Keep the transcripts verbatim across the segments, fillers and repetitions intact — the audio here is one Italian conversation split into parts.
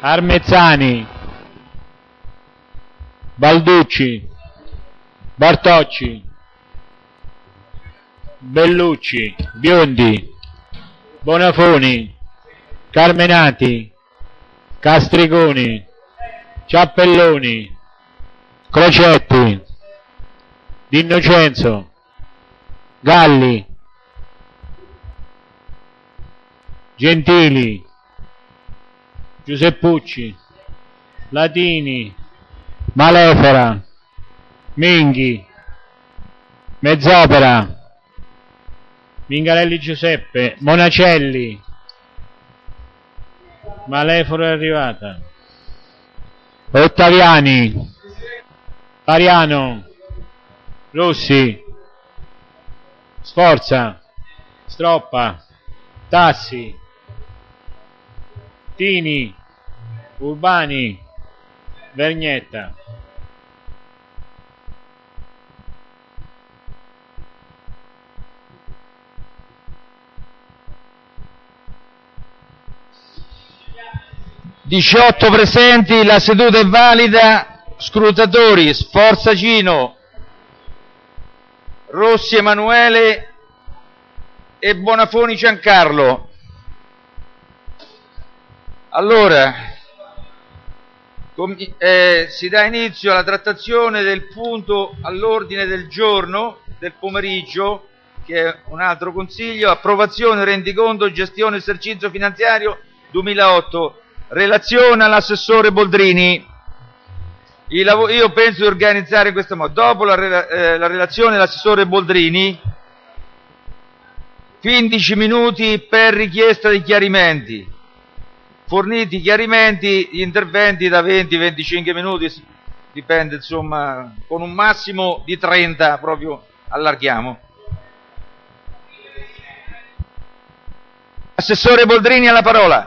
Armezzani, Balducci, Bartocci, Bellucci, Biondi, Bonafoni, Carmenati, Castriconi, Ciappelloni, Crocetti, D'Innocenzo, Galli, Gentili, Giuseppucci, Latini, Malefera, Minghi, Mezzopera, Mingarelli Giuseppe, Monacelli, Malefora è arrivata, Ottaviani, Pariano, Rossi, Sforza, Stroppa, Tassi, Tini, Urbani, Vergnetta. diciotto presenti, la seduta è valida. Scrutatori: Sforza Gino, Rossi Emanuele e Bonafoni Giancarlo. Allora, com- eh, si dà inizio alla trattazione del punto all'ordine del giorno del pomeriggio, che è un altro consiglio: approvazione rendiconto gestione esercizio finanziario duemilaotto. Relazione all'assessore Boldrini. I lav- io penso di organizzare in questo modo: dopo la, rela- eh, la relazione dell'assessore Boldrini, quindici minuti per richiesta di chiarimenti. Forniti i chiarimenti, gli interventi da venti venticinque minuti, dipende, insomma, con un massimo di trenta, proprio allarghiamo. Assessore Boldrini, alla parola.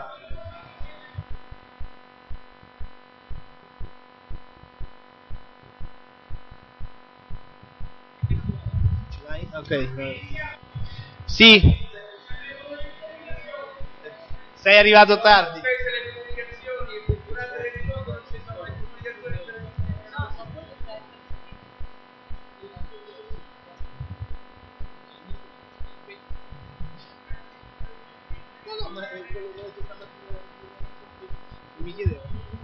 Ok. Sì. Sei arrivato tardi. No, no, ma mi chiedevo.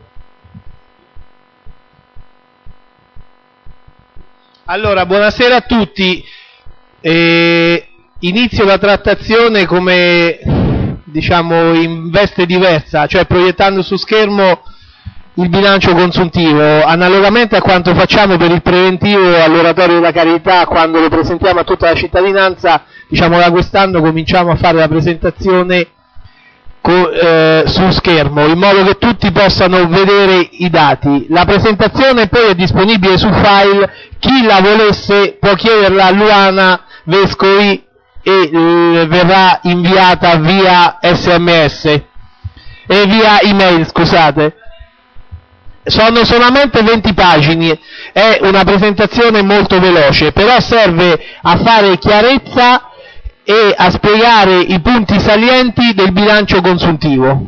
Allora, buonasera a tutti. Eh, inizio la trattazione come, diciamo, in veste diversa, cioè proiettando su schermo il bilancio consuntivo, analogamente a quanto facciamo per il preventivo all'oratorio della carità, quando lo presentiamo a tutta la cittadinanza. Diciamo, da quest'anno cominciamo a fare la presentazione co- eh, su schermo, in modo che tutti possano vedere i dati. La presentazione poi è disponibile su file, chi la volesse può chiederla a Luana Vescovi e eh, verrà inviata via sms e via email, scusate. Sono solamente venti pagine, è una presentazione molto veloce, però serve a fare chiarezza e a spiegare i punti salienti del bilancio consuntivo.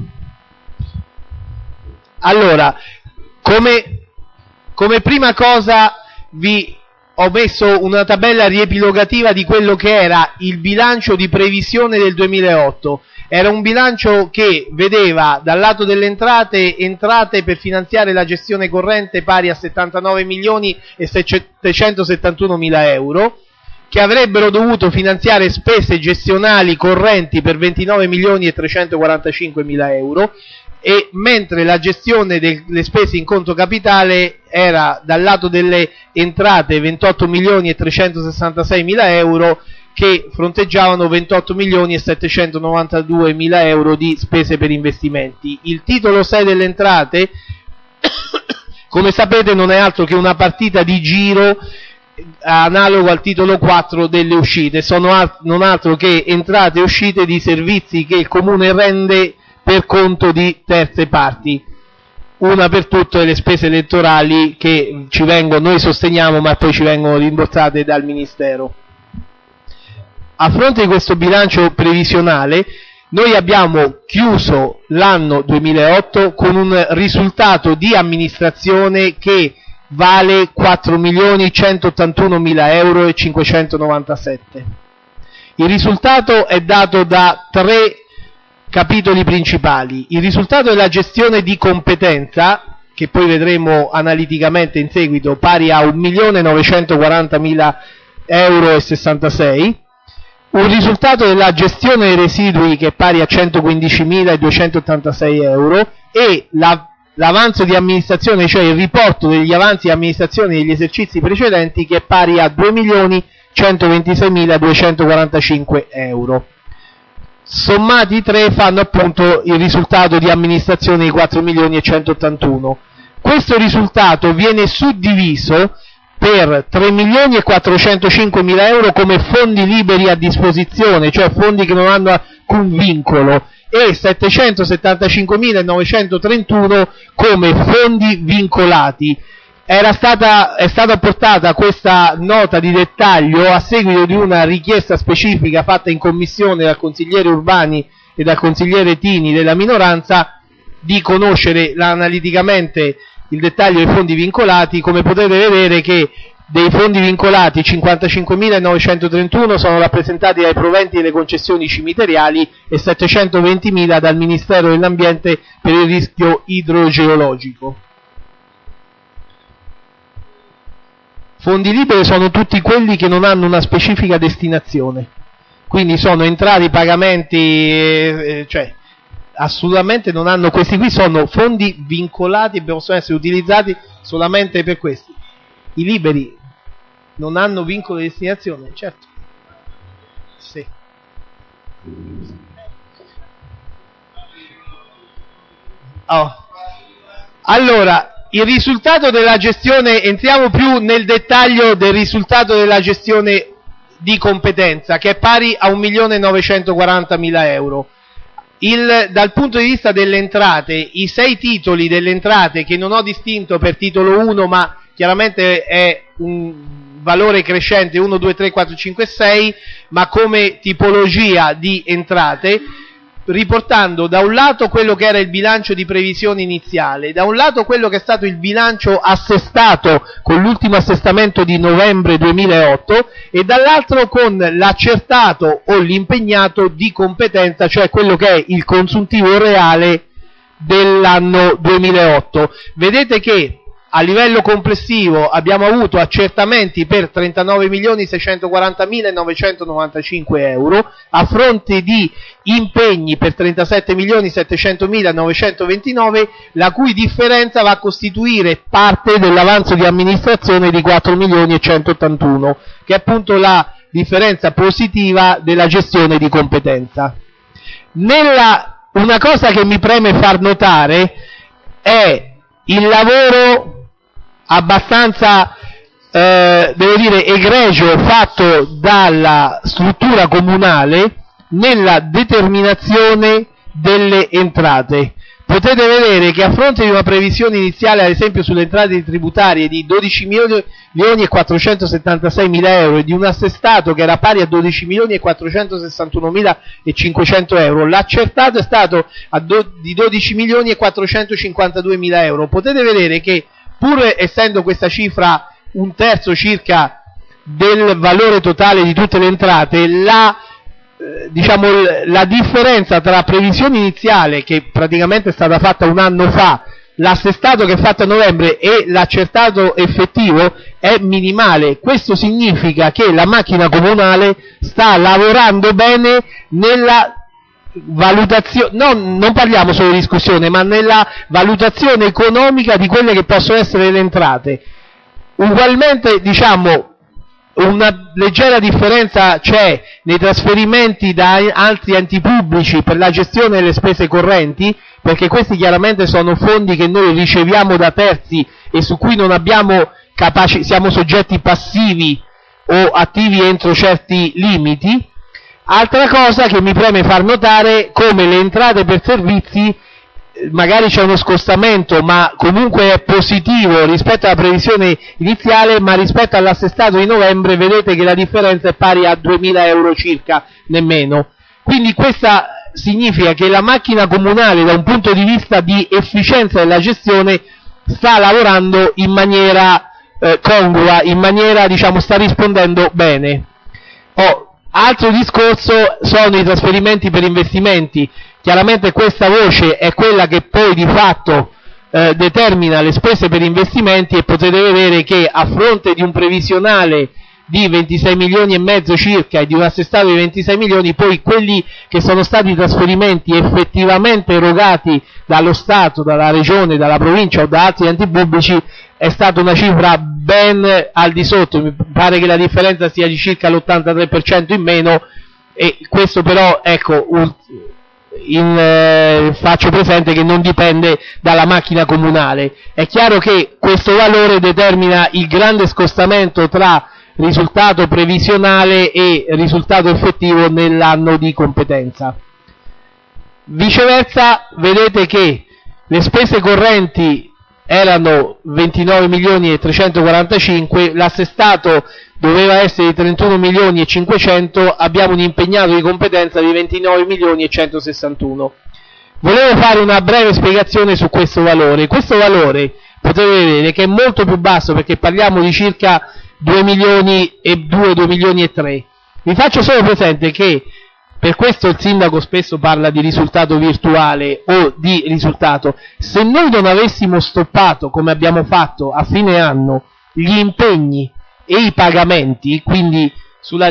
Allora, come, come prima cosa vi ho messo una tabella riepilogativa di quello che era il bilancio di previsione del duemilaotto. Era un bilancio che vedeva dal lato delle entrate, entrate per finanziare la gestione corrente pari a settantanove milioni e settecentosettantuno mila euro, che avrebbero dovuto finanziare spese gestionali correnti per ventinove milioni e trecentoquarantacinque mila euro, e mentre la gestione delle spese in conto capitale era dal lato delle entrate ventotto milioni e trecentosessantasei mila euro, che fronteggiavano ventotto milioni e settecentonovantadue mila euro di spese per investimenti. Il titolo sei delle entrate, come sapete, non è altro che una partita di giro analogo al titolo quattro delle uscite, sono alt- non altro che entrate e uscite di servizi che il Comune rende per conto di terze parti, una per tutte le spese elettorali che ci vengono, noi sosteniamo, ma poi ci vengono rimborsate dal Ministero. A fronte di questo bilancio previsionale, Noi abbiamo chiuso l'anno duemilaotto con un risultato di amministrazione che vale quattro milioni centottantunomila euro e cinquecentonovantasette. Il risultato è dato da tre capitoli principali. Il risultato della gestione di competenza, che poi vedremo analiticamente in seguito, pari a un milione novecentoquarantamila euro e sessantasei. Un risultato della gestione dei residui che è pari a centoquindicimila duecentottantasei euro e la, l'avanzo di amministrazione, cioè il riporto degli avanzi di amministrazione degli esercizi precedenti, che è pari a due milioni centoventiseimila duecentoquarantacinque euro. Sommati i tre fanno appunto il risultato di amministrazione di quattro milioni e centottantuno. Questo risultato viene suddiviso per tre milioni e quattrocentocinquemila euro come fondi liberi a disposizione, cioè fondi che non hanno alcun vincolo, e settecentosettantacinquemila novecentotrentuno come fondi vincolati. Era stata, è stata portata questa nota di dettaglio a seguito di una richiesta specifica fatta in commissione dal consigliere Urbani e dal consigliere Tini della minoranza di conoscere analiticamente il dettaglio dei fondi vincolati. Come potete vedere che dei fondi vincolati cinquantacinquemila novecentotrentuno sono rappresentati dai proventi delle concessioni cimiteriali e settecentoventimila dal Ministero dell'Ambiente per il rischio idrogeologico. Fondi liberi sono tutti quelli che non hanno una specifica destinazione, quindi sono entrati, pagamenti, eh, cioè assolutamente non hanno, questi qui sono fondi vincolati e possono essere utilizzati solamente per questi. I liberi non hanno vincolo di destinazione, certo. Sì. Oh. Allora, il risultato della gestione, entriamo più nel dettaglio del risultato della gestione di competenza, che è pari a un milione novecentoquarantamila euro. Il, dal punto di vista delle entrate, i sei titoli delle entrate, che non ho distinto per titolo uno, ma chiaramente è un valore crescente uno, due, tre, quattro, cinque, sei, ma come tipologia di entrate, riportando da un lato quello che era il bilancio di previsione iniziale, da un lato quello che è stato il bilancio assestato con l'ultimo assestamento di novembre duemilaotto e dall'altro con l'accertato o l'impegnato di competenza, cioè quello che è il consuntivo reale dell'anno duemilaotto. Vedete che a livello complessivo abbiamo avuto accertamenti per trentanove milioni seicentoquarantamila novecentonovantacinque euro a fronte di impegni per trentasette milioni settecentomila novecentoventinove, la cui differenza va a costituire parte dell'avanzo di amministrazione di quattro milioni e centottantuno, che è appunto la differenza positiva della gestione di competenza. Nella, una cosa che mi preme far notare è il lavoro abbastanza, eh, devo dire, egregio fatto dalla struttura comunale nella determinazione delle entrate. Potete vedere che a fronte di una previsione iniziale, ad esempio sulle entrate tributarie, di dodici milioni e quattrocentosettantasei mila euro e di un assestato che era pari a dodici milioni e quattrocentosessantunomila e cinquecento euro, l'accertato è stato a do- di dodici milioni e quattrocentocinquantadue mila euro. Potete vedere che pur essendo questa cifra un terzo circa del valore totale di tutte le entrate, la, eh, diciamo, la differenza tra la previsione iniziale, che praticamente è stata fatta un anno fa, l'assestato che è fatto a novembre e l'accertato effettivo è minimale. Questo significa che la macchina comunale sta lavorando bene nella valutazione, no, non parliamo solo di discussione, ma nella valutazione economica di quelle che possono essere le entrate. Ugualmente, diciamo, una leggera differenza c'è nei trasferimenti da altri enti pubblici per la gestione delle spese correnti, perché questi chiaramente sono fondi che noi riceviamo da terzi e su cui non abbiamo capaci, siamo soggetti passivi o attivi entro certi limiti. Altra cosa che mi preme far notare, come le entrate per servizi, magari c'è uno scostamento, ma comunque è positivo rispetto alla previsione iniziale, ma rispetto all'assestato di novembre vedete che la differenza è pari a duemila euro circa, nemmeno. Quindi questa significa che la macchina comunale, da un punto di vista di efficienza della gestione, sta lavorando in maniera eh, congrua, in maniera, diciamo, sta rispondendo bene. Oh, altro discorso sono i trasferimenti per investimenti. Chiaramente questa voce è quella che poi di fatto eh, determina le spese per investimenti, e potete vedere che a fronte di un previsionale di ventisei milioni e mezzo circa e di un assestato di ventisei milioni, poi quelli che sono stati i trasferimenti effettivamente erogati dallo Stato, dalla Regione, dalla Provincia o da altri enti pubblici è stata una cifra ben al di sotto. Mi pare che la differenza sia di circa l'ottantatré per cento in meno, e questo però, ecco, un, in, eh, faccio presente che non dipende dalla macchina comunale. È chiaro che questo valore determina il grande scostamento tra risultato previsionale e risultato effettivo nell'anno di competenza. Viceversa, vedete che le spese correnti erano ventinove milioni e trecentoquarantacinque, l'assestato doveva essere di trentuno milioni e cinquecento, abbiamo un impegnato di competenza di ventinove milioni e centosessantuno. Volevo fare una breve spiegazione su questo valore. Questo valore potete vedere che è molto più basso, perché parliamo di circa due milioni e due, due milioni e tre. Vi faccio solo presente che per questo il sindaco spesso parla di risultato virtuale o di risultato. Se noi non avessimo stoppato, come abbiamo fatto a fine anno, gli impegni e i pagamenti, quindi sulla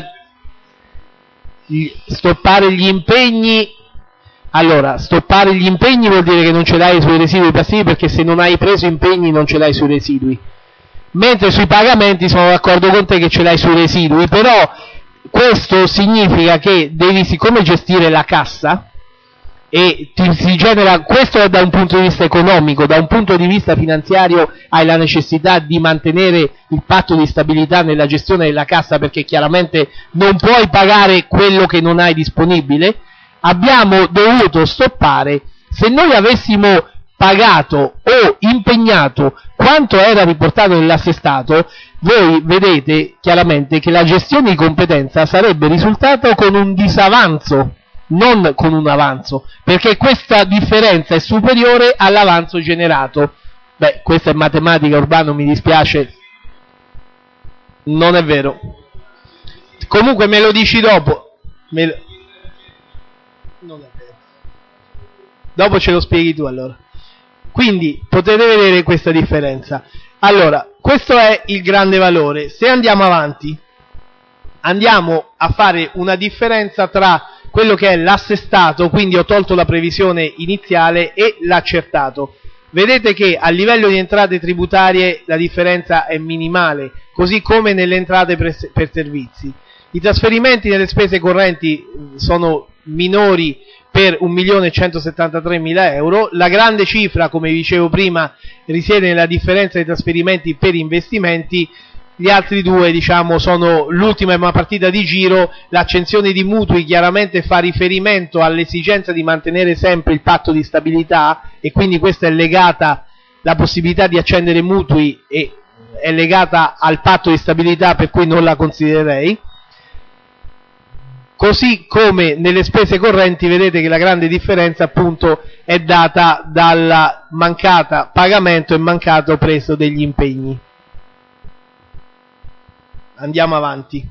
stoppare gli impegni, allora stoppare gli impegni vuol dire che non ce l'hai sui residui passivi, perché se non hai preso impegni non ce l'hai sui residui. Mentre sui pagamenti sono d'accordo con te che ce l'hai sui residui, però questo significa che devi, siccome gestire la cassa, e ti si genera, questo è da un punto di vista economico, da un punto di vista finanziario hai la necessità di mantenere il patto di stabilità nella gestione della cassa, perché chiaramente non puoi pagare quello che non hai disponibile. Abbiamo dovuto stoppare. Se noi avessimo pagato o impegnato quanto era riportato nell'assestato, voi vedete chiaramente che la gestione di competenza sarebbe risultata con un disavanzo, non con un avanzo, perché questa differenza è superiore all'avanzo generato. Beh, questa è matematica, Urbano, mi dispiace, non è vero. Comunque me lo dici dopo. Me lo... Non è vero. Dopo ce lo spieghi tu allora. Quindi potete vedere questa differenza. Allora, questo è il grande valore. Se andiamo avanti, andiamo a fare una differenza tra quello che è l'assestato, quindi ho tolto la previsione iniziale, e l'accertato. Vedete che a livello di entrate tributarie la differenza è minimale, così come nelle entrate per, per servizi. I trasferimenti nelle spese correnti sono minori per un milione centosettantatremila euro. La grande cifra, come vi dicevo prima, risiede nella differenza dei trasferimenti per investimenti. Gli altri due, diciamo, sono l'ultima è una partita di giro. L'accensione di mutui chiaramente fa riferimento all'esigenza di mantenere sempre il patto di stabilità, e quindi questa è legata, la possibilità di accendere mutui e è legata al patto di stabilità, per cui non la considererei. Così come nelle spese correnti vedete che la grande differenza appunto è data dalla mancata pagamento e mancato preso degli impegni. Andiamo avanti.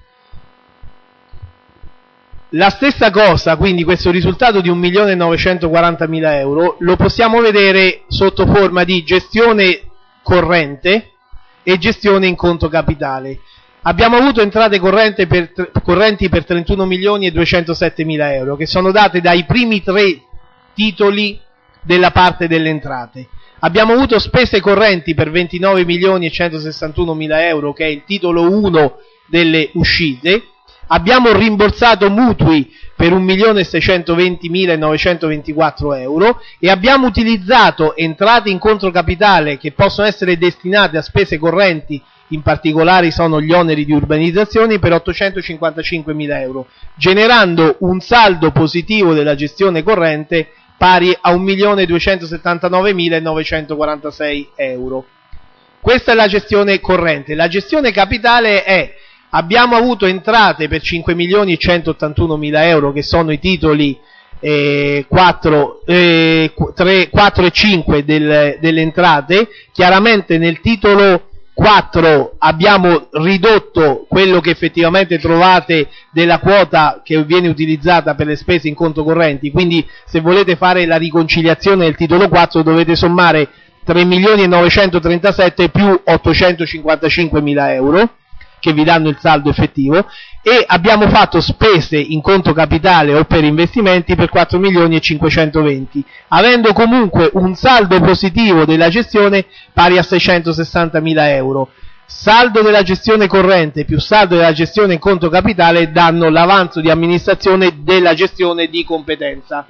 La stessa cosa, quindi questo risultato di un milione novecentoquarantamila euro, lo possiamo vedere sotto forma di gestione corrente e gestione in conto capitale. Abbiamo avuto entrate correnti per, correnti per trentuno milioni e duecentosettemila euro, che sono date dai primi tre titoli della parte delle entrate. Abbiamo avuto spese correnti per ventinove milioni e centosessantunomila euro, che è il titolo uno delle uscite. Abbiamo rimborsato mutui per un milione seicentoventi novecentoventiquattro euro, e abbiamo utilizzato entrate in conto capitale che possono essere destinate a spese correnti, in particolare sono gli oneri di urbanizzazione, per ottocentocinquantacinquemila euro, generando un saldo positivo della gestione corrente pari a un milione duecentosettantanovemilaноvecentoquarantasei euro. Questa è la gestione corrente. La gestione capitale è: abbiamo avuto entrate per cinque milioni e centottantunomila euro, che sono i titoli eh, quattro, eh, tre, quattro e cinque del, delle entrate. Chiaramente nel titolo quattro abbiamo ridotto quello che effettivamente trovate della quota che viene utilizzata per le spese in conto correnti, quindi se volete fare la riconciliazione del titolo quattro dovete sommare tre milioni e novecentotrentasette più ottocentocinquantacinquemila euro, che vi danno il saldo effettivo, e abbiamo fatto spese in conto capitale o per investimenti per quattro milioni e cinquecentoventi, avendo comunque un saldo positivo della gestione pari a seicentosessantamila euro. Saldo della gestione corrente più saldo della gestione in conto capitale danno l'avanzo di amministrazione della gestione di competenza.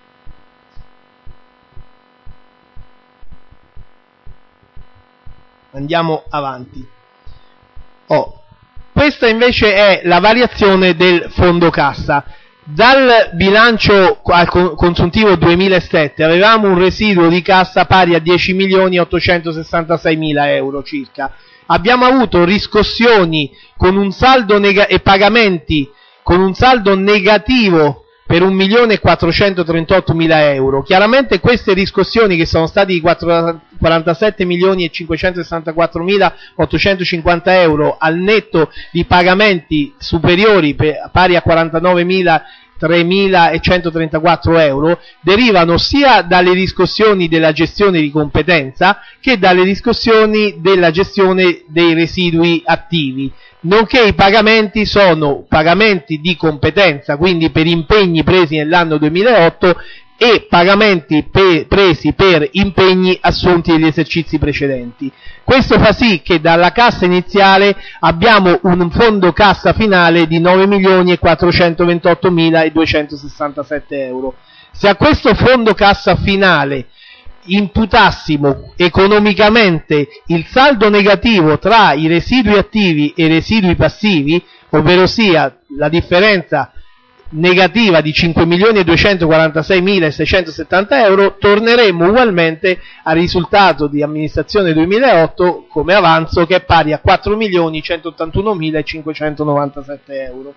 Andiamo avanti. Oh. Questa invece è la variazione del fondo cassa. Dal bilancio al consuntivo duemilasette avevamo un residuo di cassa pari a dieci milioni ottocentosessantaseimila euro circa. Abbiamo avuto riscossioni con un saldo neg- e pagamenti con un saldo negativo per un milione e quattrocentotrentottomila euro. Chiaramente queste riscossioni, che sono stati di quarantasette milioni e cinquecentosessantaquattromilaottocentocinquanta euro al netto di pagamenti superiori per, pari a quarantanovemila tremilacentotrentaquattro euro, derivano sia dalle riscossioni della gestione di competenza che dalle riscossioni della gestione dei residui attivi, nonché i pagamenti sono pagamenti di competenza, quindi per impegni presi nell'anno duemilaotto, e pagamenti pe- presi per impegni assunti negli esercizi precedenti. Questo fa sì che dalla cassa iniziale abbiamo un fondo cassa finale di nove milioni e quattrocentoventottomiladuecentosessantasette euro. Se a questo fondo cassa finale imputassimo economicamente il saldo negativo tra i residui attivi e i residui passivi, ovvero sia la differenza negativa di cinque milioni e duecentoquarantaseimilaseicentosessanta euro, torneremo ugualmente al risultato di amministrazione duemilaotto come avanzo, che è pari a quattro milioni centottantunomilacinquecentonovantasette euro.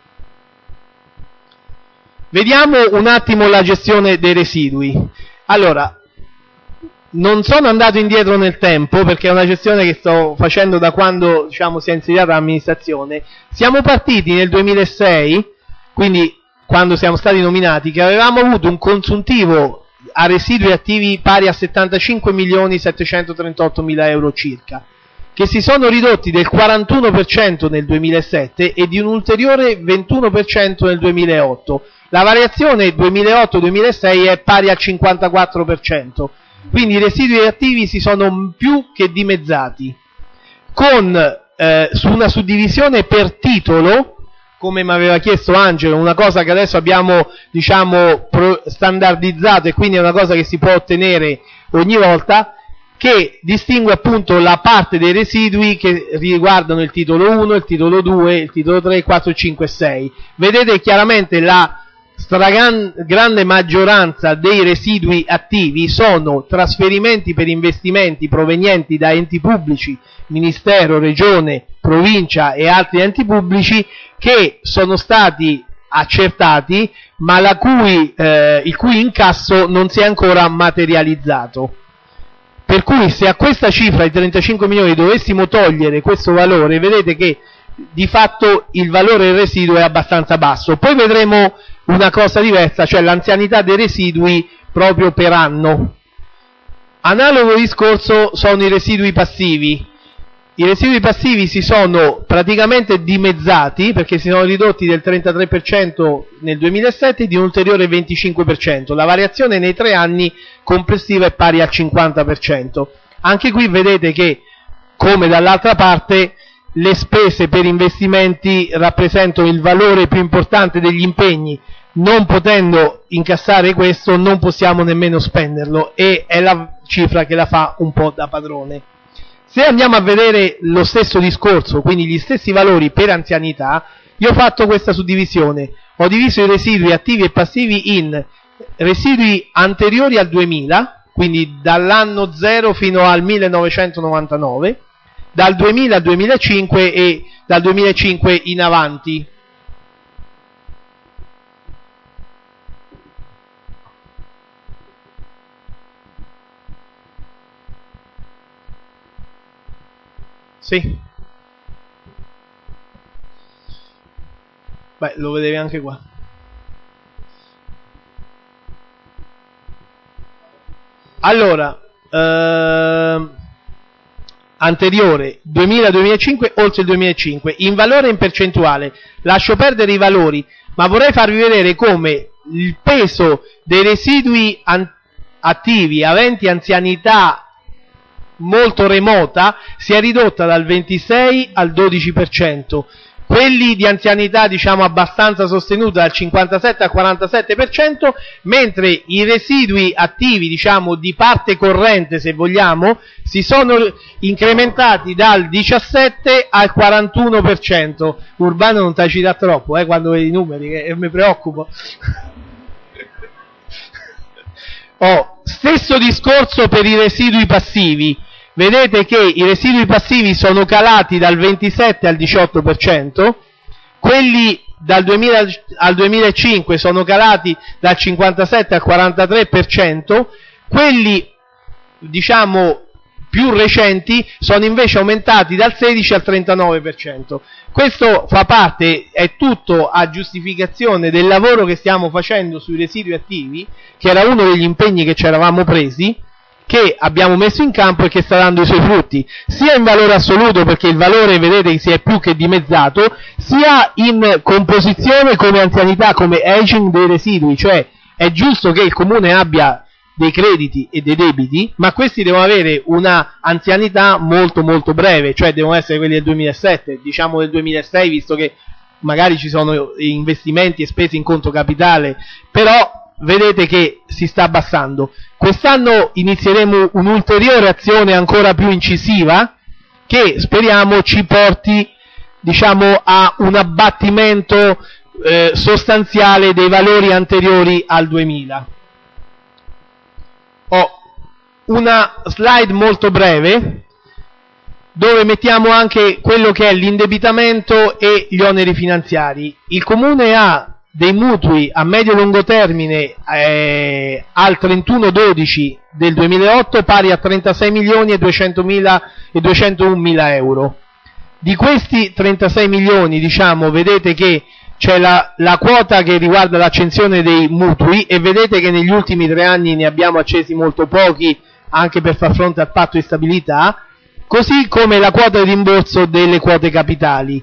Vediamo un attimo la gestione dei residui. Allora, non sono andato indietro nel tempo perché è una gestione che sto facendo da quando, diciamo, si è insediata l'amministrazione. Siamo partiti nel duemilasei, quindi quando siamo stati nominati, che avevamo avuto un consuntivo a residui attivi pari a settantacinque milioni settecentotrentottomila euro circa, che si sono ridotti del quarantuno per cento nel duemilasette e di un ulteriore ventuno per cento nel duemilaotto. La variazione duemilaotto duemilasei è pari al cinquantaquattro per cento, quindi i residui attivi si sono più che dimezzati, con eh, su una suddivisione per titolo, come mi aveva chiesto Angelo, una cosa che adesso abbiamo, diciamo, standardizzato, e quindi è una cosa che si può ottenere ogni volta, che distingue appunto la parte dei residui che riguardano il titolo uno, il titolo due, il titolo tre, quattro, cinque e sei. Vedete chiaramente la stragrande maggioranza dei residui attivi sono trasferimenti per investimenti provenienti da enti pubblici, Ministero, Regione, Provincia e altri enti pubblici, che sono stati accertati ma la cui, eh, il cui incasso non si è ancora materializzato. Per cui se a questa cifra di trentacinque milioni dovessimo togliere questo valore, vedete che di fatto il valore del residuo è abbastanza basso. Poi vedremo una cosa diversa, cioè l'anzianità dei residui proprio per anno. Analogo discorso sono i residui passivi. I residui passivi si sono praticamente dimezzati, perché si sono ridotti del trentatré per cento nel duemilasette e di un ulteriore venticinque per cento. La variazione nei tre anni complessiva è pari al cinquanta per cento. Anche qui vedete che, come dall'altra parte, le spese per investimenti rappresentano il valore più importante degli impegni. Non potendo incassare questo, non possiamo nemmeno spenderlo, e è la cifra che la fa un po' da padrone. Se andiamo a vedere lo stesso discorso, quindi gli stessi valori per anzianità, io ho fatto questa suddivisione. Ho diviso i residui attivi e passivi in residui anteriori al duemila, quindi dall'anno zero fino al millenovecentonovantanove, dal duemila al duemilacinque e dal duemilacinque in avanti. Sì. Beh, lo vedevi anche qua. Allora, ehm, anteriore duemila duemilacinque oltre il duemilacinque, in valore e in percentuale, lascio perdere i valori, ma vorrei farvi vedere come il peso dei residui attivi aventi anzianità molto remota si è ridotta dal ventisei al dodici per cento, quelli di anzianità diciamo abbastanza sostenuta dal cinquantasette al quarantasette per cento, mentre i residui attivi diciamo di parte corrente, se vogliamo, si sono incrementati dal diciassette al quarantuno per cento. Urbano, non ti ci dà troppo eh, quando vedi i numeri, che mi preoccupo. Oh, stesso discorso per i residui passivi. Vedete che i residui passivi sono calati dal ventisette al diciotto per cento, quelli dal duemila al duemilacinque sono calati dal cinquantasette al quarantatré per cento, quelli diciamo più recenti sono invece aumentati dal sedici al trentanove per cento. Questo fa parte, è tutto a giustificazione del lavoro che stiamo facendo sui residui attivi, che era uno degli impegni che ci eravamo presi, che abbiamo messo in campo e che sta dando i suoi frutti, sia in valore assoluto, perché il valore vedete che si è più che dimezzato, sia in composizione come anzianità, come aging dei residui, cioè è giusto che il comune abbia dei crediti e dei debiti, ma questi devono avere una anzianità molto molto breve, cioè devono essere quelli del duemilasette, diciamo del duemilasei, visto che magari ci sono investimenti e spese in conto capitale, però vedete che si sta abbassando. Quest'anno inizieremo un'ulteriore azione ancora più incisiva che speriamo ci porti diciamo a un abbattimento eh, sostanziale dei valori anteriori al duemila. Ho una slide molto breve dove mettiamo anche quello che è l'indebitamento e gli oneri finanziari. Il comune ha dei mutui a medio-lungo termine eh, al trentuno dodici del duemilaotto pari a trentasei milioni e duecentouno euro. Di questi trentasei milioni, diciamo, vedete che c'è la, la quota che riguarda l'accensione dei mutui e vedete che negli ultimi tre anni ne abbiamo accesi molto pochi anche per far fronte al patto di stabilità, così come la quota di rimborso delle quote capitali,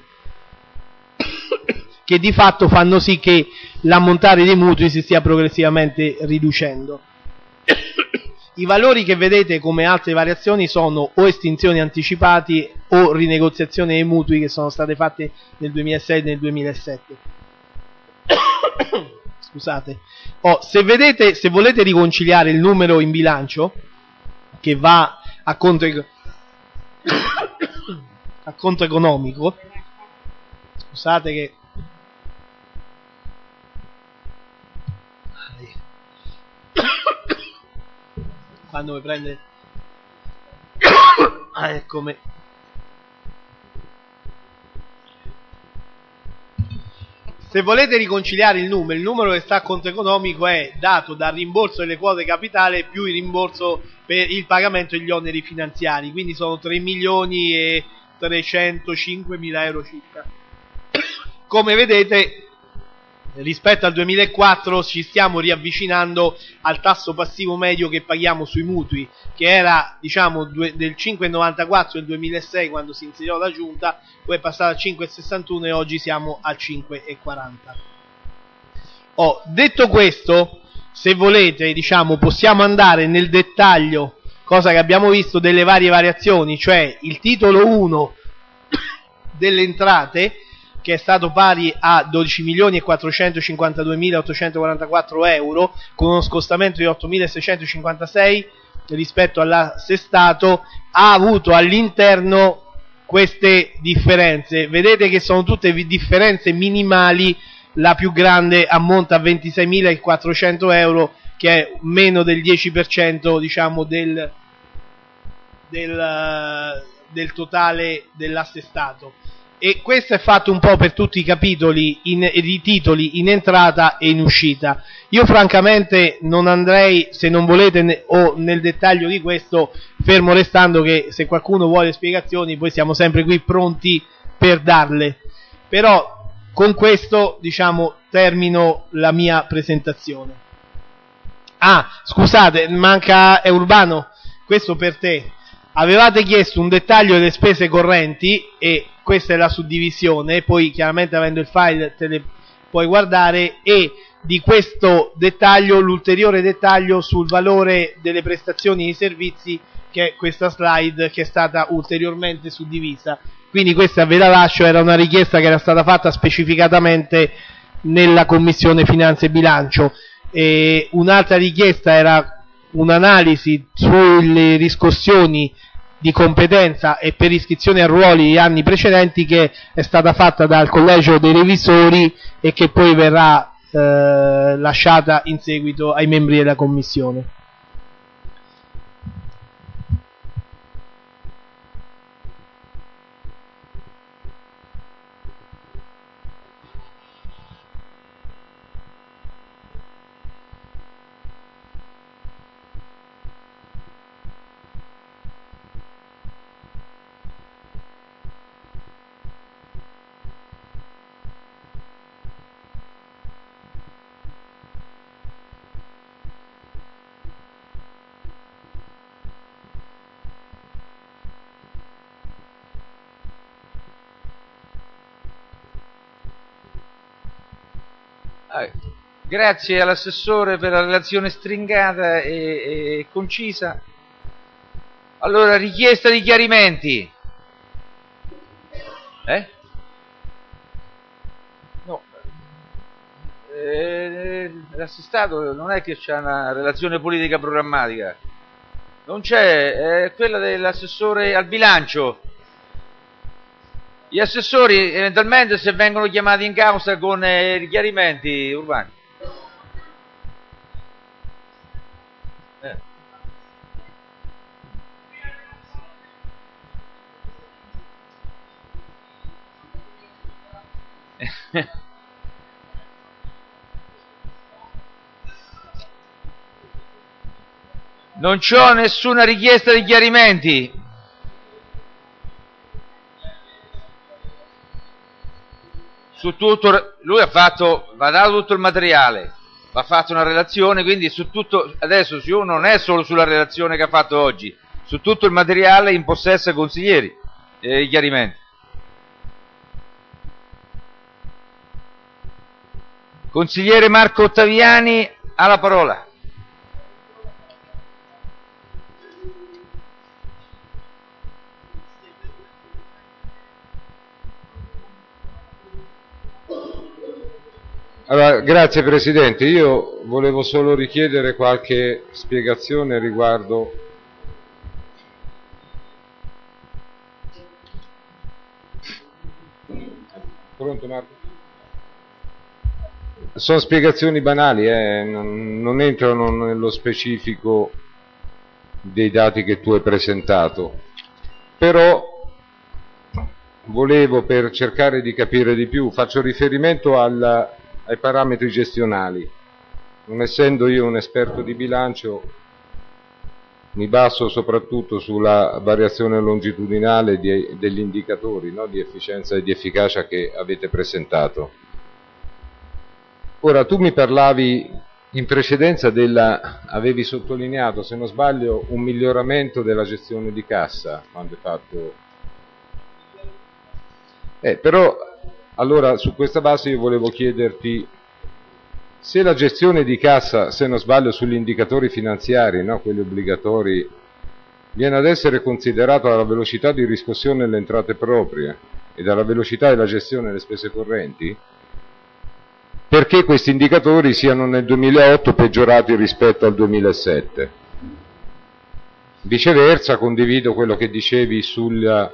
che di fatto fanno sì che l'ammontare dei mutui si stia progressivamente riducendo. I valori che vedete come altre variazioni sono o estinzioni anticipati o rinegoziazioni dei mutui che sono state fatte nel duemilasei e nel duemilasette. Scusate. Oh, se vedete, se volete riconciliare il numero in bilancio che va a conto, a conto economico, scusate che quando mi prende ah, eccomi. Se volete riconciliare il numero, il numero che sta a conto economico è dato dal rimborso delle quote capitale più il rimborso per il pagamento degli oneri finanziari, quindi sono tre milioni e trecentocinquemila euro circa. Come vedete, rispetto al duemilaquattro ci stiamo riavvicinando al tasso passivo medio che paghiamo sui mutui, che era diciamo del cinque virgola novantaquattro nel duemilasei quando si insediò la giunta, poi è passato al cinque virgola sessantuno e oggi siamo al cinque virgola quaranta. Oh, detto questo, se volete diciamo possiamo andare nel dettaglio, cosa che abbiamo visto, delle varie variazioni, cioè il titolo uno delle entrate, che è stato pari a dodici milioni e quattrocentocinquantaduemila ottocentoquarantaquattro euro, con uno scostamento di ottomilaseicentocinquantasei rispetto all'assestato, ha avuto all'interno queste differenze. Vedete che sono tutte differenze minimali, la più grande ammonta a ventiseimilaquattrocento euro, che è meno del dieci per cento diciamo del, del, del totale dell'assestato. e questo è fatto un po' per tutti i capitoli, in, i titoli in entrata e in uscita. Io francamente non andrei, se non volete, ne, o nel dettaglio di questo, fermo restando che se qualcuno vuole spiegazioni poi siamo sempre qui pronti per darle. Però con questo, diciamo, termino la mia presentazione. Ah, scusate, manca è Urbano, questo per te. Avevate chiesto un dettaglio delle spese correnti e questa è la suddivisione, poi chiaramente avendo il file te le puoi guardare, e di questo dettaglio l'ulteriore dettaglio sul valore delle prestazioni di servizi, che è questa slide che è stata ulteriormente suddivisa. Quindi questa ve la lascio, era una richiesta che era stata fatta specificatamente nella Commissione Finanze e Bilancio. E un'altra richiesta era un'analisi sulle riscossioni di competenza e per iscrizione a ruoli di anni precedenti, che è stata fatta dal Collegio dei Revisori e che poi verrà eh, lasciata in seguito ai membri della Commissione. Grazie all'assessore per la relazione stringata e, e concisa. Allora, richiesta di chiarimenti. Eh? No. Eh, l'assestato non è che c'è una relazione politica programmatica. Non c'è, è quella dell'assessore al bilancio. Gli assessori eventualmente, se vengono chiamati in causa con eh, i chiarimenti urbani. Eh. Non c'ho nessuna richiesta di chiarimenti. Su tutto, lui ha fatto, va dato tutto il materiale, va fatto una relazione, quindi su tutto, adesso se uno non è solo sulla relazione che ha fatto oggi, su tutto il materiale in possesso ai consiglieri, eh, i chiarimenti. Consigliere Marco Ottaviani, ha la parola. Allora, grazie Presidente, io volevo solo richiedere qualche spiegazione riguardo Pronto Marco? Sono spiegazioni banali, eh, non, non entrano nello specifico dei dati che tu hai presentato, però volevo, per cercare di capire di più, faccio riferimento al ai parametri gestionali. Non essendo io un esperto di bilancio, mi baso soprattutto sulla variazione longitudinale di, degli indicatori, no, di efficienza e di efficacia che avete presentato. Ora, tu mi parlavi in precedenza della, avevi sottolineato, se non sbaglio, un miglioramento della gestione di cassa quando hai fatto. Eh, però allora su questa base io volevo chiederti se la gestione di cassa, se non sbaglio sugli indicatori finanziari, no, quelli obbligatori, viene ad essere considerata dalla velocità di riscossione delle entrate proprie e dalla velocità della gestione delle spese correnti, perché questi indicatori siano nel duemilaotto peggiorati rispetto al duemilasette. Viceversa, condivido quello che dicevi sul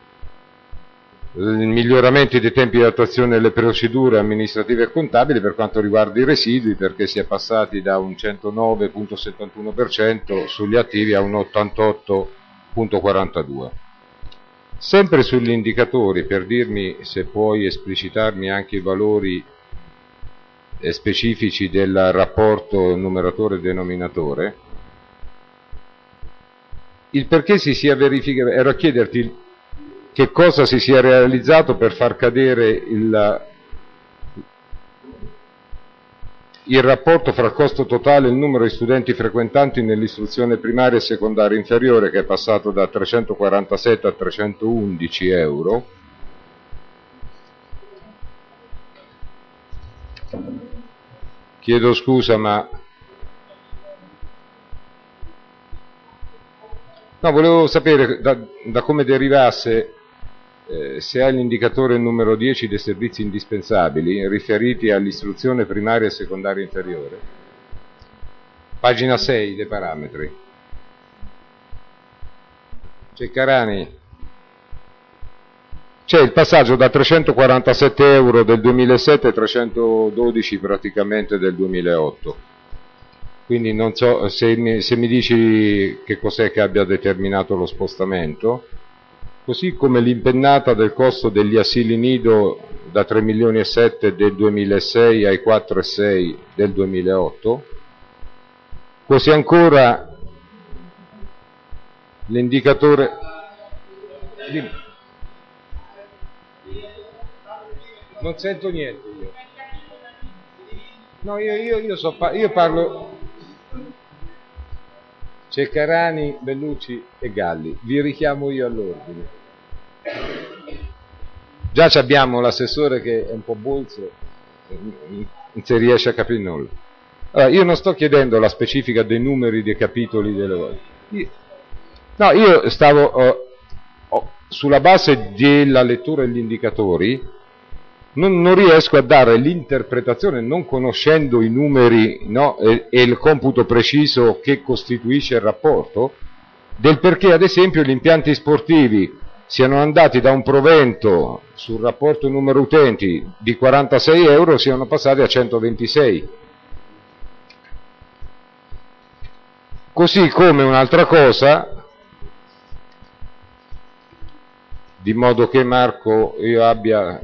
il miglioramento dei tempi di attuazione delle procedure amministrative e contabili per quanto riguarda i residui, perché si è passati da un centonove virgola settantuno per cento sugli attivi a un ottantotto virgola quarantadue per cento. Sempre sugli indicatori, per dirmi se puoi esplicitarmi anche i valori specifici del rapporto numeratore e denominatore, il perché si sia verificato, ero a chiederti che cosa si sia realizzato per far cadere il, il rapporto fra il costo totale e il numero di studenti frequentanti nell'istruzione primaria e secondaria inferiore, che è passato da trecentoquarantasette a trecentoundici euro. Chiedo scusa, ma no, volevo sapere da, da come derivasse eh, se hai l'indicatore numero dieci dei servizi indispensabili riferiti all'istruzione primaria e secondaria inferiore, pagina sei dei parametri. Ceccarani, c'è il passaggio da trecentoquarantasette euro del duemilasette a trecentododici praticamente del duemilaotto. Quindi non so se mi, se mi dici che cos'è che abbia determinato lo spostamento, così come l'impennata del costo degli asili nido da tre milioni e sette del duemilasei ai quattro virgola sei del duemilaotto, così ancora l'indicatore. Dimmi. Non sento niente io. No, io, io, io, so, io parlo. Ceccarani, Bellucci e Galli. Vi richiamo io all'ordine. Già abbiamo l'assessore che è un po' bolso, non si riesce a capire nulla. Allora, io non sto chiedendo la specifica dei numeri dei capitoli delle volte. Io, no, io stavo oh, oh, sulla base della lettura degli indicatori. Non, non riesco a dare l'interpretazione, non conoscendo i numeri, no, e, e il computo preciso che costituisce il rapporto, del perché ad esempio gli impianti sportivi siano andati da un provento sul rapporto numero utenti di quarantasei euro, siano passati a centoventisei. Così come un'altra cosa, di modo che Marco io abbia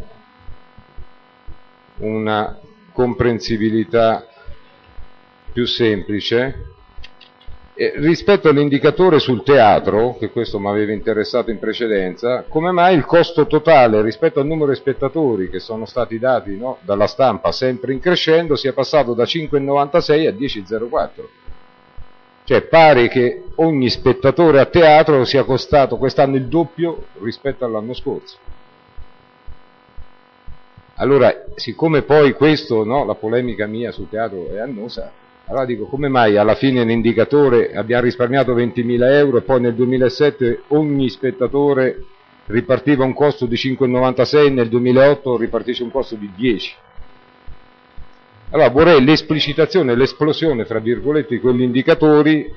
una comprensibilità più semplice, e rispetto all'indicatore sul teatro, che questo mi aveva interessato in precedenza, come mai il costo totale rispetto al numero di spettatori che sono stati dati, no, dalla stampa sempre in crescendo sia passato da cinque virgola novantasei a dieci virgola zero quattro? Cioè pare che ogni spettatore a teatro sia costato quest'anno il doppio rispetto all'anno scorso. Allora, siccome poi questo, no, la polemica mia sul teatro è annosa, allora dico, come mai alla fine l'indicatore abbiamo risparmiato ventimila euro e poi nel duemilasette ogni spettatore ripartiva un costo di cinque virgola novantasei, nel duemilaotto ripartisce un costo di dieci? Allora vorrei l'esplicitazione, l'esplosione, fra virgolette, di quegli indicatori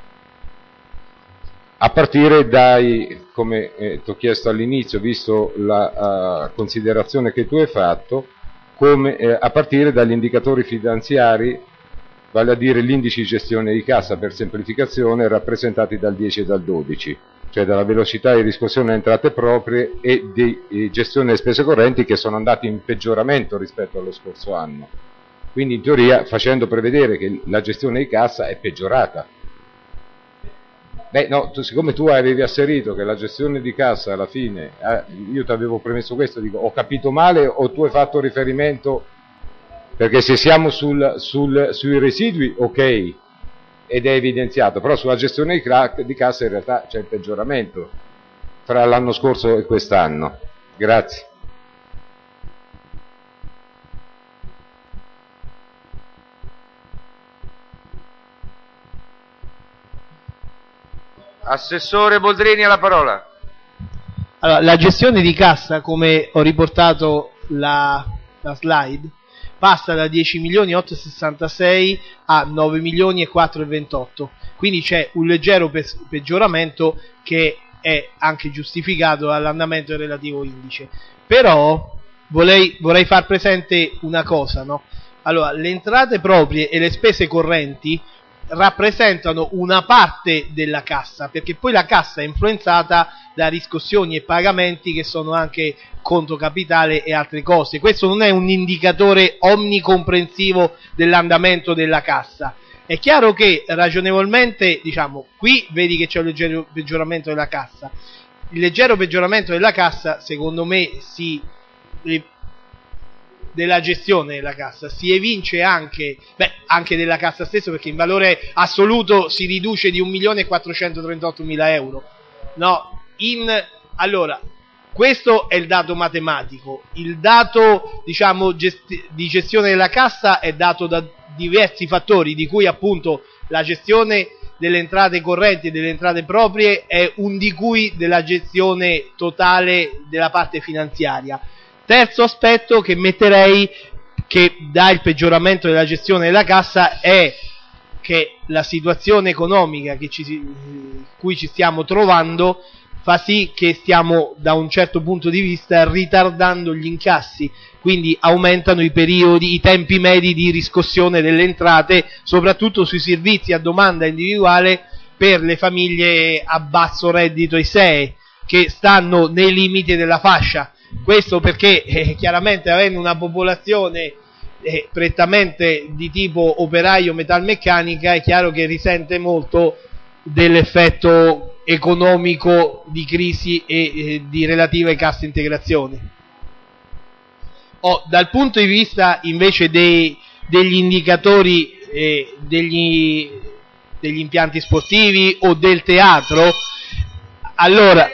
a partire dai, come eh, ti ho chiesto all'inizio, visto la uh, considerazione che tu hai fatto, come, eh, a partire dagli indicatori finanziari, vale a dire l'indice di gestione di cassa per semplificazione, rappresentati dal dieci e dal dodici, cioè dalla velocità di riscossione delle entrate proprie e di, di gestione delle spese correnti, che sono andati in peggioramento rispetto allo scorso anno. Quindi in teoria facendo prevedere che la gestione di cassa è peggiorata. Beh, no, tu, siccome tu avevi asserito che la gestione di cassa alla fine, eh, io ti avevo premesso questo, dico, ho capito male o tu hai fatto riferimento, perché se siamo sul, sul, sui residui, ok, ed è evidenziato, però sulla gestione di, crack, di cassa in realtà c'è il peggioramento fra l'anno scorso e quest'anno. Grazie. Assessore Boldrini alla parola. Allora, la gestione di cassa, come ho riportato la, la slide, passa da dieci milioni ottocentosessantasei a nove milioni e quattrocentoventotto, quindi c'è un leggero pe- peggioramento che è anche giustificato dall'andamento del relativo indice. Però vorrei, vorrei far presente una cosa, no? Allora, le entrate proprie e le spese correnti rappresentano una parte della cassa, perché poi la cassa è influenzata da riscossioni e pagamenti che sono anche conto capitale e altre cose. Questo non è un indicatore omnicomprensivo dell'andamento della cassa. È chiaro che ragionevolmente, diciamo, qui vedi che c'è un leggero peggioramento della cassa. Il leggero peggioramento della cassa, secondo me, si della gestione della cassa si evince anche, beh, anche della cassa stessa, perché in valore assoluto si riduce di un milione quattrocentotrentottomila euro. No, in allora questo è il dato matematico. Il dato, diciamo, gesti- di gestione della cassa è dato da diversi fattori, di cui appunto la gestione delle entrate correnti e delle entrate proprie è un di cui della gestione totale della parte finanziaria. Terzo aspetto che metterei, che dà il peggioramento della gestione della cassa, è che la situazione economica che ci, cui ci stiamo trovando fa sì che stiamo, da un certo punto di vista, ritardando gli incassi, quindi aumentano i periodi, i tempi medi di riscossione delle entrate, soprattutto sui servizi a domanda individuale per le famiglie a basso reddito I S E E, che stanno nei limiti della fascia. Questo perché eh, chiaramente, avendo una popolazione eh, prettamente di tipo operaio metalmeccanica, è chiaro che risente molto dell'effetto economico di crisi e eh, di relative cassa integrazione. Oh, dal punto di vista invece dei, degli indicatori eh, degli, degli impianti sportivi o del teatro, allora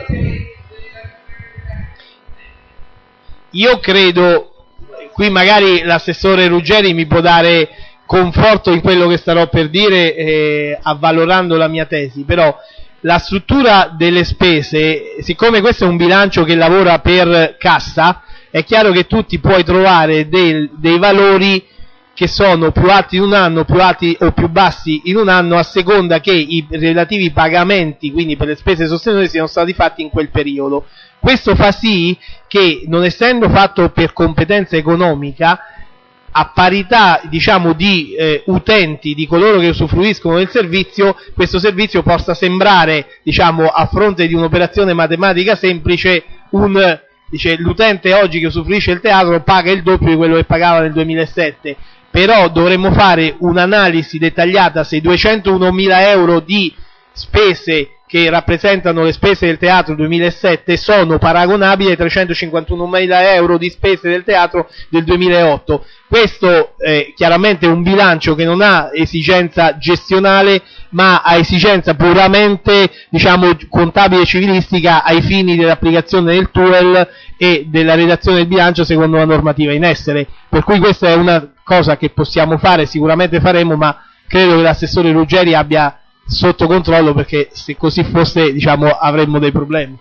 io credo, qui magari l'assessore Ruggeri mi può dare conforto in quello che starò per dire, eh, avvalorando la mia tesi, però la struttura delle spese, siccome questo è un bilancio che lavora per cassa, è chiaro che tu ti puoi trovare del, dei valori che sono più alti in un anno, più alti o più bassi in un anno, a seconda che i relativi pagamenti, quindi per le spese sostenute, siano stati fatti in quel periodo. Questo fa sì che, non essendo fatto per competenza economica, a parità, diciamo, di eh, utenti, di coloro che usufruiscono del servizio, questo servizio possa sembrare, diciamo, a fronte di un'operazione matematica semplice, un dice l'utente oggi che usufruisce del teatro paga il doppio di quello che pagava nel duemilasette, però dovremmo fare un'analisi dettagliata se i duecentounomila euro di spese che rappresentano le spese del teatro duemilasette sono paragonabili ai trecentocinquantunomila euro di spese del teatro del duemilaotto. Questo è chiaramente un bilancio che non ha esigenza gestionale, ma ha esigenza puramente, diciamo, contabile e civilistica ai fini dell'applicazione del T U E L e della redazione del bilancio secondo la normativa in essere. Per cui questa è una cosa che possiamo fare, sicuramente faremo, ma credo che l'assessore Ruggeri abbia sotto controllo, perché se così fosse, diciamo, avremmo dei problemi.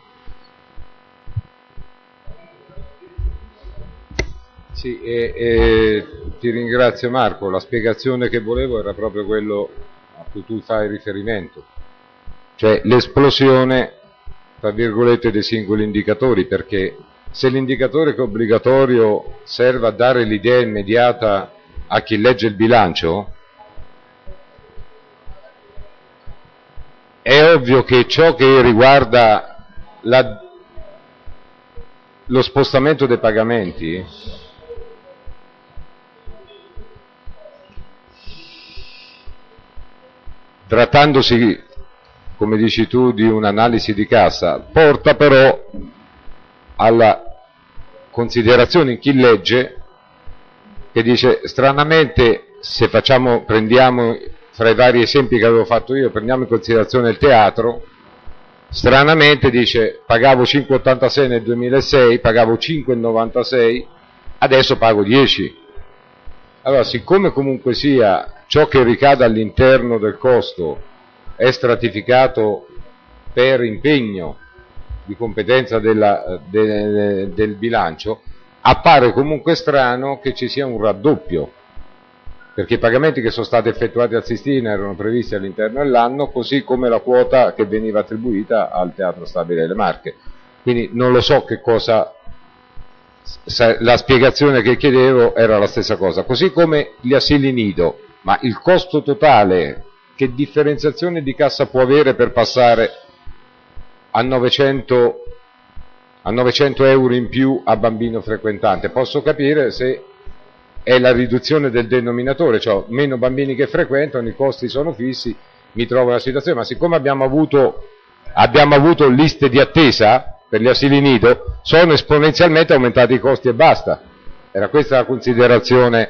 Sì, e, e ti ringrazio Marco, la spiegazione che volevo era proprio quello a cui tu fai riferimento, cioè l'esplosione, tra virgolette, dei singoli indicatori, perché se l'indicatore che è obbligatorio serve a dare l'idea immediata a chi legge il bilancio, è ovvio che ciò che riguarda la, lo spostamento dei pagamenti trattandosi, come dici tu, di un'analisi di cassa, porta però alla considerazione in chi legge, che dice stranamente, se facciamo, prendiamo fra i vari esempi che avevo fatto io, prendiamo in considerazione il teatro, stranamente dice pagavo cinque virgola ottantasei nel duemilasei, pagavo cinque virgola novantasei, adesso pago dieci. Allora, siccome comunque sia ciò che ricade all'interno del costo è stratificato per impegno di competenza della, de, del bilancio, appare comunque strano che ci sia un raddoppio, perché i pagamenti che sono stati effettuati al Sistina erano previsti all'interno dell'anno, così come la quota che veniva attribuita al Teatro Stabile delle Marche. Quindi non lo so che cosa, la spiegazione che chiedevo era la stessa cosa, così come gli asili nido, ma il costo totale che differenziazione di cassa può avere per passare a novecento, a novecento euro in più a bambino frequentante? Posso capire se è la riduzione del denominatore, cioè meno bambini che frequentano, i costi sono fissi, mi trovo in una situazione, ma siccome abbiamo avuto, abbiamo avuto liste di attesa per gli asili nido, sono esponenzialmente aumentati i costi e basta. Era questa la considerazione.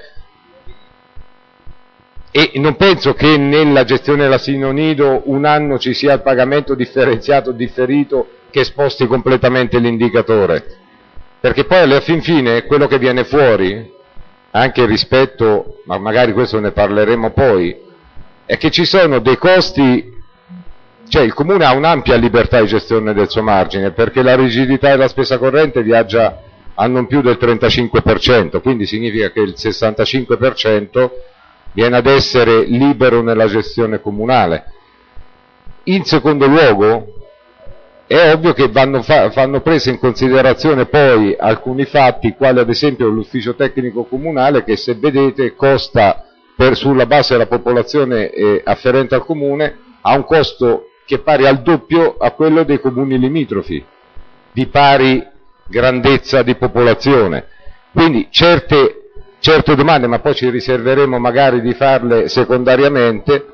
E non penso che nella gestione dell'asilo nido un anno ci sia il pagamento differenziato differito che sposti completamente l'indicatore, perché poi alla fin fine quello che viene fuori, anche rispetto, ma magari questo ne parleremo poi, è che ci sono dei costi, cioè il Comune ha un'ampia libertà di gestione del suo margine, perché la rigidità della spesa corrente viaggia a non più del trentacinque per cento, quindi significa che il sessantacinque per cento viene ad essere libero nella gestione comunale. In secondo luogo, è ovvio che vanno, fa- vanno prese in considerazione poi alcuni fatti, quali ad esempio l'ufficio tecnico comunale, che se vedete costa, per, sulla base della popolazione eh, afferente al comune, ha un costo che pari al doppio a quello dei comuni limitrofi, di pari grandezza di popolazione. Quindi certe Certe domande, ma poi ci riserveremo magari di farle secondariamente,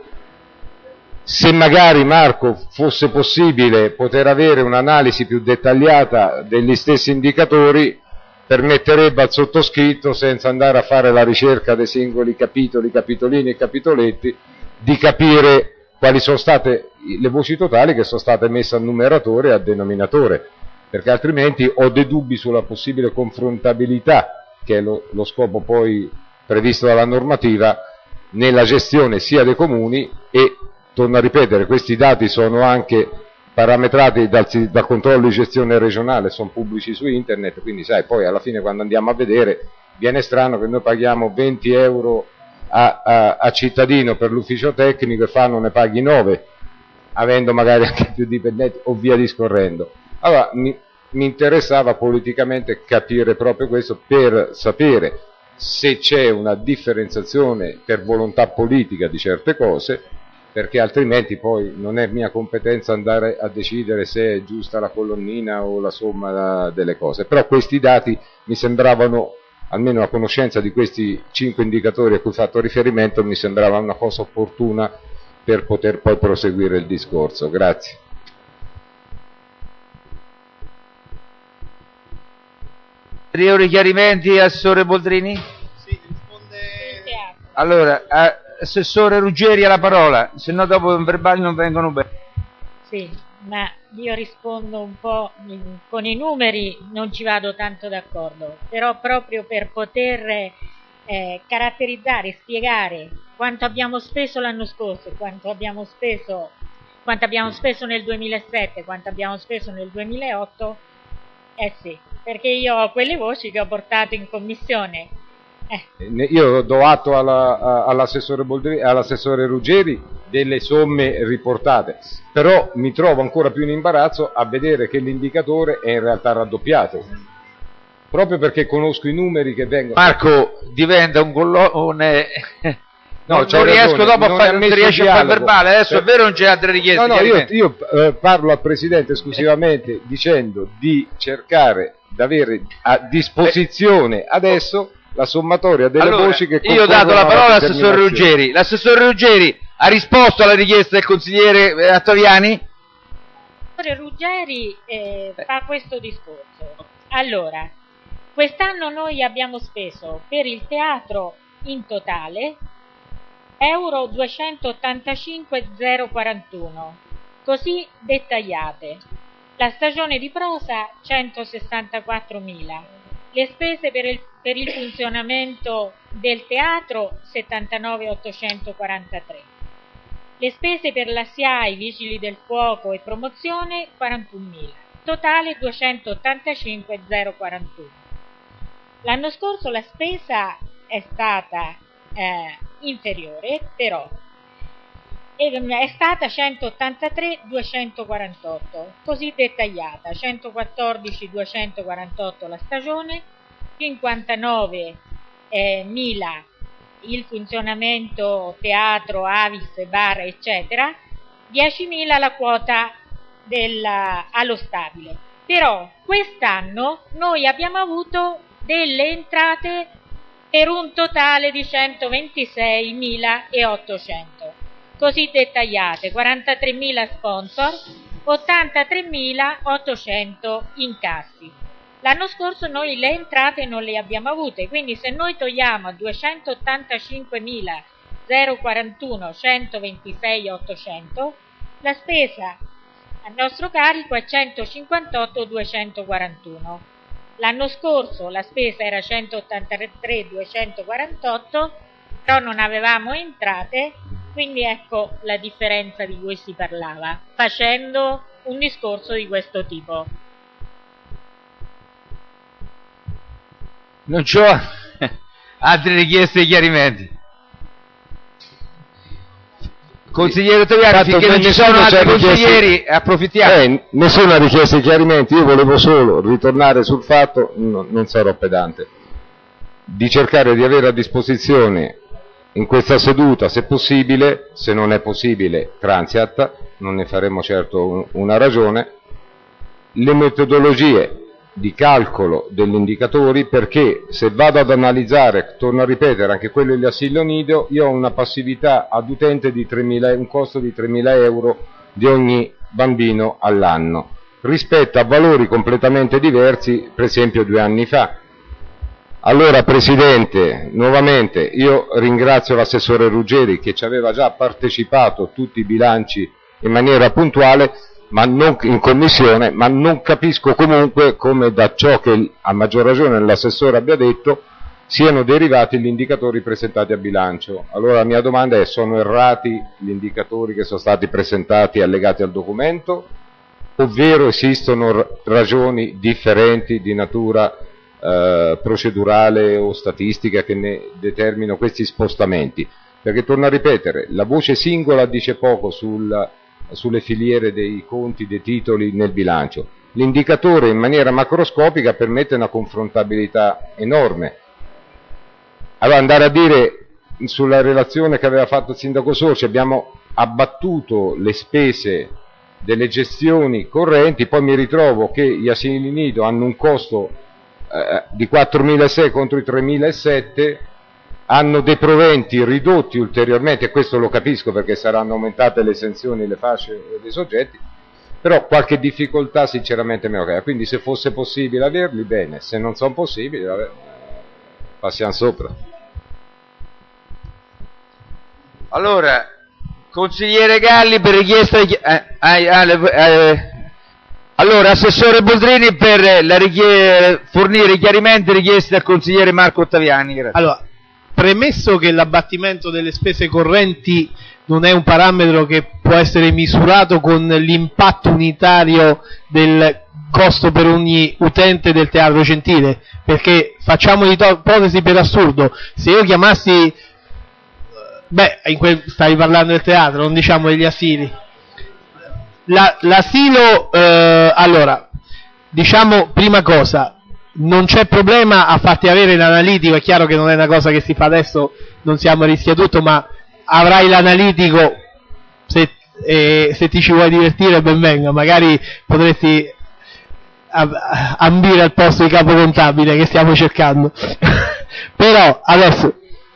se magari, Marco, fosse possibile poter avere un'analisi più dettagliata degli stessi indicatori, permetterebbe al sottoscritto, senza andare a fare la ricerca dei singoli capitoli, capitolini e capitoletti, di capire quali sono state le voci totali che sono state messe a numeratore e a denominatore, perché altrimenti ho dei dubbi sulla possibile confrontabilità, che è lo, lo scopo poi previsto dalla normativa, nella gestione sia dei comuni e, torno a ripetere, questi dati sono anche parametrati dal, dal controllo di gestione regionale, sono pubblici su internet, quindi sai, poi alla fine quando andiamo a vedere viene strano che noi paghiamo venti euro a, a, a cittadino per l'ufficio tecnico e fanno ne paghi nove, avendo magari anche più dipendenti o via discorrendo. Allora, mi, mi interessava politicamente capire proprio questo, per sapere se c'è una differenziazione per volontà politica di certe cose, perché altrimenti poi non è mia competenza andare a decidere se è giusta la colonnina o la somma delle cose. Però questi dati mi sembravano, almeno la conoscenza di questi cinque indicatori a cui ho fatto riferimento, mi sembrava una cosa opportuna per poter poi proseguire il discorso. Grazie. Ulteriori chiarimenti, Assessore Boldrini? Sì, risponde... Allora, Assessore Ruggeri ha la parola, se no dopo i verbali non vengono bene. Sì, ma io rispondo un po', con i numeri non ci vado tanto d'accordo, però proprio per poter eh, caratterizzare, spiegare quanto abbiamo speso l'anno scorso, quanto abbiamo speso, quanto abbiamo speso nel duemilasette, quanto abbiamo speso nel duemilaotto, eh sì, perché io ho quelle voci che ho portato in commissione. Eh. Io do atto alla, all'assessore Boldrini, all'assessore Ruggeri delle somme riportate, però mi trovo ancora più in imbarazzo a vedere che l'indicatore è in realtà raddoppiato, proprio perché conosco i numeri che vengono... Marco, diventa un colloquione... No, non, non riesco ragione, dopo non a fare, non riesce a fare verbale, adesso per... è vero non c'è altre richieste? No, no, io, io eh, parlo al Presidente esclusivamente dicendo di cercare di avere a disposizione adesso la sommatoria delle allora, voci che io ho dato la parola all'assessore Ruggeri. L'assessore Ruggeri ha risposto alla richiesta del consigliere eh, Attoriani? L'assessore Ruggeri eh, fa questo discorso. Allora, quest'anno noi abbiamo speso per il teatro in totale euro duecentottantacinquemila quarantuno, così dettagliate. La stagione di prosa centosessantaquattromila, le spese per il, per il funzionamento del teatro settantanovemila ottocentoquarantatré, le spese per la S I A I, Vigili del Fuoco e promozione quarantunomila, totale duecentottantacinquemila quarantuno. L'anno scorso la spesa è stata eh, inferiore, però è stata centottantatré duecentoquarantotto, così dettagliata: centoquattordici duecentoquarantotto la stagione, cinquantanovemila il funzionamento teatro, Avis, bar, eccetera, diecimila la quota del, allo stabile. Però quest'anno noi abbiamo avuto delle entrate per un totale di centoventiseimilaottocento, così dettagliate: quarantatremila sponsor, ottantatremilaottocento incassi. L'anno scorso noi le entrate non le abbiamo avute, quindi se noi togliamo duecentottantacinquemilaquarantuno centoventisei ottocento, la spesa a nostro carico è centocinquantotto duecentoquarantuno. L'anno scorso la spesa era centottantatré duecentoquarantotto, però non avevamo entrate, quindi ecco la differenza di cui si parlava, facendo un discorso di questo tipo. Non c'ho altre richieste di chiarimenti. Consigliere Ottaviani, finché non ci sono altri consiglieri, approfittiamo. Eh, nessuna richiesta di chiarimenti, io volevo solo ritornare sul fatto, no, non sarò pedante, di cercare di avere a disposizione in questa seduta, se possibile, se non è possibile, transiat, non ne faremo certo un, una ragione, le metodologie di calcolo degli indicatori, perché se vado ad analizzare, torno a ripetere, anche quello degli asili nido, io ho una passività ad utente di tremila, un costo di tremila euro di ogni bambino all'anno, rispetto a valori completamente diversi, per esempio due anni fa. Allora, Presidente, nuovamente io ringrazio l'assessore Ruggeri che ci aveva già partecipato a tutti i bilanci in maniera puntuale, ma non in commissione, ma non capisco comunque come da ciò che a maggior ragione l'assessore abbia detto siano derivati gli indicatori presentati a bilancio. Allora la mia domanda è: sono errati gli indicatori che sono stati presentati e allegati al documento, ovvero esistono ragioni differenti di natura eh, procedurale o statistica che ne determinano questi spostamenti? Perché, torno a ripetere, la voce singola dice poco sul sulle filiere dei conti, dei titoli nel bilancio. L'indicatore in maniera macroscopica permette una confrontabilità enorme. Allora, andare a dire sulla relazione che aveva fatto il sindaco Sorci, abbiamo abbattuto le spese delle gestioni correnti, poi mi ritrovo che gli asili nido hanno un costo eh, di quattromilaseicento contro i tremilasettecento, hanno dei proventi ridotti ulteriormente, e questo lo capisco perché saranno aumentate le esenzioni, le fasce dei soggetti, però qualche difficoltà sinceramente me lo crea. Quindi se fosse possibile averli, bene, se non sono possibili, vabbè, passiamo sopra. Allora, consigliere Galli per richiesta di... Eh, eh, eh, allora, assessore Boldrini per la richie... fornire i chiarimenti richiesti dal consigliere Marco Ottaviani. Grazie. Allora, premesso che l'abbattimento delle spese correnti non è un parametro che può essere misurato con l'impatto unitario del costo per ogni utente del teatro Gentile, perché facciamo l'ipotesi per assurdo, se io chiamassi, beh, in quel, stavi parlando del teatro, non diciamo degli asili, La, l'asilo, eh, allora, diciamo, prima cosa, non c'è problema a farti avere l'analitico, è chiaro che non è una cosa che si fa adesso, non siamo a rischio tutto, ma avrai l'analitico, se, eh, se ti ci vuoi divertire ben venga, magari potresti ambire al posto di capo contabile che stiamo cercando. Però adesso,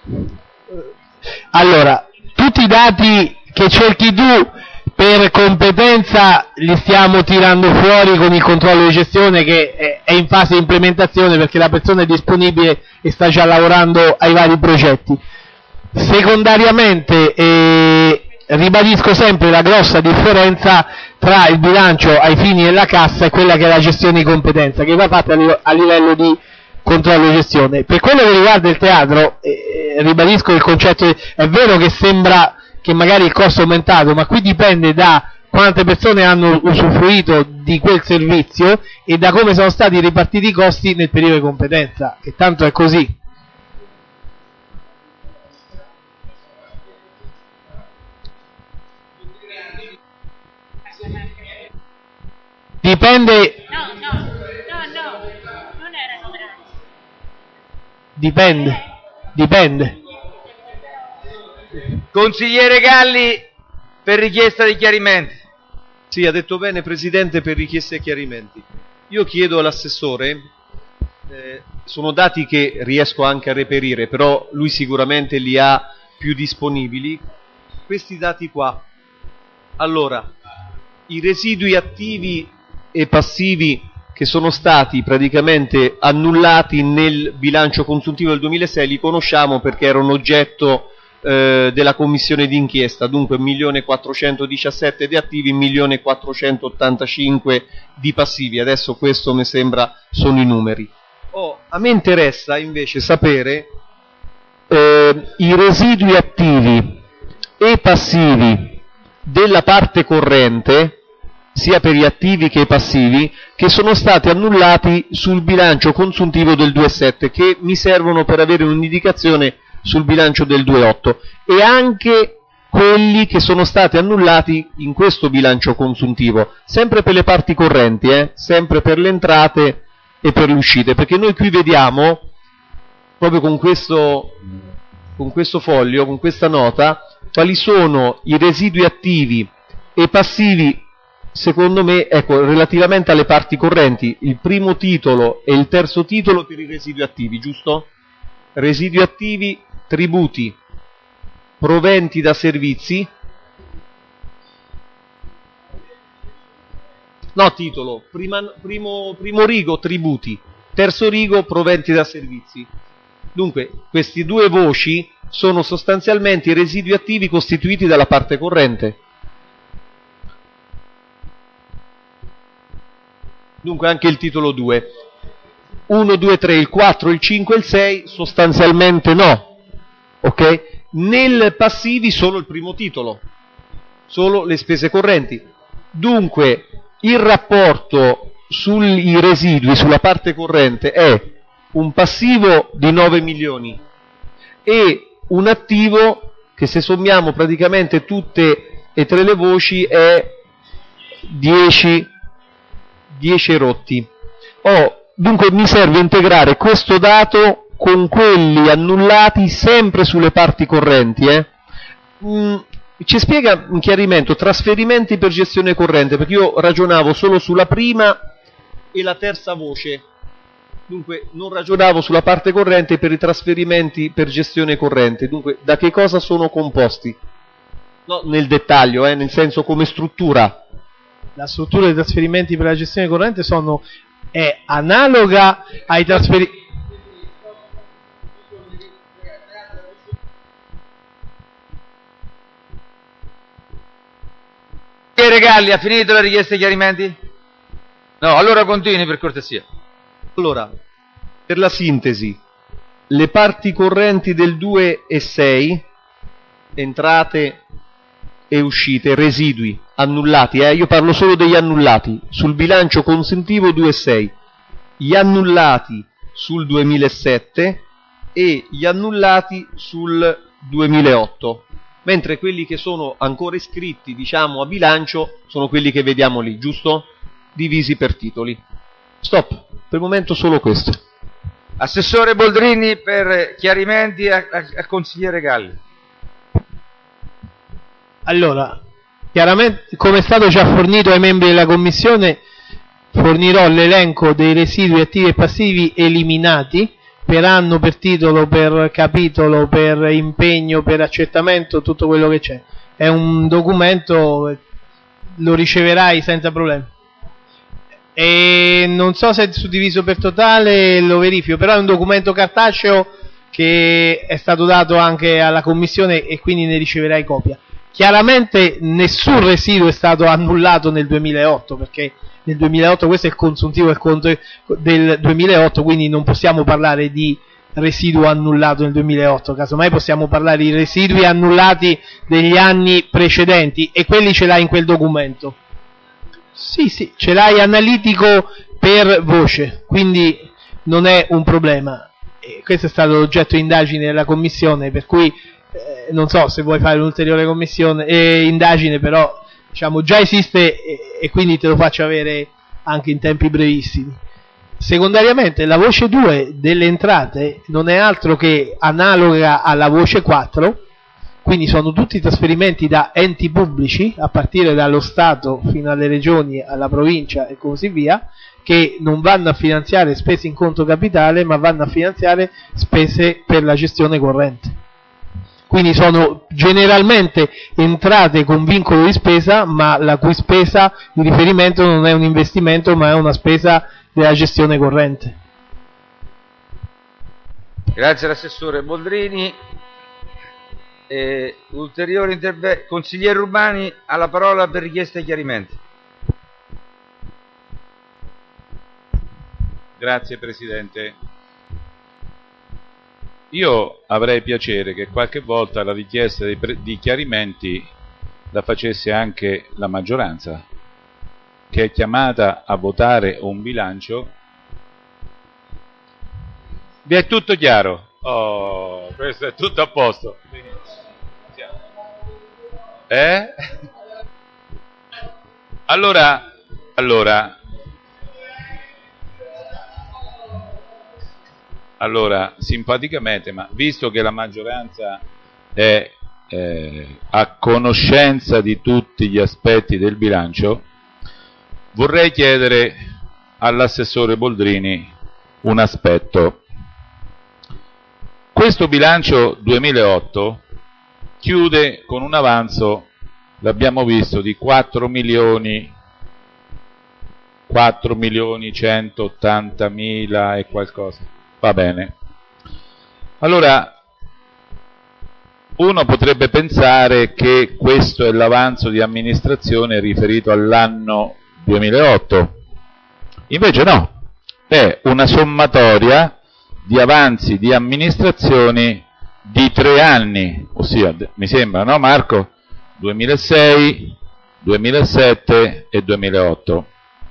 allora, tutti i dati che cerchi tu per competenza li stiamo tirando fuori con il controllo di gestione, che è in fase di implementazione perché la persona è disponibile e sta già lavorando ai vari progetti. Secondariamente, eh, ribadisco sempre la grossa differenza tra il bilancio ai fini della cassa e quella che è la gestione di competenza, che va fatta a livello di controllo di gestione. Per quello che riguarda il teatro, eh, ribadisco il concetto, è vero che sembra che magari il costo è aumentato, ma qui dipende da quante persone hanno usufruito di quel servizio e da come sono stati ripartiti i costi nel periodo di competenza, che tanto è così. Dipende. No, no, no, no, non erano gratis. Dipende, dipende. Consigliere Galli, per richiesta di chiarimenti. Sì, ha detto bene, Presidente, per richieste e chiarimenti. Io chiedo all'assessore, eh, sono dati che riesco anche a reperire, però lui sicuramente li ha più disponibili, questi dati qua. Allora, i residui attivi e passivi che sono stati praticamente annullati nel bilancio consuntivo del duemilasei li conosciamo perché erano oggetto eh, della commissione d'inchiesta, dunque un milione quattrocentodiciassette di attivi, un milione quattrocentottantacinque di passivi. Adesso questo mi sembra sono i numeri. Oh, a me interessa invece sapere eh, i residui attivi e passivi della parte corrente, sia per gli attivi che i passivi, che sono stati annullati sul bilancio consuntivo del due sette, che mi servono per avere un'indicazione sul bilancio del due otto, e anche quelli che sono stati annullati in questo bilancio consuntivo, sempre per le parti correnti, eh? sempre per le entrate e per le uscite, perché noi qui vediamo, proprio con questo, con questo foglio, con questa nota, quali sono i residui attivi e passivi, secondo me, ecco, relativamente alle parti correnti, il primo titolo e il terzo titolo per i residui attivi, giusto? Residui attivi, tributi, proventi da servizi, no, titolo, prima, primo, primo rigo, tributi, terzo rigo, proventi da servizi. Dunque, queste due voci sono sostanzialmente i residui attivi costituiti dalla parte corrente. Dunque anche il titolo due. uno, due, tre, il quattro, il cinque e il sei sostanzialmente no. Ok? Nel passivi solo il primo titolo, solo le spese correnti. Dunque il rapporto sui residui, sulla parte corrente, è un passivo di nove milioni e un attivo che, se sommiamo praticamente tutte e tre le voci, è dieci rotti. Oh, dunque mi serve integrare questo dato con quelli annullati sempre sulle parti correnti. Eh? Mm, ci spiega un chiarimento, trasferimenti per gestione corrente, perché io ragionavo solo sulla prima e la terza voce, dunque non ragionavo sulla parte corrente per i trasferimenti per gestione corrente. Dunque, da che cosa sono composti? No, nel dettaglio, eh, nel senso come struttura. La struttura dei trasferimenti per la gestione corrente sono, è analoga ai trasferimenti. Regali, ha finito la richiesta di chiarimenti? No, allora continui per cortesia. Allora, per la sintesi, le parti correnti del due e sei, entrate e uscite, residui, annullati, eh? Io parlo solo degli annullati, sul bilancio consuntivo due e sei, gli annullati sul duemilasette e gli annullati sul duemilaotto, mentre quelli che sono ancora iscritti, diciamo, a bilancio sono quelli che vediamo lì, giusto? Divisi per titoli. Stop, per il momento solo questo. Assessore Boldrini per chiarimenti al consigliere Galli. Allora, chiaramente, come è stato già fornito ai membri della Commissione, fornirò l'elenco dei residui attivi e passivi eliminati per anno, per titolo, per capitolo, per impegno, per accertamento, tutto quello che c'è. È un documento, lo riceverai senza problemi. E non so se è suddiviso per totale, lo verifico, però è un documento cartaceo che è stato dato anche alla Commissione e quindi ne riceverai copia. Chiaramente nessun residuo è stato annullato nel duemilaotto, perché nel duemilaotto questo è il consuntivo del conto del duemilaotto, quindi non possiamo parlare di residuo annullato nel duemilaotto, casomai possiamo parlare di residui annullati degli anni precedenti, e quelli ce l'hai in quel documento. Sì, sì, ce l'hai analitico per voce, quindi non è un problema. E questo è stato l'oggetto di indagine della Commissione, per cui eh, non so se vuoi fare un'ulteriore commissione eh, indagine, però diciamo già esiste e, e quindi te lo faccio avere anche in tempi brevissimi. Secondariamente, la voce due delle entrate non è altro che analoga alla voce quattro, quindi sono tutti trasferimenti da enti pubblici, a partire dallo Stato fino alle regioni, alla provincia e così via, che non vanno a finanziare spese in conto capitale, ma vanno a finanziare spese per la gestione corrente. Quindi sono generalmente entrate con vincolo di spesa, ma la cui spesa di riferimento non è un investimento, ma è una spesa della gestione corrente. Grazie all'assessore Boldrini. Eh, ulteriori interventi. Consigliere Urbani ha la parola per richieste e chiarimenti. Grazie Presidente. Io avrei piacere che qualche volta la richiesta di, di chiarimenti la facesse anche la maggioranza, che è chiamata a votare un bilancio. Vi è tutto chiaro? Oh, questo è tutto a posto. Eh? Allora, allora, allora, simpaticamente, ma visto che la maggioranza è eh, a conoscenza di tutti gli aspetti del bilancio, vorrei chiedere all'assessore Boldrini un aspetto. Questo bilancio duemilaotto chiude con un avanzo, l'abbiamo visto, di quattro milioni centottantamila e qualcosa. Va bene. Allora, uno potrebbe pensare che questo è l'avanzo di amministrazione riferito all'anno duemilaotto. Invece no, è una sommatoria di avanzi di amministrazioni di tre anni, ossia, mi sembra, no Marco? duemilasei, duemilasette e duemilaotto.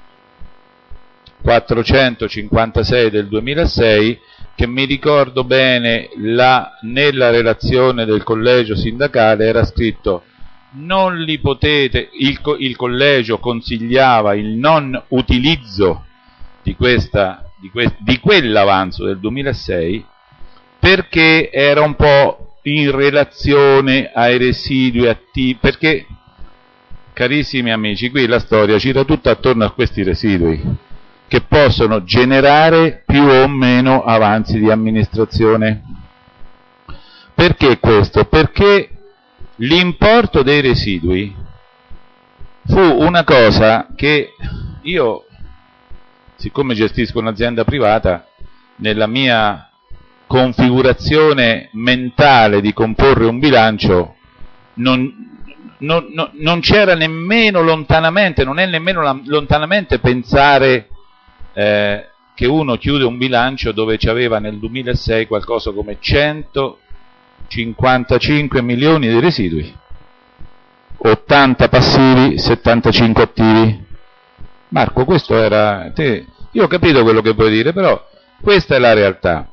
quattrocentocinquantasei del duemilasei, che mi ricordo bene, la, nella relazione del collegio sindacale era scritto non li potete, il, il collegio consigliava il non utilizzo di, questa, di, que, di quell'avanzo del duemilasei perché era un po' in relazione ai residui attivi, perché, carissimi amici, qui la storia gira tutta attorno a questi residui, che possono generare più o meno avanzi di amministrazione. Perché questo? Perché l'importo dei residui fu una cosa che io, siccome gestisco un'azienda privata, nella mia configurazione mentale di comporre un bilancio non, non, non, non c'era nemmeno lontanamente, non è nemmeno lontanamente pensare eh, che uno chiude un bilancio dove ci aveva nel duemilasei qualcosa come centocinquantacinque milioni di residui, ottanta passivi, settantacinque attivi. Marco, questo era... Te, io ho capito quello che vuoi dire, però questa è la realtà.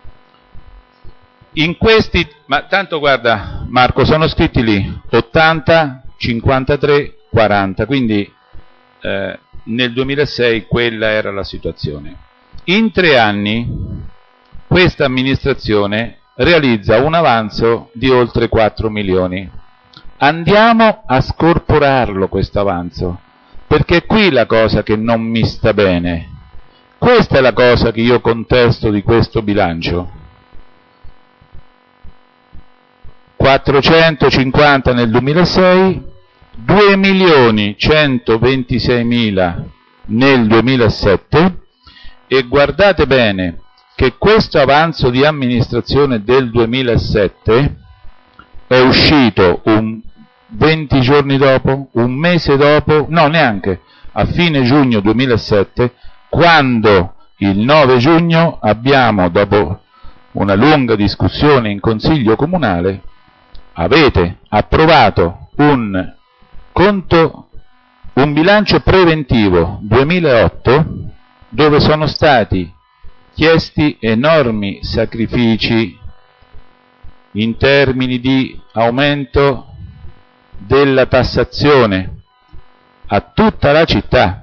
In questi, ma tanto guarda Marco, sono scritti lì ottanta, cinquantatré, quaranta, quindi eh, nel duemilasei quella era la situazione. In tre anni questa amministrazione realizza un avanzo di oltre quattro milioni. Andiamo a scorporarlo questo avanzo, perché è qui la cosa che non mi sta bene. Questa è la cosa che io contesto di questo bilancio. quattrocentocinquanta nel duemilasei, due milioni centoventiseimila nel duemilasette, e guardate bene che questo avanzo di amministrazione del duemilasette è uscito un venti giorni dopo, un mese dopo, no neanche, a fine giugno duemilasette, quando il nove giugno abbiamo, dopo una lunga discussione in Consiglio Comunale, avete approvato un conto, un bilancio preventivo duemilaotto, dove sono stati chiesti enormi sacrifici in termini di aumento della tassazione a tutta la città.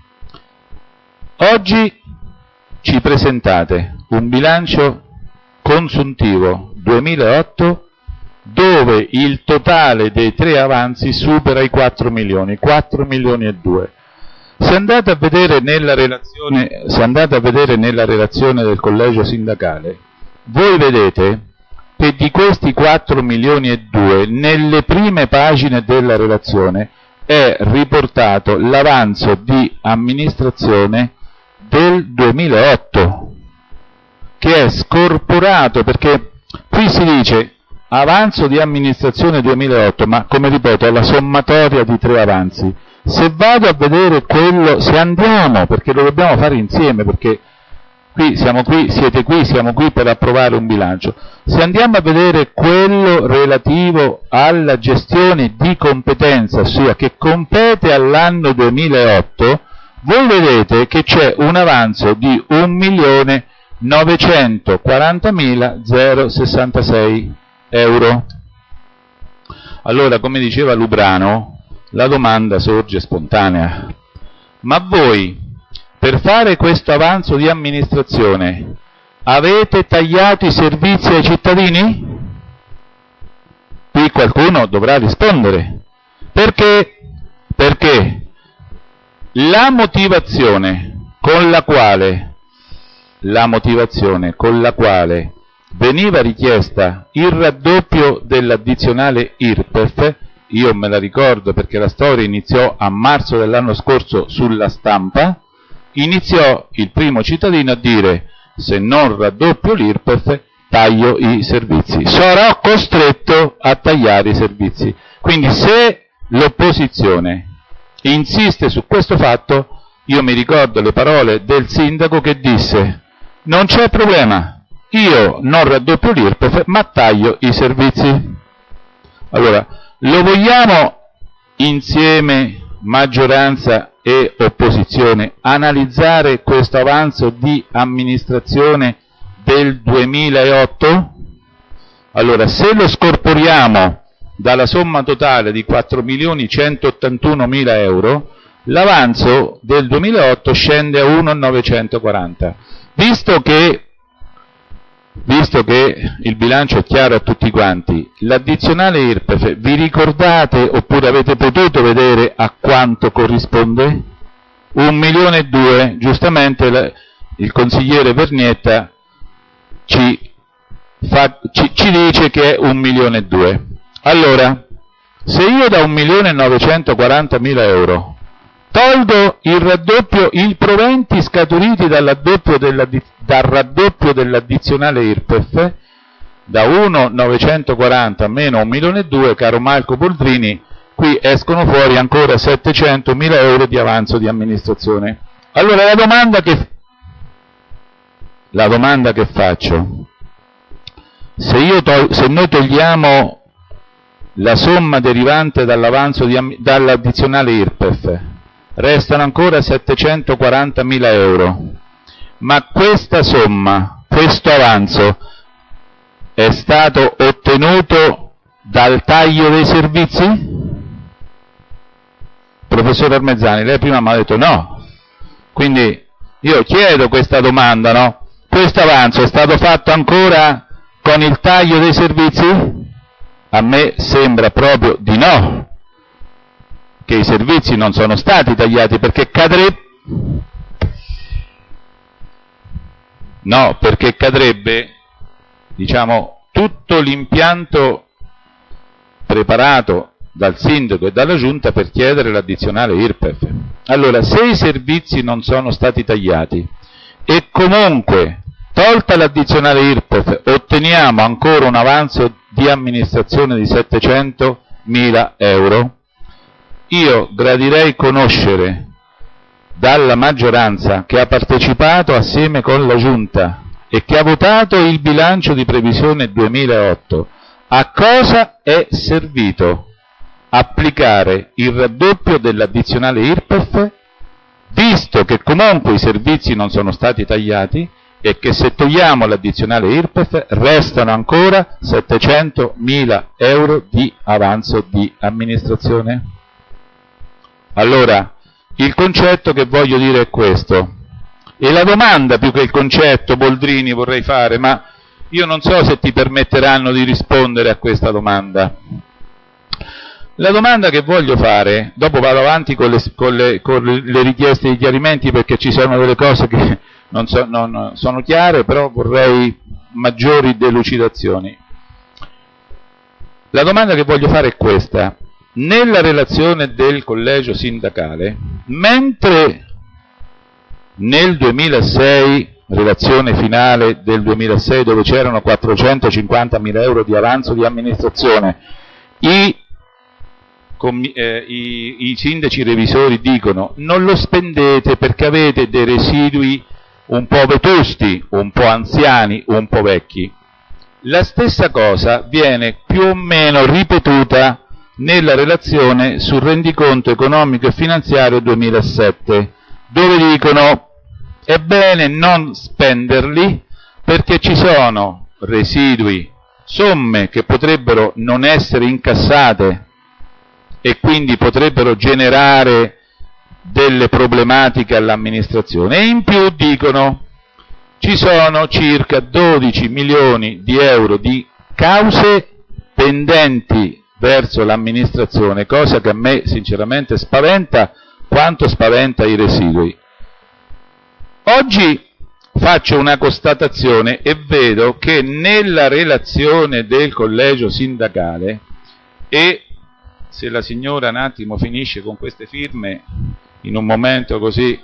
Oggi ci presentate un bilancio consuntivo duemilaotto dove il totale dei tre avanzi supera i quattro milioni, quattro milioni e due. Se andate a vedere nella relazione, se andate a vedere nella relazione del collegio sindacale, voi vedete che di questi quattro milioni e due, nelle prime pagine della relazione è riportato l'avanzo di amministrazione del duemilaotto, che è scorporato, perché qui si dice avanzo di amministrazione duemilaotto, ma come ripeto è la sommatoria di tre avanzi. Se vado a vedere quello, se andiamo, perché lo dobbiamo fare insieme, perché qui siamo qui, siete qui, siamo qui per approvare un bilancio, se andiamo a vedere quello relativo alla gestione di competenza, ossia che compete all'anno duemilaotto, voi vedete che c'è un avanzo di un milione novecentoquarantamila sessantasei euro. Allora, come diceva Lubrano, la domanda sorge spontanea: ma voi, per fare questo avanzo di amministrazione, avete tagliato i servizi ai cittadini? Qui qualcuno dovrà rispondere. Perché? Perché la motivazione con la quale la motivazione con la quale veniva richiesta il raddoppio dell'addizionale I R P E F, io me la ricordo perché la storia iniziò a marzo dell'anno scorso sulla Stampa, iniziò il primo cittadino a dire: se non raddoppio l'I R P E F taglio i servizi, sarò costretto a tagliare i servizi. Quindi se l'opposizione insiste su questo fatto, io mi ricordo le parole del sindaco che disse: non c'è problema, io non raddoppio l'I R P E F ma taglio i servizi. Allora, lo vogliamo insieme, maggioranza e opposizione, analizzare questo avanzo di amministrazione del duemilaotto? Allora, se lo scorporiamo dalla somma totale di quattro milioni centottantunomila euro, l'avanzo del duemilaotto scende a un milione novecentoquaranta. Visto che Visto che il bilancio è chiaro a tutti quanti, l'addizionale I R P E F, vi ricordate oppure avete potuto vedere a quanto corrisponde? Un milione e due, giustamente la, il consigliere Vernietta ci, fa, ci, ci dice che è un milione e due. Allora, se io da un milione e novecentoquarantamila euro tolgo il raddoppio, i proventi scaturiti dal raddoppio, dal raddoppio dell'addizionale I R P E F, da un milione novecentoquaranta meno un milione e due, caro Marco Boldrini, qui escono fuori ancora settecentomila euro di avanzo di amministrazione. Allora la domanda che, la domanda che faccio, se, io tol, se noi togliamo la somma derivante dall'avanzo di, dall'addizionale I R P E F, restano ancora settecentoquarantamila euro, ma questa somma, questo avanzo, è stato ottenuto dal taglio dei servizi? Professor Armezzani, lei prima mi ha detto no, quindi io chiedo questa domanda, no? Questo avanzo è stato fatto ancora con il taglio dei servizi? A me sembra proprio di no, che i servizi non sono stati tagliati, perché cadrebbe no, perché cadrebbe, diciamo, tutto l'impianto preparato dal sindaco e dalla giunta per chiedere l'addizionale I R P E F. Allora, se i servizi non sono stati tagliati e comunque, tolta l'addizionale I R P E F, otteniamo ancora un avanzo di amministrazione di settecentomila euro, io gradirei conoscere dalla maggioranza che ha partecipato assieme con la Giunta e che ha votato il bilancio di previsione duemilaotto, a cosa è servito applicare il raddoppio dell'addizionale I R P E F, visto che comunque i servizi non sono stati tagliati e che se togliamo l'addizionale I R P E F restano ancora settecentomila euro di avanzo di amministrazione. Allora, il concetto che voglio dire è questo, e la domanda più che il concetto, Boldrini, vorrei fare, ma io non so se ti permetteranno di rispondere a questa domanda. La domanda che voglio fare, dopo vado avanti con le, con le, con le richieste di chiarimenti, perché ci sono delle cose che non, so, non sono chiare, però vorrei maggiori delucidazioni. La domanda che voglio fare è questa. Nella relazione del collegio sindacale, mentre nel duemilasei, relazione finale del duemilasei, dove c'erano quattrocentocinquantamila euro di avanzo di amministrazione, i Com, eh, i, i sindaci revisori dicono non lo spendete perché avete dei residui un po' vetusti, un po' anziani, un po' vecchi. La stessa cosa viene più o meno ripetuta nella relazione sul rendiconto economico e finanziario duemilasette, dove dicono è bene non spenderli perché ci sono residui, somme che potrebbero non essere incassate e quindi potrebbero generare delle problematiche all'amministrazione, e in più dicono ci sono circa dodici milioni di euro di cause pendenti verso l'amministrazione, cosa che a me sinceramente spaventa quanto spaventa i residui. Oggi faccio una constatazione e vedo che nella relazione del collegio sindacale, e se la signora un attimo finisce con queste firme in un momento così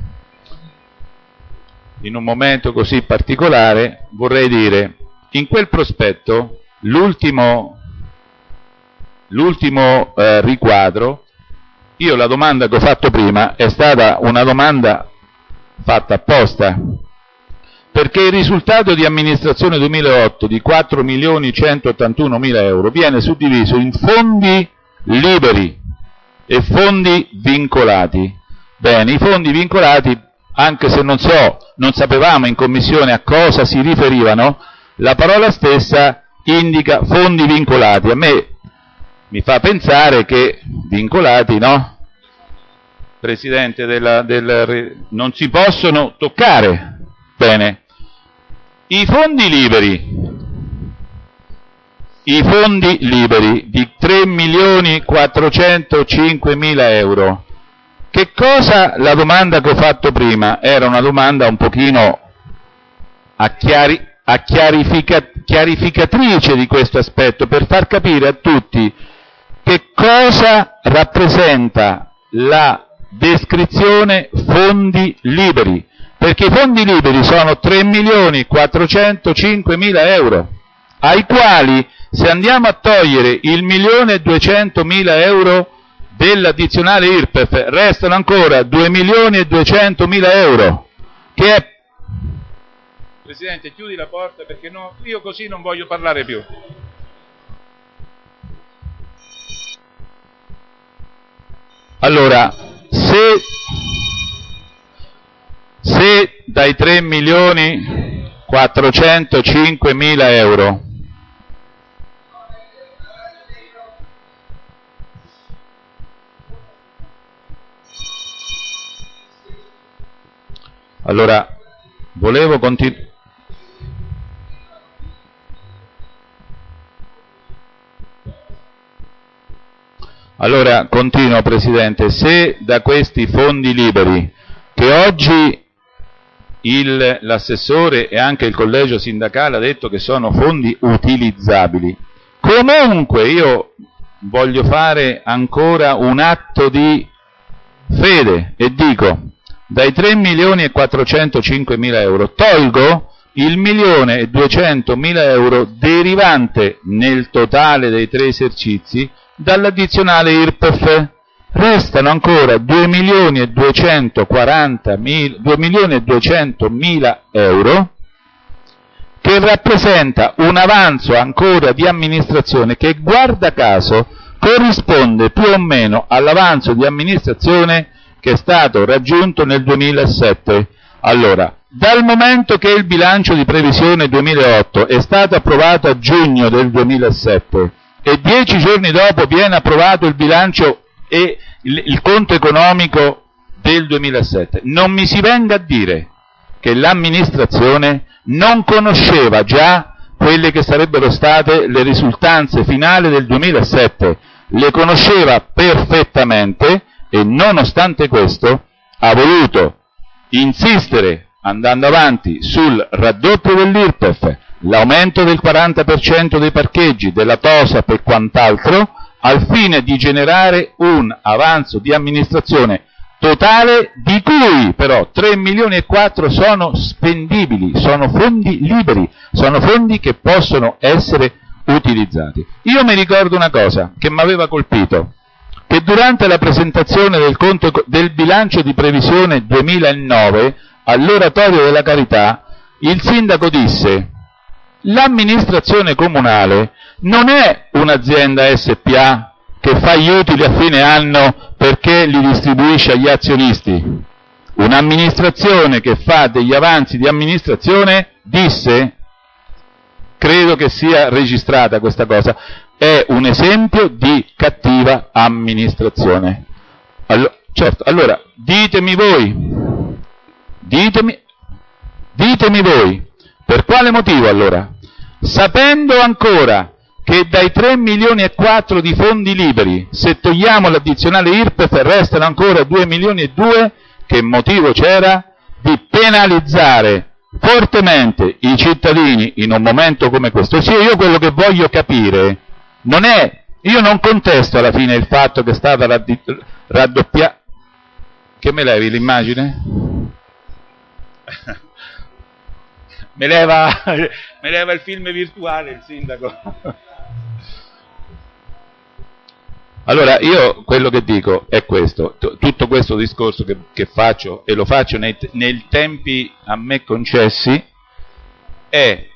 in un momento così particolare, vorrei dire, in quel prospetto l'ultimo l'ultimo eh, riquadro, io la domanda che ho fatto prima è stata una domanda fatta apposta, perché il risultato di amministrazione duemilaotto di quattro milioni centottantunomila euro viene suddiviso in fondi liberi e fondi vincolati. Bene, i fondi vincolati, anche se non so, non sapevamo in commissione a cosa si riferivano, la parola stessa indica fondi vincolati. A me mi fa pensare che vincolati, no? Presidente della, del, non si possono toccare. Bene, i fondi liberi I fondi liberi di tre milioni quattrocentocinquemila euro. Che cosa, la domanda che ho fatto prima era una domanda un pochino a, chiari, a chiarifica, chiarificatrice di questo aspetto, per far capire a tutti che cosa rappresenta la descrizione fondi liberi, perché i fondi liberi sono tre milioni quattrocentocinquemila euro, ai quali, se andiamo a togliere il milione e duecentomila euro dell'addizionale I R P E F, restano ancora due milioni e duecentomila euro, che è... Presidente, chiudi la porta perché no, io così non voglio parlare più. Allora, se, se dai tre milioni quattrocentocinquemila euro allora volevo continuare. Allora, continuo, Presidente. Se da questi fondi liberi, che oggi il, l'assessore e anche il collegio sindacale ha detto che sono fondi utilizzabili, comunque io voglio fare ancora un atto di fede e dico, dai tre milioni e quattrocentocinquemila euro tolgo il milione e duecentomila euro derivante nel totale dei tre esercizi dall'addizionale I R P E F, restano ancora due milioni e duecentomila euro, che rappresenta un avanzo ancora di amministrazione che, guarda caso, corrisponde più o meno all'avanzo di amministrazione che è stato raggiunto nel duemilasette. Allora, dal momento che il bilancio di previsione duemilaotto è stato approvato a giugno del duemilasette e dieci giorni dopo viene approvato il bilancio e il, il conto economico del duemilasette, non mi si venga a dire che l'amministrazione non conosceva già quelle che sarebbero state le risultanze finali del duemilasette, le conosceva perfettamente e nonostante questo ha voluto insistere, andando avanti, sul raddoppio dell'I R P E F, l'aumento del quaranta per cento dei parcheggi, della TOSAP e quant'altro, al fine di generare un avanzo di amministrazione totale di cui però tre milioni e quattro sono spendibili, sono fondi liberi, sono fondi che possono essere utilizzati. Io mi ricordo una cosa che mi aveva colpito, che durante la presentazione del, conto, del bilancio di previsione duemilanove all'Oratorio della Carità, il sindaco disse: l'amministrazione comunale non è un'azienda S P A che fa gli utili a fine anno perché li distribuisce agli azionisti. Un'amministrazione che fa degli avanzi di amministrazione, disse, credo che sia registrata questa cosa, è un esempio di cattiva amministrazione. Allora, certo, allora, ditemi voi, ditemi, ditemi voi, per quale motivo allora? Sapendo ancora che dai tre milioni e quattro di fondi liberi, se togliamo l'addizionale I R P E F, restano ancora due milioni e due, che motivo c'era di penalizzare fortemente i cittadini in un momento come questo? Sì, io quello che voglio capire non è, io non contesto alla fine il fatto che è stata raddoppiata. Che me levi l'immagine? Me leva, me leva il film virtuale il sindaco. Allora, io quello che dico è questo, T- tutto questo discorso che, che faccio, e lo faccio nei, nei tempi a me concessi, è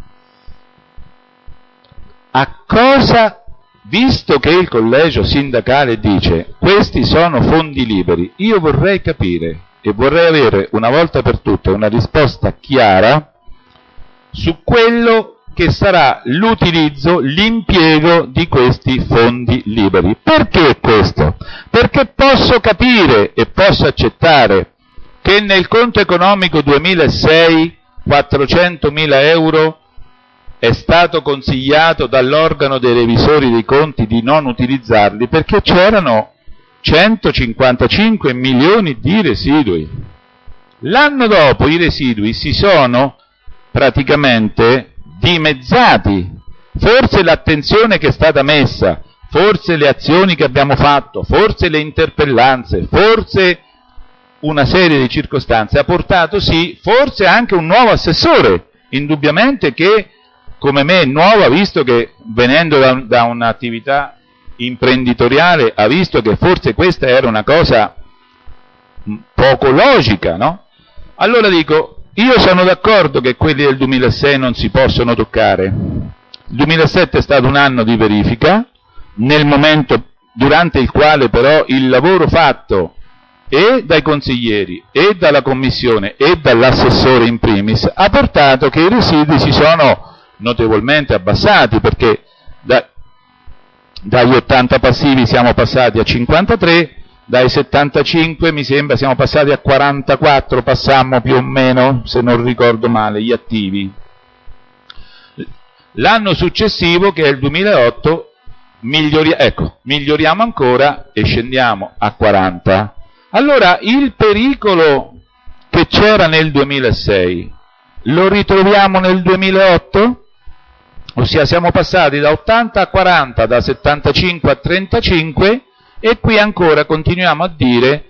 a cosa, visto che il collegio sindacale dice questi sono fondi liberi, io vorrei capire e vorrei avere una volta per tutte una risposta chiara su quello che sarà l'utilizzo, l'impiego di questi fondi liberi. Perché questo? Perché posso capire e posso accettare che nel conto economico duemilasei quattrocentomila euro è stato consigliato dall'organo dei revisori dei conti di non utilizzarli perché c'erano centocinquantacinque milioni di residui. L'anno dopo i residui si sono praticamente dimezzati, forse l'attenzione che è stata messa, forse le azioni che abbiamo fatto, forse le interpellanze, forse una serie di circostanze ha portato sì, forse anche un nuovo assessore, indubbiamente che come me è nuovo, ha visto che venendo da, da un'attività imprenditoriale ha visto che forse questa era una cosa poco logica, no? Allora dico, io sono d'accordo che quelli del duemilasei non si possono toccare. Il duemilasette è stato un anno di verifica, nel momento durante il quale però il lavoro fatto e dai consiglieri, e dalla commissione, e dall'assessore in primis, ha portato che i residui si sono notevolmente abbassati, perché da, dagli ottanta passivi siamo passati a cinquantatré, dai settantacinque mi sembra siamo passati a quarantaquattro, passammo più o meno, se non ricordo male, gli attivi. L'anno successivo, che è il duemilaotto, migliori- ecco, miglioriamo ancora e scendiamo a quaranta. Allora, il pericolo che c'era nel duemilasei lo ritroviamo nel duemilaotto? Ossia siamo passati da ottanta a quaranta, da settantacinque a trentacinque, e qui ancora continuiamo a dire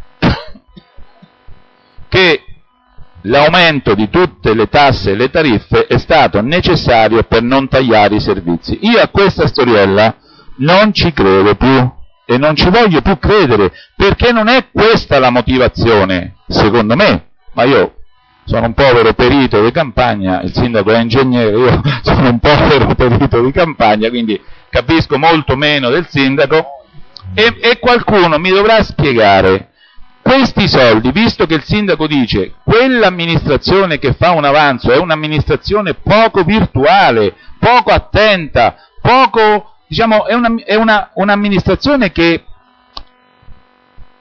che l'aumento di tutte le tasse e le tariffe è stato necessario per non tagliare i servizi. Io a questa storiella non ci credo più e non ci voglio più credere, perché non è questa la motivazione, secondo me, ma io sono un povero perito di campagna, il sindaco è ingegnere, io sono un povero perito di campagna, quindi capisco molto meno del sindaco, e, e qualcuno mi dovrà spiegare questi soldi, visto che il sindaco dice quell'amministrazione che fa un avanzo è un'amministrazione poco virtuale, poco attenta, poco, diciamo, è, una, è una, un'amministrazione che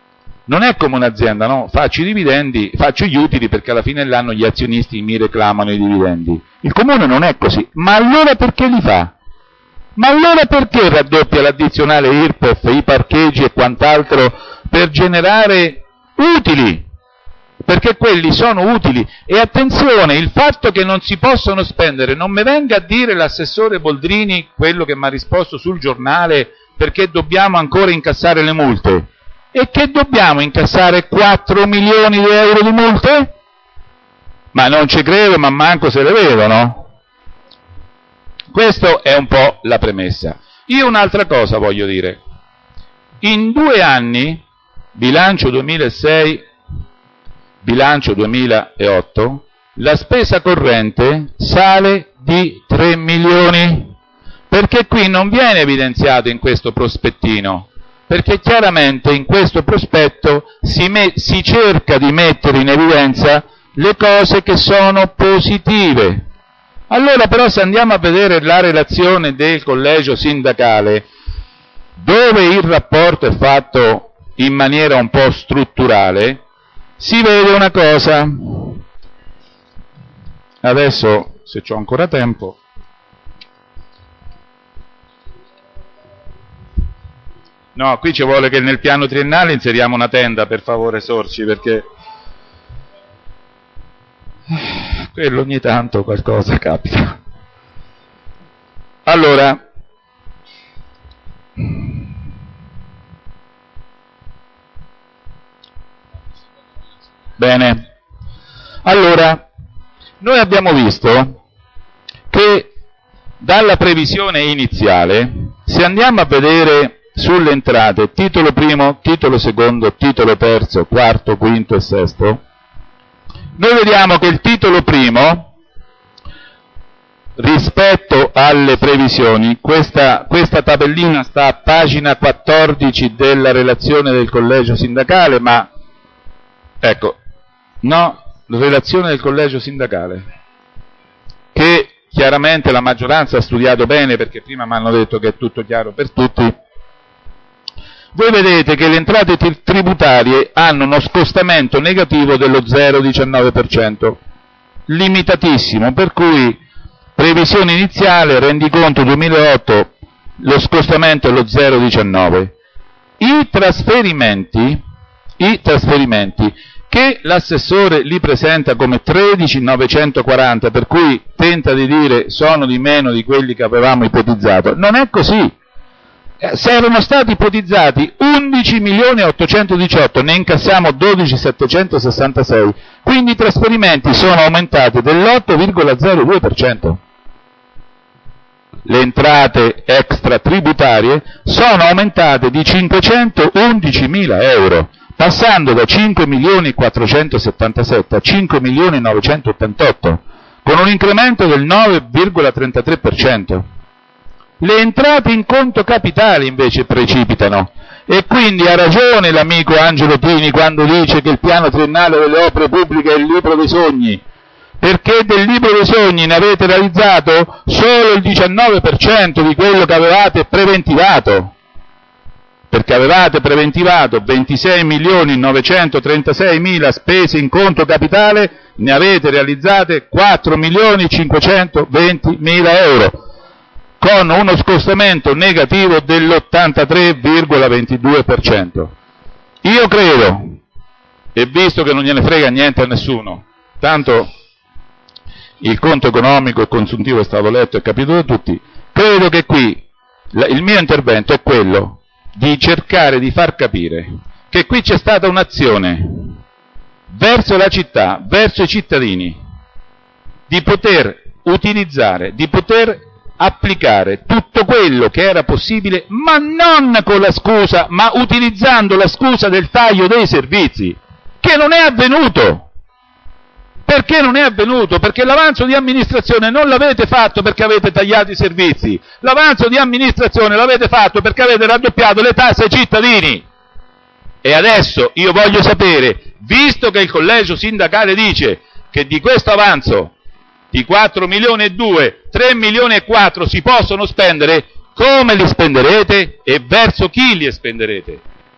non è come un'azienda, no? Faccio i dividendi, faccio gli utili perché alla fine dell'anno gli azionisti mi reclamano i dividendi. Il comune non è così, ma allora perché li fa? Ma allora perché raddoppia l'addizionale I R P E F, i parcheggi e quant'altro per generare utili? Perché quelli sono utili. E attenzione, il fatto che non si possono spendere, non mi venga a dire l'assessore Boldrini, quello che mi ha risposto sul giornale, perché dobbiamo ancora incassare le multe. E che dobbiamo incassare quattro milioni di euro di multe? Ma non ci credo, ma manco se le vedo, no? Questa è un po' la premessa. Io un'altra cosa voglio dire. In due anni, bilancio duemilasei, bilancio duemilaotto, la spesa corrente sale di tre milioni, perché qui non viene evidenziato in questo prospettino, perché chiaramente in questo prospetto si, me- si cerca di mettere in evidenza le cose che sono positive. Allora però se andiamo a vedere la relazione del collegio sindacale, dove il rapporto è fatto in maniera un po' strutturale, si vede una cosa. Adesso, se c'ho ancora tempo, no, qui ci vuole che nel piano triennale inseriamo una tenda, per favore, Sorci, perché quello ogni tanto qualcosa capita. Allora, bene, allora, noi abbiamo visto che dalla previsione iniziale, se andiamo a vedere sulle entrate, titolo primo, titolo secondo, titolo terzo, quarto, quinto e sesto, noi vediamo che il titolo primo, rispetto alle previsioni, questa, questa tabellina sta a pagina quattordici della relazione del collegio sindacale, ma ecco, no, relazione del collegio sindacale, che chiaramente la maggioranza ha studiato bene, perché prima mi hanno detto che è tutto chiaro per tutti. Voi vedete che le entrate tributarie hanno uno scostamento negativo dello zero virgola diciannove per cento, limitatissimo, per cui previsione iniziale, rendiconto duemilaotto, lo scostamento è lo zero virgola diciannove. I trasferimenti, i trasferimenti che l'assessore li presenta come tredici milioni novecentoquaranta, per cui tenta di dire sono di meno di quelli che avevamo ipotizzato, non è così. Se erano stati ipotizzati undici milioni ottocentodiciotto, ne incassiamo dodici milioni settecentosessantasei, quindi i trasferimenti sono aumentati dell'otto virgola zero due per cento. Le entrate extratributarie sono aumentate di cinquecentoundicimila euro, passando da cinque milioni quattrocentosettantasette a cinque milioni novecentottantotto, con un incremento del nove virgola trentatré per cento. Le entrate in conto capitale invece precipitano, e quindi ha ragione l'amico Angelo Tini quando dice che il piano triennale delle opere pubbliche è il libro dei sogni, perché del libro dei sogni ne avete realizzato solo il diciannove per cento di quello che avevate preventivato, perché avevate preventivato ventisei milioni novecentotrentasei mila spese in conto capitale, ne avete realizzate quattro milioni cinquecentoventi mila euro, con uno scostamento negativo dell'ottantatré virgola ventidue per cento. Io credo, e visto che non gliene frega niente a nessuno, tanto il conto economico e consuntivo è stato letto e capito da tutti, credo che qui la, il mio intervento è quello di cercare di far capire che qui c'è stata un'azione verso la città, verso i cittadini, di poter utilizzare, di poter applicare tutto quello che era possibile, ma non con la scusa, ma utilizzando la scusa del taglio dei servizi, che non è avvenuto. Perché non è avvenuto? Perché l'avanzo di amministrazione non l'avete fatto perché avete tagliato i servizi, l'avanzo di amministrazione l'avete fatto perché avete raddoppiato le tasse ai cittadini. E adesso io voglio sapere, visto che il collegio sindacale dice che di questo avanzo di quattro milioni e due, tre milioni e quattro si possono spendere, come li spenderete e verso chi li spenderete?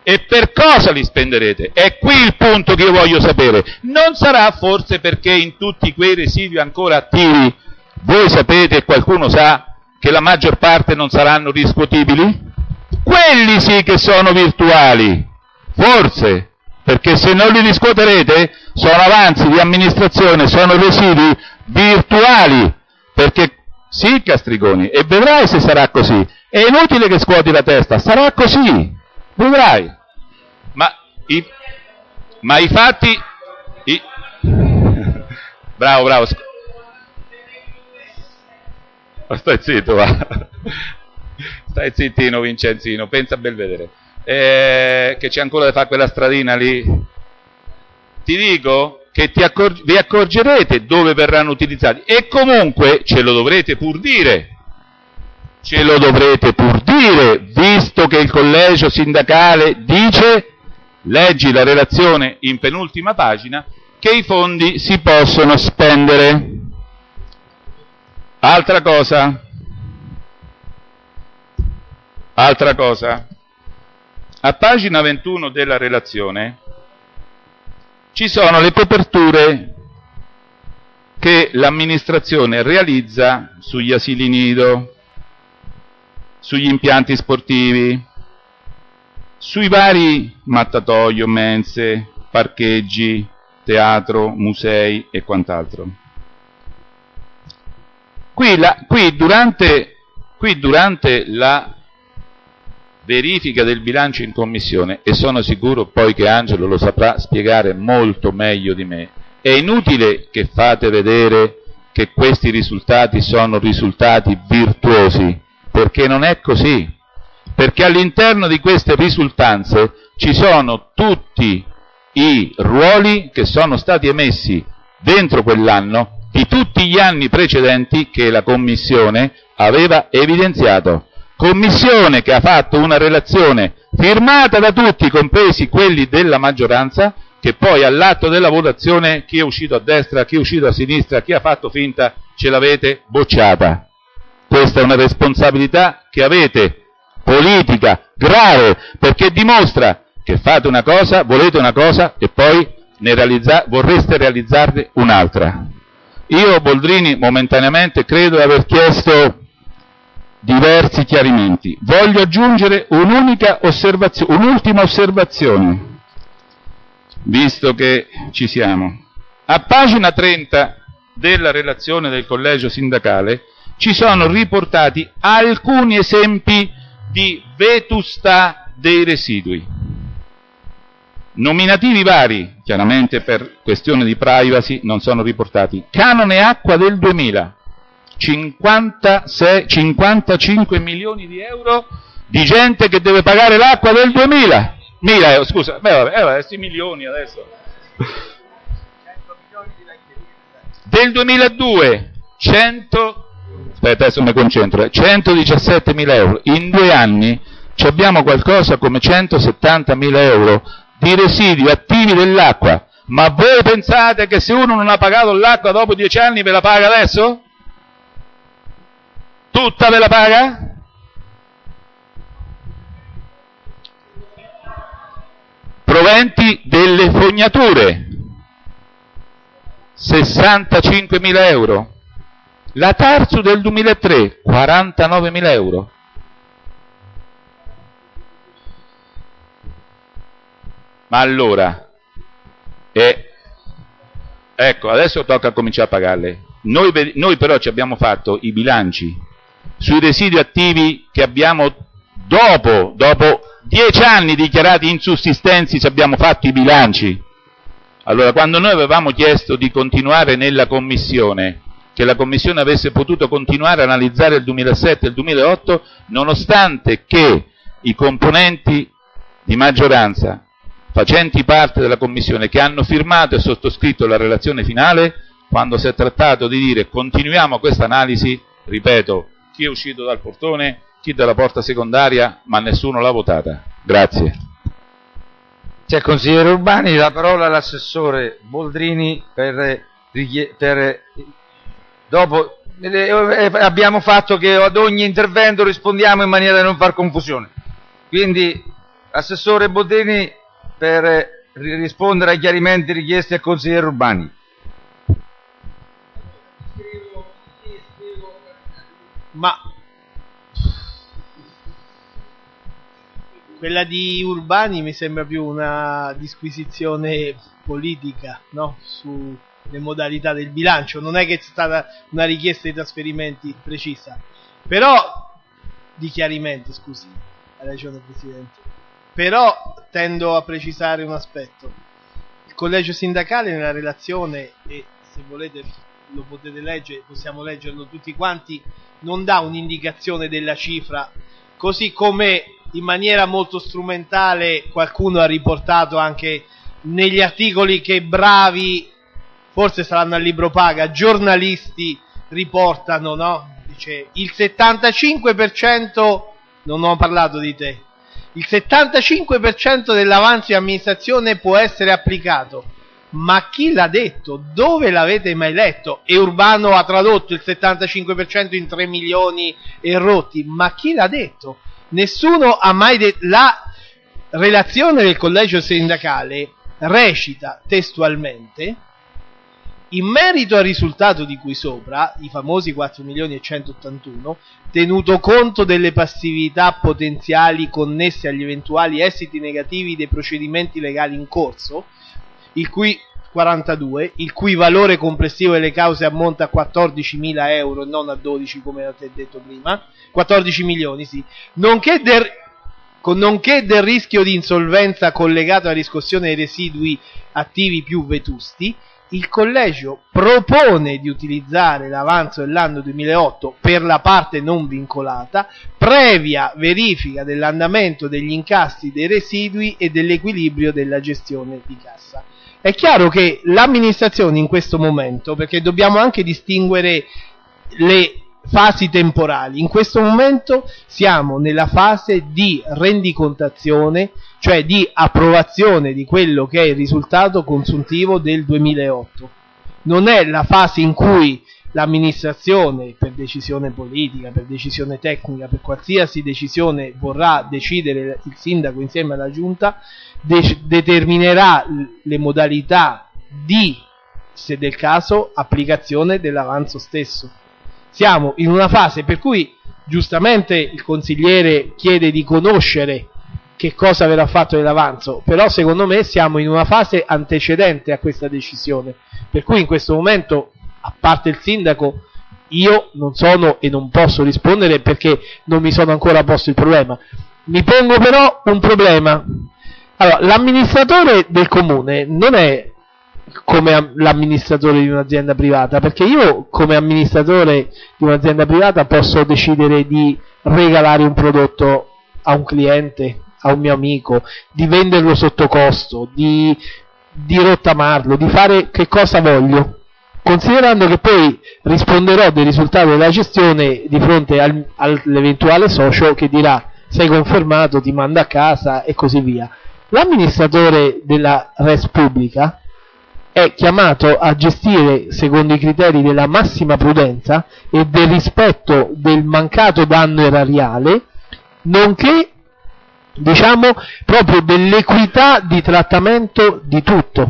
E per cosa li spenderete? È qui il punto che io voglio sapere. Non sarà forse perché in tutti quei residui ancora attivi voi sapete e qualcuno sa che la maggior parte non saranno riscuotibili? Quelli sì che sono virtuali, forse, perché se non li riscuoterete sono avanzi di amministrazione, sono residui virtuali, perché sì, Castrigoni, e vedrai se sarà così. È inutile che scuoti la testa, sarà così. Vedrai, ma i, ma i fatti, i... bravo, bravo, stai zitto, va, stai zittino Vincenzino, pensa a Belvedere, eh, che c'è ancora da fare quella stradina lì, ti dico che ti accor- vi accorgerete dove verranno utilizzati, e comunque ce lo dovrete pur dire. Ce lo dovrete pur dire, visto che il collegio sindacale dice, leggi la relazione in penultima pagina, che i fondi si possono spendere. Altra cosa, altra cosa, a pagina ventuno della relazione ci sono le coperture che l'amministrazione realizza sugli asili nido, sugli impianti sportivi, sui vari mattatoio, mense, parcheggi, teatro, musei e quant'altro. Qui, la, qui, durante, qui durante la verifica del bilancio in commissione, e sono sicuro poi che Angelo lo saprà spiegare molto meglio di me, è inutile che fate vedere che questi risultati sono risultati virtuosi, perché non è così, perché all'interno di queste risultanze ci sono tutti i ruoli che sono stati emessi dentro quell'anno di tutti gli anni precedenti che la Commissione aveva evidenziato. Commissione che ha fatto una relazione firmata da tutti, compresi quelli della maggioranza, che poi all'atto della votazione chi è uscito a destra, chi è uscito a sinistra, chi ha fatto finta, ce l'avete bocciata. Questa è una responsabilità che avete, politica, grave, perché dimostra che fate una cosa, volete una cosa e poi ne realizza- vorreste realizzarne un'altra. Io, Boldrini, momentaneamente credo di aver chiesto diversi chiarimenti. Voglio aggiungere un'unica osservazione, un'ultima osservazione, visto che ci siamo. A pagina trenta della relazione del collegio sindacale ci sono riportati alcuni esempi di vetustà dei residui. Nominativi vari, chiaramente per questione di privacy non sono riportati. Canone acqua del duemila, cinquantasei, cinquantacinque milioni di euro di gente che deve pagare l'acqua del duemila. Mila euro, scusa, beh vabbè, eh, vabbè, questi milioni adesso. Del duemiladue, cento aspetta adesso mi concentro, eh, centodiciassettemila euro, in due anni ci abbiamo qualcosa come centosettantamila euro di residui attivi dell'acqua. Ma voi pensate che se uno non ha pagato l'acqua dopo dieci anni ve la paga adesso? Tutta ve la paga? Proventi delle fognature, sessantacinquemila euro. La Tarsu del duemilatré, quarantanovemila euro. Ma allora, eh, ecco, adesso tocca cominciare a pagarle. Noi, noi però ci abbiamo fatto i bilanci sui residui attivi che abbiamo dopo, dopo dieci anni dichiarati insussistenti, ci abbiamo fatto i bilanci. Allora, quando noi avevamo chiesto di continuare nella commissione, che la Commissione avesse potuto continuare a analizzare il duemilasette e il duemilaotto, nonostante che i componenti di maggioranza facenti parte della Commissione, che hanno firmato e sottoscritto la relazione finale, quando si è trattato di dire continuiamo questa analisi, ripeto, chi è uscito dal portone, chi dalla porta secondaria, ma nessuno l'ha votata. Grazie. C'è il consigliere Urbani, la parola all'assessore Boldrini per, per dopo eh, abbiamo fatto che ad ogni intervento rispondiamo in maniera da non far confusione. Quindi Assessore Boldrini per rispondere ai chiarimenti richiesti al consigliere Urbani. Ma quella di Urbani mi sembra più una disquisizione politica, no? Sulle modalità del bilancio. Non è che c'è stata una richiesta di trasferimenti precisa, però di chiarimenti, scusi, ha ragione Presidente. Però tendo a precisare un aspetto. Il collegio sindacale nella relazione, e se volete lo potete leggere, possiamo leggerlo tutti quanti, non dà un'indicazione della cifra, così come in maniera molto strumentale qualcuno ha riportato anche negli articoli che bravi, forse saranno al libro paga, giornalisti riportano, no? Dice il settantacinque per cento, non ho parlato di te, il settantacinque per cento dell'avanzo di amministrazione può essere applicato. Ma chi l'ha detto? Dove l'avete mai letto? E Urbano ha tradotto il settantacinque per cento in tre milioni e rotti. Ma chi l'ha detto? Nessuno ha mai detto. La relazione del collegio sindacale recita testualmente: in merito al risultato di cui sopra, i famosi quattro milioni e centottantuno, tenuto conto delle passività potenziali connesse agli eventuali esiti negativi dei procedimenti legali in corso, il cui quarantadue, il cui valore complessivo delle cause ammonta a quattordicimila euro e non a dodici come avete detto prima, quattordici milioni, sì, nonché del, nonché del rischio di insolvenza collegato alla riscossione dei residui attivi più vetusti, il collegio propone di utilizzare l'avanzo dell'anno duemilaotto per la parte non vincolata, previa verifica dell'andamento degli incassi dei residui e dell'equilibrio della gestione di cassa. È chiaro che l'amministrazione in questo momento, perché dobbiamo anche distinguere le fasi temporali, in questo momento siamo nella fase di rendicontazione, cioè di approvazione di quello che è il risultato consuntivo del duemilaotto. Non è la fase in cui l'amministrazione, per decisione politica, per decisione tecnica, per qualsiasi decisione vorrà decidere il sindaco insieme alla giunta, de- determinerà le modalità di, se del caso, applicazione dell'avanzo stesso. Siamo in una fase per cui giustamente il consigliere chiede di conoscere che cosa verrà fatto dell'avanzo, però secondo me siamo in una fase antecedente a questa decisione, per cui in questo momento, a parte il sindaco, io non sono e non posso rispondere perché non mi sono ancora posto il problema. Mi pongo però un problema. Allora, l'amministratore del comune non è come l'amministratore di un'azienda privata, perché io come amministratore di un'azienda privata posso decidere di regalare un prodotto a un cliente, a un mio amico, di venderlo sotto costo, di, di rottamarlo, di fare che cosa voglio, considerando che poi risponderò del risultato della gestione di fronte al, all'eventuale socio che dirà sei confermato, ti manda a casa e così via. L'amministratore della res pubblica è chiamato a gestire secondo i criteri della massima prudenza e del rispetto del mancato danno erariale, nonché, diciamo, proprio dell'equità di trattamento di tutto.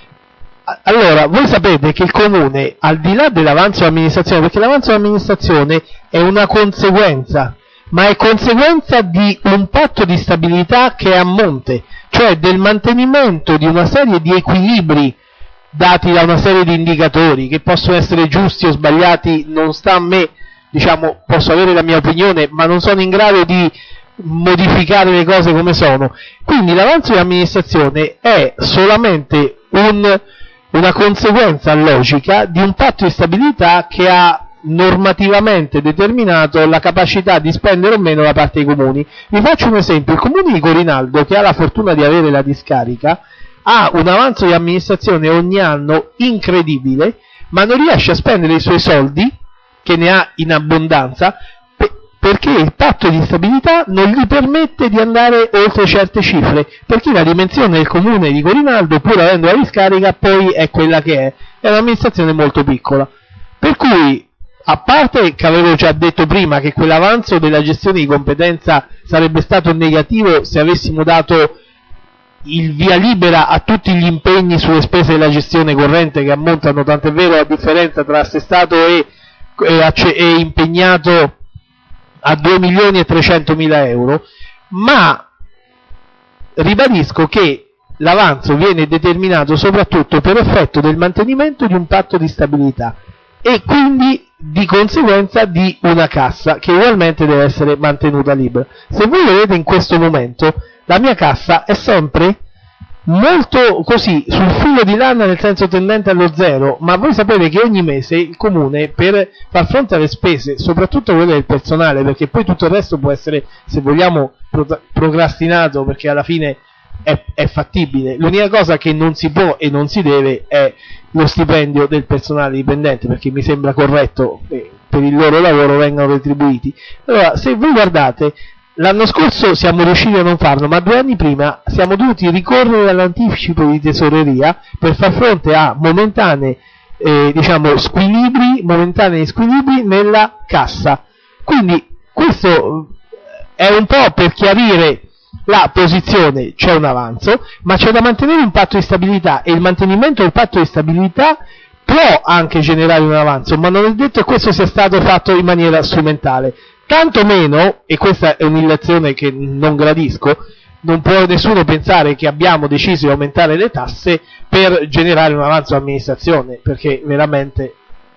Allora, voi sapete che il comune, al di là dell'avanzo d'amministrazione, perché l'avanzo d'amministrazione è una conseguenza, ma è conseguenza di un patto di stabilità che è a monte, cioè del mantenimento di una serie di equilibri dati da una serie di indicatori che possono essere giusti o sbagliati, non sta a me, diciamo, posso avere la mia opinione, ma non sono in grado di modificare le cose come sono. Quindi l'avanzo di amministrazione è solamente un, una conseguenza logica di un patto di stabilità che ha normativamente determinato la capacità di spendere o meno da parte dei comuni. Vi faccio un esempio: il comune di Corinaldo, che ha la fortuna di avere la discarica, ha un avanzo di amministrazione ogni anno incredibile, ma non riesce a spendere i suoi soldi, che ne ha in abbondanza, pe- perché il patto di stabilità non gli permette di andare oltre certe cifre, perché la dimensione del comune di Corinaldo, pur avendo la discarica, poi è quella che è, è un'amministrazione molto piccola. Per cui a parte che avevo già detto prima che quell'avanzo della gestione di competenza sarebbe stato negativo se avessimo dato il via libera a tutti gli impegni sulle spese della gestione corrente, che ammontano, tant'è vero, la differenza tra assestato e, e, e impegnato a due milioni e trecentomila euro, ma ribadisco che l'avanzo viene determinato soprattutto per effetto del mantenimento di un patto di stabilità e quindi di conseguenza di una cassa che ugualmente deve essere mantenuta libera. Se voi vedete in questo momento, la mia cassa è sempre molto così sul filo di lana, nel senso tendente allo zero, ma voi sapete che ogni mese il comune, per far fronte alle spese, soprattutto quelle del personale, perché poi tutto il resto può essere, se vogliamo, pro- procrastinato, perché alla fine è, è fattibile, l'unica cosa che non si può e non si deve è lo stipendio del personale dipendente, perché mi sembra corretto che per il loro lavoro vengano retribuiti. Allora, se voi guardate, l'anno scorso siamo riusciti a non farlo, ma due anni prima siamo dovuti ricorrere all'anticipo di tesoreria per far fronte a momentanei eh, diciamo squilibri, momentanei squilibri nella cassa. Quindi questo è un po' per chiarire la posizione. C'è un avanzo, ma c'è da mantenere un patto di stabilità, e il mantenimento del patto di stabilità può anche generare un avanzo, ma non è detto che questo sia stato fatto in maniera strumentale. Tanto meno, e questa è un'illazione che non gradisco, non può nessuno pensare che abbiamo deciso di aumentare le tasse per generare un avanzo all'amministrazione, perché veramente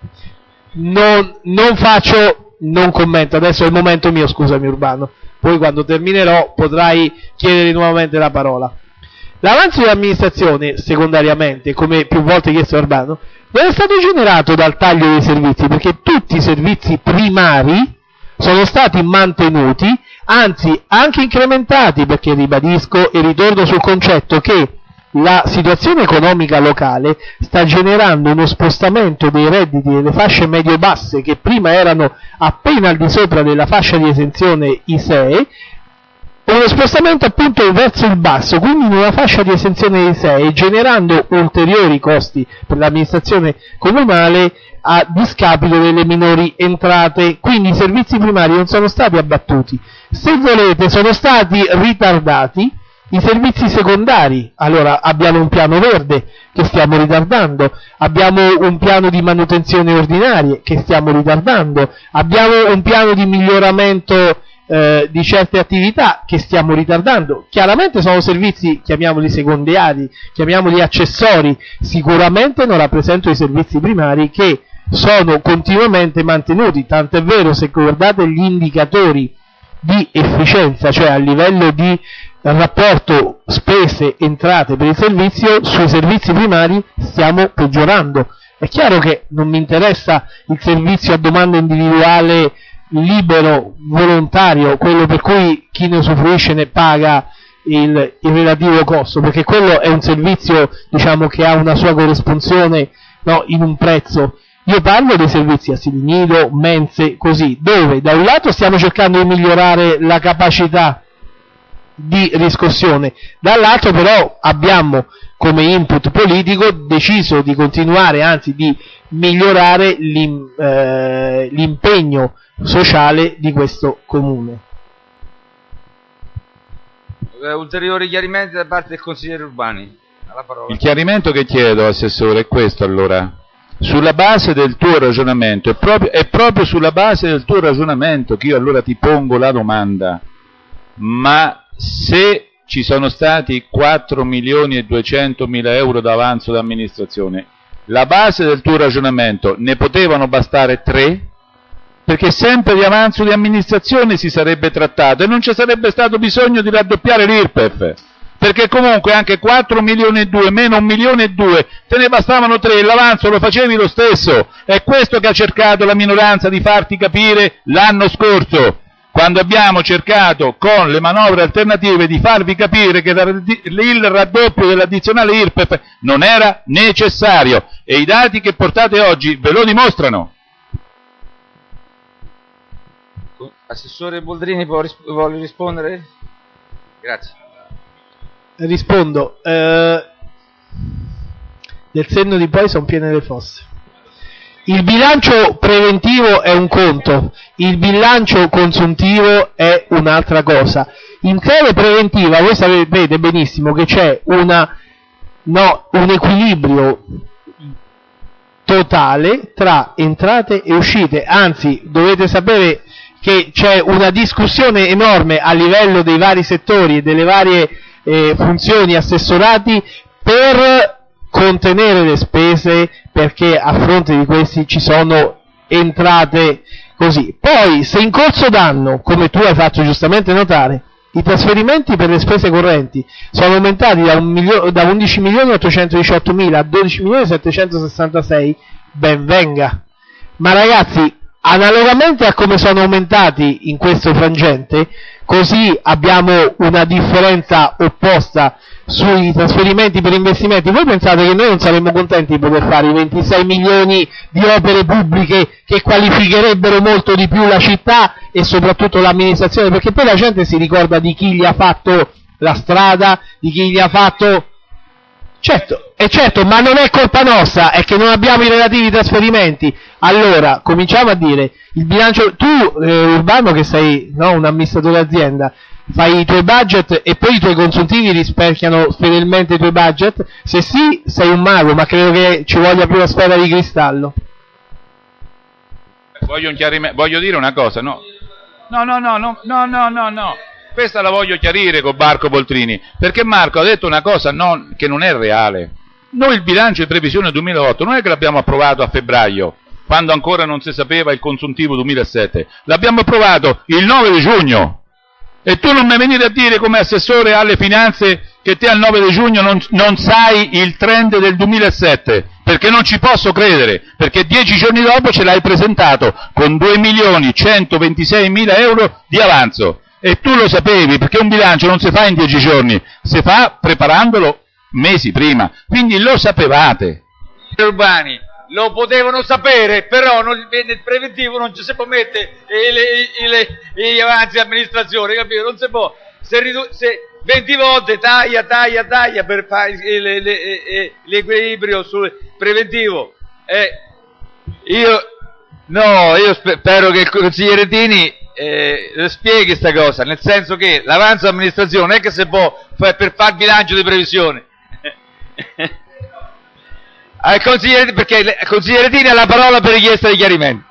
non, non faccio, non commento. Adesso è il momento mio, scusami Urbano, poi quando terminerò potrai chiedere nuovamente la parola. L'avanzo dell'amministrazione, secondariamente, come più volte chiesto Urbano, non è stato generato dal taglio dei servizi, perché tutti i servizi primari sono stati mantenuti, anzi anche incrementati, perché ribadisco e ritorno sul concetto che la situazione economica locale sta generando uno spostamento dei redditi delle fasce medio-basse, che prima erano appena al di sopra della fascia di esenzione I S E E, uno spostamento appunto verso il basso, quindi in una fascia di esenzione I S E E, generando ulteriori costi per l'amministrazione comunale a discapito delle minori entrate. Quindi i servizi primari non sono stati abbattuti, se volete sono stati ritardati. I servizi secondari, allora abbiamo un piano verde che stiamo ritardando, abbiamo un piano di manutenzione ordinarie che stiamo ritardando, abbiamo un piano di miglioramento eh, di certe attività che stiamo ritardando. Chiaramente sono servizi, chiamiamoli secondari, chiamiamoli accessori, sicuramente non rappresentano i servizi primari che sono continuamente mantenuti, tant'è vero, se guardate gli indicatori di efficienza, cioè a livello di rapporto spese-entrate per il servizio, sui servizi primari stiamo peggiorando. È chiaro che non mi interessa il servizio a domanda individuale libero, volontario, quello per cui chi ne usufruisce ne paga il, il relativo costo, perché quello è un servizio, diciamo, che ha una sua corrisponzione, no, in un prezzo. Io parlo dei servizi asili nido, mense, così, dove da un lato stiamo cercando di migliorare la capacità di riscossione, dall'altro però abbiamo come input politico deciso di continuare, anzi di migliorare l'im, eh, l'impegno sociale di questo comune. Eh, ulteriori chiarimenti da parte del consigliere Urbani. Alla parola. Il chiarimento che chiedo, Assessore, è questo allora. Sulla base del tuo ragionamento, è proprio, è proprio sulla base del tuo ragionamento che io allora ti pongo la domanda: ma se ci sono stati quattro milioni e duecentomila euro d'avanzo d'amministrazione, la base del tuo ragionamento ne potevano bastare tre? Perché sempre di avanzo di amministrazione si sarebbe trattato e non ci sarebbe stato bisogno di raddoppiare l'I R P E F, perché comunque anche quattro milioni e due meno un milione e due te ne bastavano tre, l'avanzo lo facevi lo stesso. È questo che ha cercato la minoranza di farti capire l'anno scorso, quando abbiamo cercato con le manovre alternative di farvi capire che il raddoppio dell'addizionale I R P E F non era necessario, e i dati che portate oggi ve lo dimostrano. Assessore Boldrini, può risp- vuole rispondere? Grazie. Rispondo. Eh, del senno di poi sono piene le fosse. il bilancio preventivo è un conto, il bilancio consuntivo è un'altra cosa. In sede preventiva voi sapete benissimo che c'è una, no, un equilibrio totale tra entrate e uscite, anzi dovete sapere che c'è una discussione enorme a livello dei vari settori e delle varie eh, funzioni assessorati per contenere le spese, perché a fronte di questi ci sono entrate così. Poi, se in corso d'anno, come tu hai fatto giustamente notare, i trasferimenti per le spese correnti sono aumentati da, un milio- da undici milioni ottocentodiciotto mila a dodici milioni settecentosessantasei, ben venga. Ma ragazzi, analogamente a come sono aumentati in questo frangente, così abbiamo una differenza opposta sui trasferimenti per investimenti. Voi pensate che noi non saremmo contenti di poter fare i ventisei milioni di opere pubbliche che qualificherebbero molto di più la città e soprattutto l'amministrazione, perché poi la gente si ricorda di chi gli ha fatto la strada, di chi gli ha fatto... Certo, è certo, ma non è colpa nostra, è che non abbiamo i relativi trasferimenti. Allora, cominciamo a dire, il bilancio, tu eh, Urbano che sei, no, un amministratore d'azienda, fai i tuoi budget e poi i tuoi consuntivi rispecchiano fedelmente i tuoi budget? Se sì, sei un mago, ma credo che ci voglia più la sfera di cristallo. Voglio, un chiarime- voglio dire una cosa, no? No, no, no, no, no, no, no, no. Questa la voglio chiarire con Marco Poltrini, perché Marco ha detto una cosa non, che non è reale. Noi il bilancio di previsione duemilaotto non è che l'abbiamo approvato a febbraio, quando ancora non si sapeva il consuntivo duemilasette, l'abbiamo approvato il nove di giugno. E tu non mi venire a dire come assessore alle finanze che te al nove di giugno non, non sai il trend del duemilasette, perché non ci posso credere, perché dieci giorni dopo ce l'hai presentato con due milioni centoventisei mila euro di avanzo. E tu lo sapevi, perché un bilancio non si fa in dieci giorni, si fa preparandolo mesi prima, quindi lo sapevate. Urbani lo potevano sapere, però non, nel preventivo non ci si può mettere gli avanzi di amministrazione, capito? Non si può. Se, ridu- se venti volte taglia, taglia, taglia per fare le, le, le, l'equilibrio sul preventivo. Eh, io, no, io spero che il consigliere Tini Eh, spieghi sta cosa, nel senso che l'avanzo amministrazione non è che si può fare per fare bilancio di previsione. Al consigliere, perché il consigliere Tini ha la parola per richiesta di chiarimento.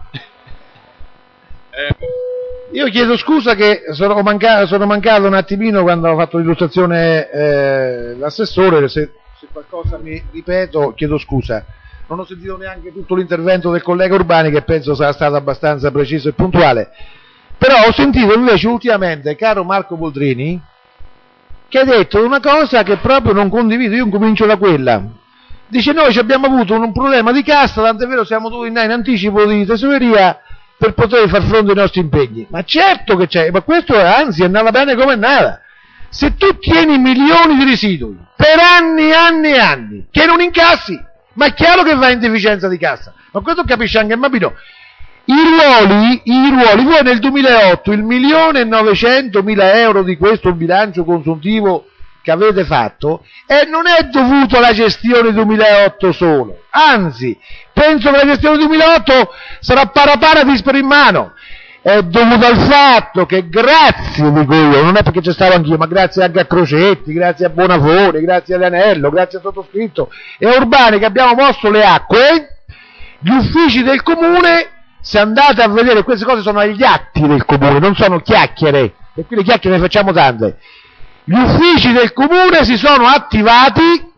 Eh. Io chiedo scusa che sono mancato, sono mancato un attimino quando ho fatto l'illustrazione eh, l'assessore, se, se qualcosa mi ripeto chiedo scusa. Non ho sentito neanche tutto l'intervento del collega Urbani, che penso sarà stato abbastanza preciso e puntuale. Però ho sentito invece ultimamente, caro Marco Poltrini, che ha detto una cosa che proprio non condivido. Io comincio da quella. Dice: noi abbiamo avuto un problema di cassa, tant'è vero siamo dovuti andare in anticipo di tesoreria per poter far fronte ai nostri impegni. Ma certo che c'è, ma questo anzi è andata bene come è nata. Se tu tieni milioni di residui per anni e anni e anni che non incassi, ma è chiaro che vai in deficienza di cassa. Ma questo capisce anche il Mabino. I ruoli, i ruoli, voi nel duemilaotto il milione e novecentomila euro di questo bilancio consuntivo che avete fatto e non è dovuto alla gestione duemilaotto solo, anzi penso che la gestione duemilaotto sarà paraparadis per in mano, è dovuto al fatto che grazie, dico io, non è perché c'è stato anch'io, ma grazie anche a Crocetti, grazie a Bonafone, grazie a Leanello, grazie a sottoscritto e a Urbani che abbiamo mosso le acque, gli uffici del comune. Se andate a vedere, queste cose sono agli atti del comune, non sono chiacchiere, e qui le chiacchiere ne facciamo tante. Gli uffici del comune si sono attivati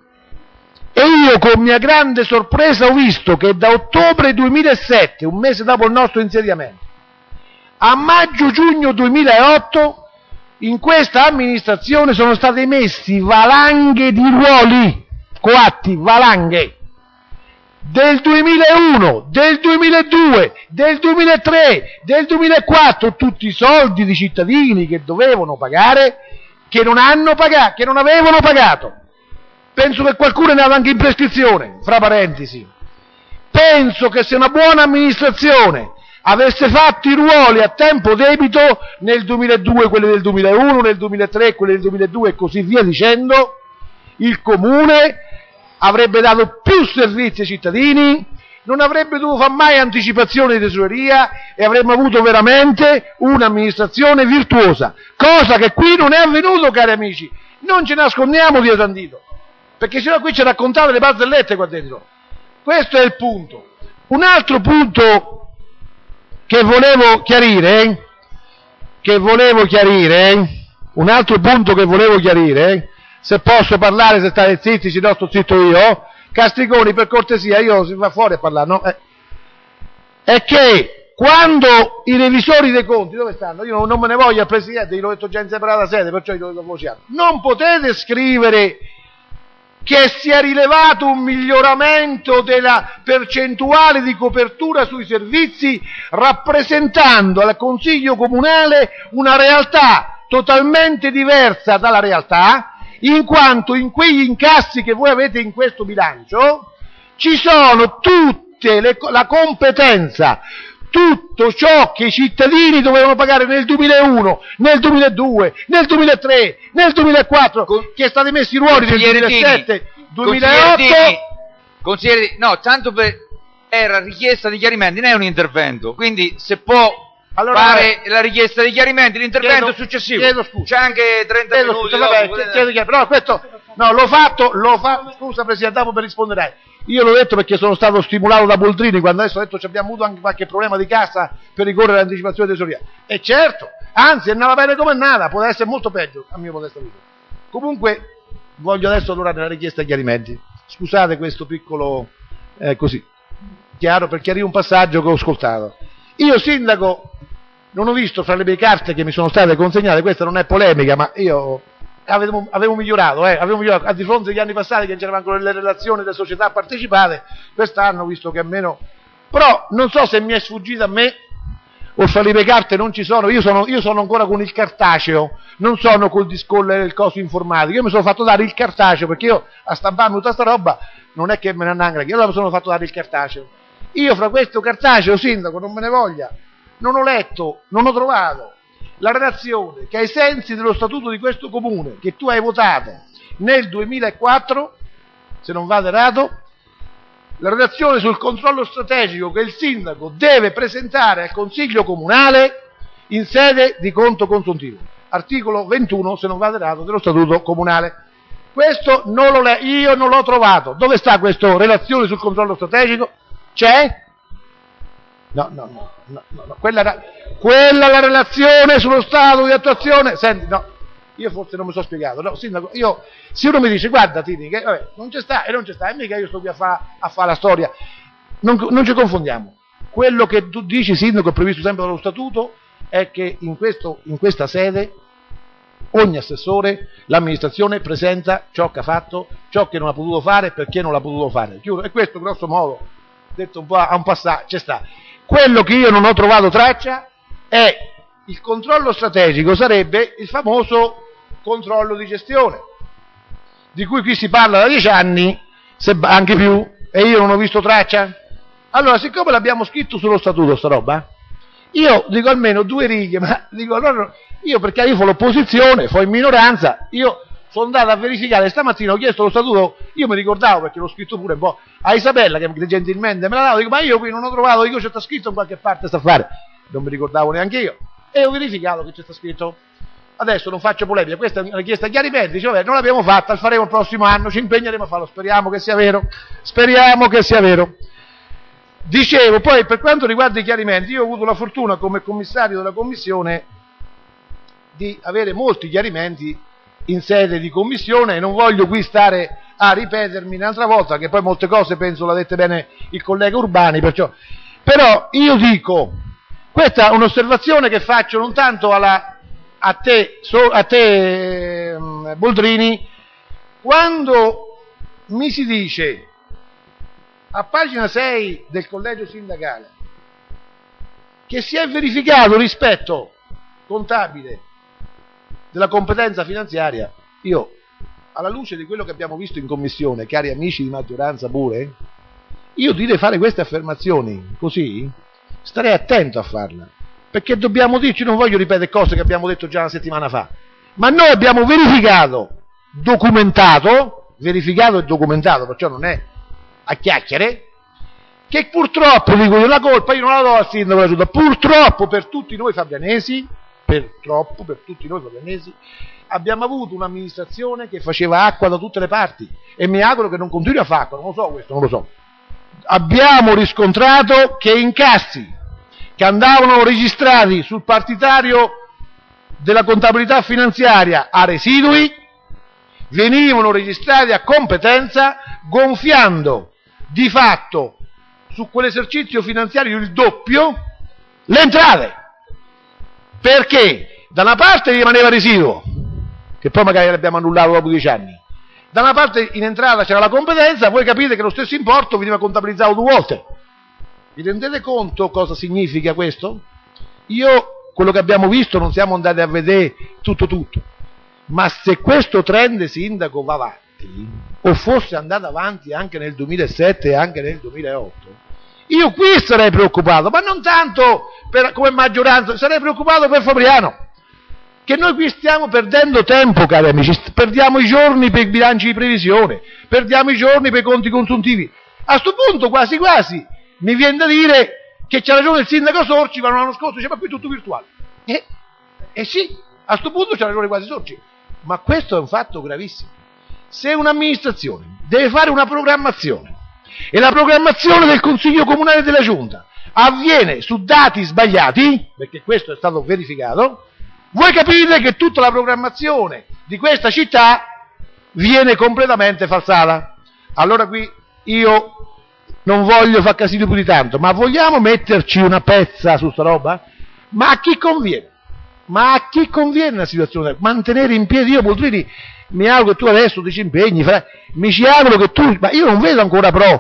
e io con mia grande sorpresa ho visto che da ottobre duemilasette, un mese dopo il nostro insediamento, a maggio-giugno duemilaotto, in questa amministrazione sono stati emessi valanghe di ruoli, coatti, valanghe. Del duemilauno, del duemiladue, del duemilatré, del duemilaquattro, tutti i soldi di cittadini che dovevano pagare, che non hanno pagato, che non avevano pagato. Penso che qualcuno è andato anche in prescrizione, fra parentesi. Penso che se una buona amministrazione avesse fatto i ruoli a tempo debito, nel duemiladue quelli del duemilauno, nel duemilatré quelli del duemiladue e così via dicendo, il comune avrebbe dato più servizi ai cittadini non avrebbe dovuto fare mai anticipazione di tesoreria e avremmo avuto veramente un'amministrazione virtuosa, cosa che qui non è avvenuto, cari amici. Non ce nascondiamo dietro un dito, perché sennò qui ci raccontate le barzellette qua dentro. Questo è il punto. Un altro punto che volevo chiarire, eh, che volevo chiarire, eh, un altro punto che volevo chiarire, eh, se posso parlare, se state zitti, se no sto zitto io, Castriconi, per cortesia, io si va fuori a parlare, no? Eh, è che quando i revisori dei conti, dove stanno? Io non me ne voglio al Presidente, gliel'ho detto già in separata sede, perciò glielo devo voceare. Non potete scrivere che si è rilevato un miglioramento della percentuale di copertura sui servizi, rappresentando al Consiglio Comunale una realtà totalmente diversa dalla realtà, in quanto in quegli incassi che voi avete in questo bilancio ci sono tutte le, la competenza, tutto ciò che i cittadini dovevano pagare nel duemilauno, nel duemiladue, nel duemilatré, nel duemilaquattro, Con, che è stati messi i ruoli nel duemilasette, duemilaotto. Consigliere, no, tanto per era richiesta di chiarimenti, non è un intervento, quindi se può allora, fare la richiesta di chiarimenti, l'intervento chiedo, successivo. Chiedo scusa. C'è anche trenta chiedo minuti. Scusa, vabbè, dopo, chiedo, chiedo, no, questo, no, l'ho fatto, l'ho fatto, scusa Presidente, dopo per risponderai. Io l'ho detto perché sono stato stimolato da Boldrini, quando adesso ho detto che abbiamo avuto anche qualche problema di cassa per ricorrere all'anticipazione di tesoreria. E certo, anzi, è andata bene come è nata, può essere molto peggio, a mio modesto avviso. Comunque, voglio adesso allora nella richiesta di chiarimenti. Scusate questo piccolo, eh, così, chiaro, per chiarire un passaggio che ho ascoltato. Io, sindaco, non ho visto fra le mie carte che mi sono state consegnate, questa non è polemica, ma io avevo, avevo migliorato, eh, avevo migliorato, a di fronte agli anni passati che c'erano ancora le relazioni delle società partecipate, quest'anno ho visto che almeno, però non so se mi è sfuggita a me o fra le mie carte non ci sono, io sono, io sono ancora con il cartaceo, non sono col discolle del coso informatico, io mi sono fatto dare il cartaceo, perché io a stamparmi tutta sta roba non è che me ne annangra, io mi sono fatto dare il cartaceo. Io fra questo cartaceo, sindaco, non me ne voglia, non ho letto, non ho trovato la relazione che ai sensi dello statuto di questo comune, che tu hai votato nel duemilaquattro, se non vado errato, la relazione sul controllo strategico che il sindaco deve presentare al Consiglio Comunale in sede di conto consuntivo. Articolo ventuno, se non vado errato, dello statuto comunale. Questo non lo le- io non l'ho trovato. Dove sta questa relazione sul controllo strategico? C'è? No, no, no, no, no, no. Quella, era, quella è la relazione sullo stato di attuazione. Senti, no, io forse non mi sono spiegato. No, sindaco, io, se uno mi dice, guarda Tini, che vabbè, non c'è sta e non c'è sta, e mica io sto qui a fare a fa la storia. Non, non ci confondiamo. Quello che tu dici, sindaco, è previsto sempre dallo statuto, è che in, questo, in questa sede ogni assessore, l'amministrazione presenta ciò che ha fatto, ciò che non ha potuto fare, perché non l'ha potuto fare. Chiudo. E questo, grosso modo, detto un po' a un passaggio, c'è sta. Quello che io non ho trovato traccia è il controllo strategico, sarebbe il famoso controllo di gestione, di cui qui si parla da dieci anni, se anche più, e io non ho visto traccia. Allora, siccome l'abbiamo scritto sullo statuto sta roba, io dico almeno due righe, ma dico allora, io perché io fo l'opposizione, fo in minoranza, io sono andato a verificare, stamattina ho chiesto lo statuto, io mi ricordavo perché l'ho scritto pure un po' a Isabella che gentilmente me l'ha dato, dico ma io qui non ho trovato, dico c'è sta scritto in qualche parte sta affare, non mi ricordavo neanche io, e ho verificato che c'è sta scritto. Adesso non faccio polemica, questa è una richiesta a chiarimenti, dice vabbè non l'abbiamo fatta, la faremo il prossimo anno, ci impegneremo a farlo, speriamo che sia vero, speriamo che sia vero. Dicevo, poi per quanto riguarda i chiarimenti, io ho avuto la fortuna come commissario della commissione di avere molti chiarimenti in sede di commissione e non voglio qui stare a ripetermi un'altra volta, che poi molte cose penso l'ha dette bene il collega Urbani, perciò. Però io dico, questa è un'osservazione che faccio non tanto alla, a te, so, a te eh, Boldrini, quando mi si dice a pagina sei del collegio sindacale che si è verificato rispetto contabile della competenza finanziaria, io alla luce di quello che abbiamo visto in commissione, cari amici di maggioranza pure, io direi fare queste affermazioni così, starei attento a farla, perché dobbiamo dirci, non voglio ripetere cose che abbiamo detto già una settimana fa, ma noi abbiamo verificato, documentato, verificato e documentato, perciò non è a chiacchiere, che purtroppo, dico io, la colpa io non la do al sindaco della Giunta, purtroppo per tutti noi fabrianesi, purtroppo per tutti noi fabrianesi, abbiamo avuto un'amministrazione che faceva acqua da tutte le parti, e mi auguro che non continui a farlo, non lo so questo, non lo so. Abbiamo riscontrato che incassi che andavano registrati sul partitario della contabilità finanziaria a residui venivano registrati a competenza, gonfiando di fatto su quell'esercizio finanziario il doppio le entrate, perché da una parte rimaneva residuo, che poi magari l'abbiamo annullato dopo dieci anni, da una parte in entrata c'era la competenza, voi capite che lo stesso importo veniva contabilizzato due volte. Vi rendete conto cosa significa questo? Io, quello che abbiamo visto, non siamo andati a vedere tutto tutto, ma se questo trend, sindaco, va avanti, o fosse andato avanti anche nel duemilasette e anche nel duemilaotto, io qui sarei preoccupato, ma non tanto per, come maggioranza, sarei preoccupato per Fabriano, che noi qui stiamo perdendo tempo, cari amici, perdiamo i giorni per i bilanci di previsione, perdiamo i giorni per i conti consuntivi. A sto punto quasi quasi mi viene da dire che c'ha ragione il sindaco Sorci, ma l'anno scorso dice ma qui è tutto virtuale. E eh, eh sì, a sto punto c'ha ragione quasi Sorci, ma questo è un fatto gravissimo. Se un'amministrazione deve fare una programmazione e la programmazione del Consiglio Comunale della Giunta avviene su dati sbagliati, perché questo è stato verificato, voi capite che tutta la programmazione di questa città viene completamente falsata. Allora qui io non voglio far casino più di tanto, ma vogliamo metterci una pezza su sta roba? Ma a chi conviene? Ma a chi conviene una situazione? Mantenere in piedi, io Boldrini, mi auguro che tu adesso ti ci impegni, fra... mi ci auguro che tu, ma io non vedo ancora però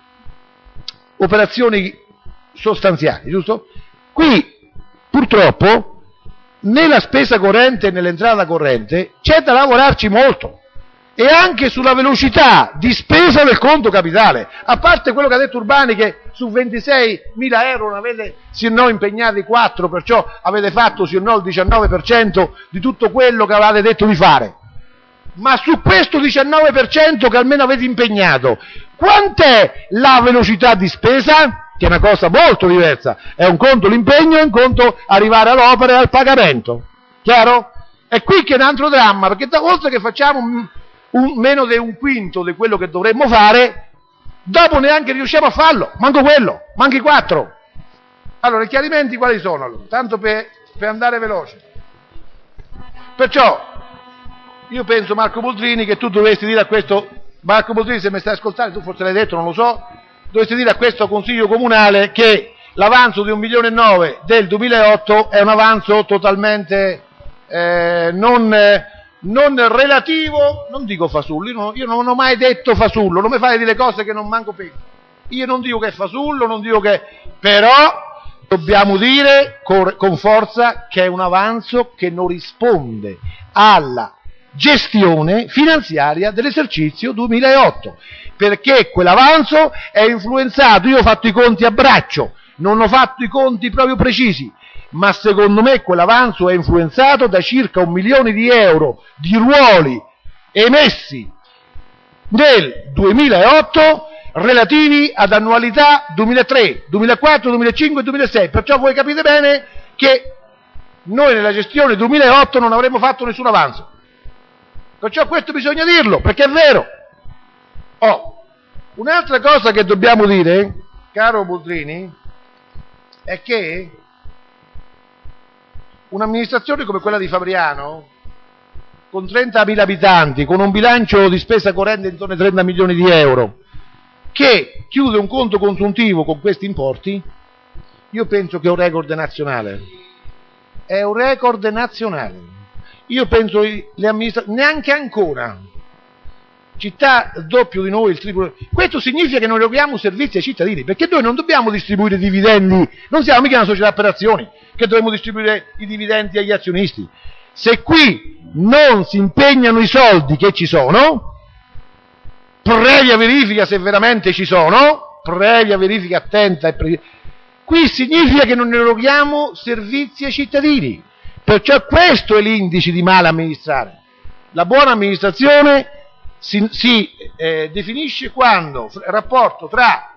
operazioni sostanziali, giusto? Qui purtroppo nella spesa corrente e nell'entrata corrente c'è da lavorarci molto, e anche sulla velocità di spesa del conto capitale, a parte quello che ha detto Urbani, che su ventiseimila euro non avete sì o no impegnati quattro, perciò avete fatto sì o no il diciannove per cento di tutto quello che avevate detto di fare, ma su questo diciannove per cento che almeno avete impegnato, quant'è la velocità di spesa? Che è una cosa molto diversa, è un conto l'impegno e un conto arrivare all'opera e al pagamento, chiaro? È qui che è un altro dramma, perché da oltre che facciamo un, un, meno di un quinto di quello che dovremmo fare, dopo neanche riusciamo a farlo, manco quello, manchi quattro. Allora, i chiarimenti quali sono? Allora? Tanto per, per andare veloce. Perciò, io penso, Marco Boldrini, che tu dovresti dire a questo, Marco Boldrini, se mi stai ascoltando, tu forse l'hai detto, non lo so, dovresti dire a questo Consiglio Comunale che l'avanzo di un milione e nove del duemilaotto è un avanzo totalmente eh, non, eh, non relativo, non dico fasullo, io non, io non ho mai detto fasullo, non mi fai dire cose che non manco penso, io non dico che è fasullo, non dico che, però dobbiamo dire con, con forza che è un avanzo che non risponde alla gestione finanziaria dell'esercizio duemilaotto, perché quell'avanzo è influenzato, io ho fatto i conti a braccio, non ho fatto i conti proprio precisi, ma secondo me quell'avanzo è influenzato da circa un milione di euro di ruoli emessi nel duemilaotto relativi ad annualità duemilatré, duemilaquattro, duemilacinque e duemilasei, perciò voi capite bene che noi nella gestione duemilaotto non avremmo fatto nessun avanzo. Perciò questo bisogna dirlo, perché è vero. Oh, un'altra cosa che dobbiamo dire, caro Boldrini, è che un'amministrazione come quella di Fabriano, con trentamila abitanti, con un bilancio di spesa corrente intorno ai trenta milioni di euro, che chiude un conto consuntivo con questi importi, io penso che è un record nazionale. È un record nazionale. Io penso le amministrazioni, neanche ancora, città doppio di noi, il triplo. Questo significa che noi eroghiamo servizi ai cittadini, perché noi non dobbiamo distribuire dividendi, non siamo mica una società per azioni, che dovremmo distribuire i dividendi agli azionisti. Se qui non si impegnano i soldi che ci sono, previa verifica se veramente ci sono, previa verifica attenta, e pre... qui significa che non eroghiamo servizi ai cittadini. Perciò questo è l'indice di male amministrare. La buona amministrazione si, si eh, definisce quando il rapporto tra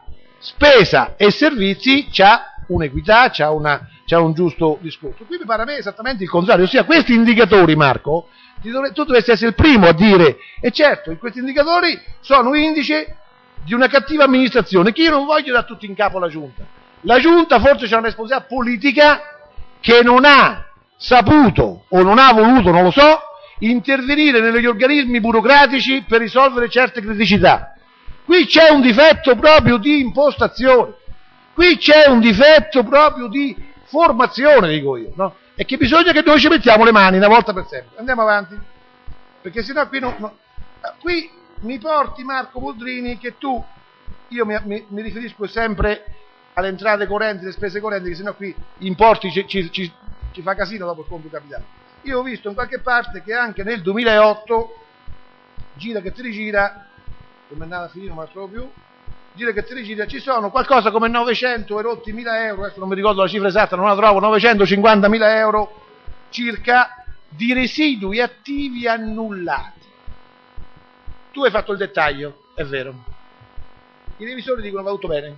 spesa e servizi c'ha un'equità, c'ha, una, c'ha un giusto discorso. Qui mi pare a me esattamente il contrario, ossia questi indicatori, Marco, tu dovresti essere il primo a dire, e certo, questi indicatori sono indice di una cattiva amministrazione, che io non voglio dare tutti in capo alla Giunta. La Giunta forse c'ha una responsabilità politica che non ha saputo o non ha voluto, non lo so, intervenire negli organismi burocratici per risolvere certe criticità. Qui c'è un difetto proprio di impostazione, qui c'è un difetto proprio di formazione, dico io, no? E che bisogna che noi ci mettiamo le mani una volta per sempre. Andiamo avanti, perché sennò qui non... No, qui mi porti, Marco Boldrini, che tu, io mi, mi, mi riferisco sempre alle entrate correnti, alle spese correnti, che sennò qui importi ci, ci, ci, ci fa casino dopo il conto capitale. Io ho visto in qualche parte che anche nel duemilaotto, gira che ti rigira, come è andata a finire non me la trovo più, gira che ti rigira, ci sono qualcosa come novecento e rotti mila euro, adesso non mi ricordo la cifra esatta, non la trovo, novecentocinquantamila euro circa di residui attivi annullati. Tu hai fatto il dettaglio, è vero. I revisori dicono va tutto bene.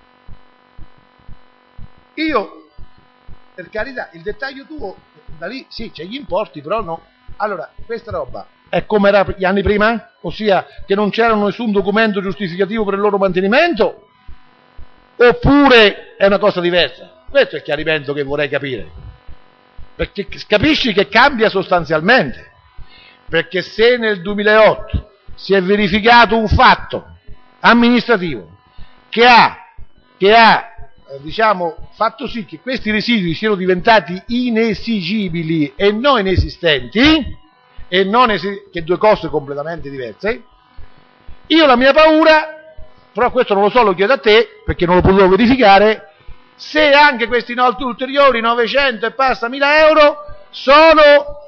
Io, per carità, il dettaglio tuo, da lì sì, c'è gli importi, però no. Allora, questa roba è come era gli anni prima? Ossia che non c'era nessun documento giustificativo per il loro mantenimento? Oppure è una cosa diversa? Questo è il chiarimento che vorrei capire. Perché capisci che cambia sostanzialmente. Perché se nel duemilaotto si è verificato un fatto amministrativo che ha, che ha eh, diciamo, fatto sì che questi residui siano diventati inesigibili e non inesistenti, e non esi- che due cose completamente diverse, io la mia paura, però questo non lo so, lo chiedo a te, perché non lo potevo verificare, se anche questi inoltre ulteriori novecento e passa mila euro sono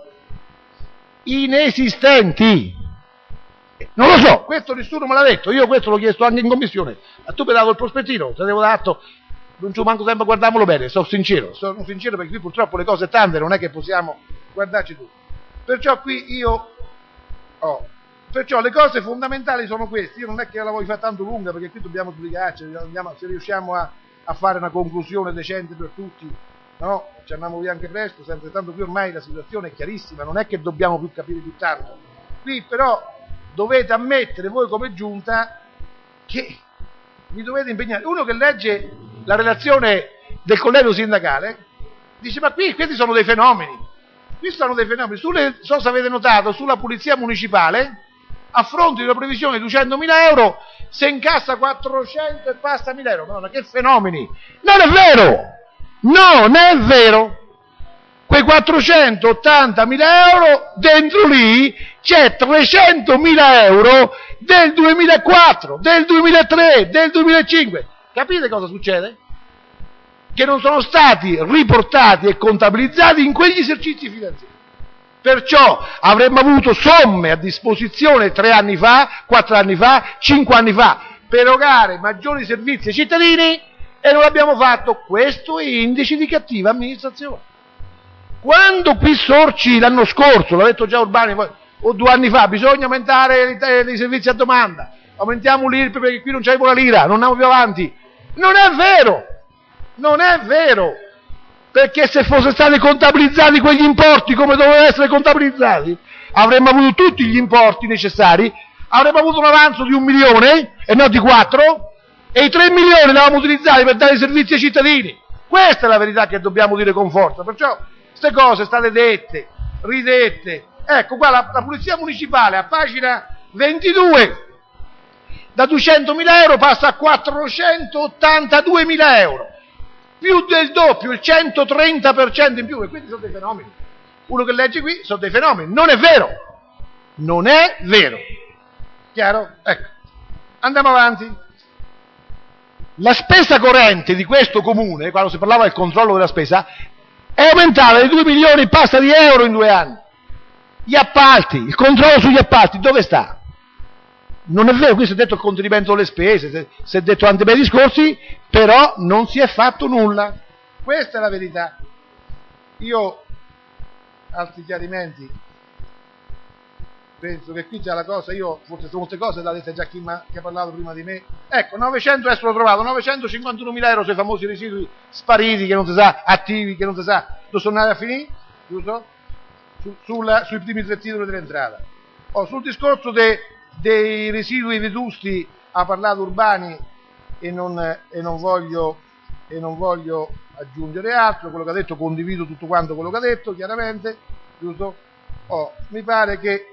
inesistenti. Non lo so, questo nessuno me l'ha detto, io questo l'ho chiesto anche in commissione. Ma tu mi hai dato il prospettino, te l'avevo dato, non ci manco sempre, guardiamolo bene, sono sincero, sono sincero perché qui purtroppo le cose tante, non è che possiamo guardarci tutti. Perciò qui io oh, perciò le cose fondamentali sono queste, io non è che la voglio fare tanto lunga perché qui dobbiamo sbrigarci, andiamo, se riusciamo a, a fare una conclusione decente per tutti, no? Ci andiamo via anche presto, sempre tanto qui ormai la situazione è chiarissima, non è che dobbiamo più capire più tanto. Qui però dovete ammettere voi come giunta che vi dovete impegnare. Uno che legge la relazione del collegio sindacale dice ma qui questi sono dei fenomeni, qui sono dei fenomeni. Sulle, so se avete notato, sulla polizia municipale a fronte di una previsione di duecentomila euro se incassa quattrocento e passa mila euro. Madonna, che fenomeni! Non è vero! Non è vero! Quei quattrocentottantamila euro, dentro lì c'è trecentomila euro del duemilaquattro, del duemilatré, del duemilacinque. Capite cosa succede? Che non sono stati riportati e contabilizzati in quegli esercizi finanziari. Perciò avremmo avuto somme a disposizione tre anni fa, quattro anni fa, cinque anni fa, per erogare maggiori servizi ai cittadini e non l'abbiamo fatto. Questo è indice di cattiva amministrazione. Quando qui Sorci l'anno scorso, l'ha detto già Urbani, o due anni fa, bisogna aumentare i servizi a domanda, aumentiamo l'I R P E perché qui non c'è la lira, non andiamo più avanti. Non è vero, non è vero, perché se fossero stati contabilizzati quegli importi come dovevano essere contabilizzati, avremmo avuto tutti gli importi necessari, avremmo avuto un avanzo di un milione e non di quattro, e i tre milioni li avevamo utilizzati per dare servizi ai cittadini. Questa è la verità che dobbiamo dire con forza, perciò queste cose state dette, ridette. Ecco qua la, la polizia municipale a pagina ventidue da duecentomila euro passa a quattrocentottantaduemila euro, più del doppio, il centotrenta per cento in più, e questi sono dei fenomeni. Uno che legge qui sono dei fenomeni, non è vero, non è vero. Chiaro? Ecco, andiamo avanti. La spesa corrente di questo comune, quando si parlava del controllo della spesa, è aumentata di due milioni e passa di euro in due anni. Gli appalti, il controllo sugli appalti, dove sta? Non è vero, qui si è detto il contenimento delle spese, si è detto tanti bei discorsi, però non si è fatto nulla. Questa è la verità. Io, altri chiarimenti, penso che qui c'è la cosa, io forse su molte cose l'ha detta già chi, ma, chi ha parlato prima di me. Ecco, novecento adesso l'ho trovato, novecentocinquantunomila euro sui famosi residui spariti che non si sa, attivi che non si sa, dove sono andati a finire, giusto? Su, sulla, sui primi tre titoli dell'entrata. Oh, sul discorso de, dei residui vetusti ha parlato Urbani e non, e non voglio e non voglio aggiungere altro, quello che ha detto condivido tutto quanto quello che ha detto, chiaramente, giusto? Oh, mi pare che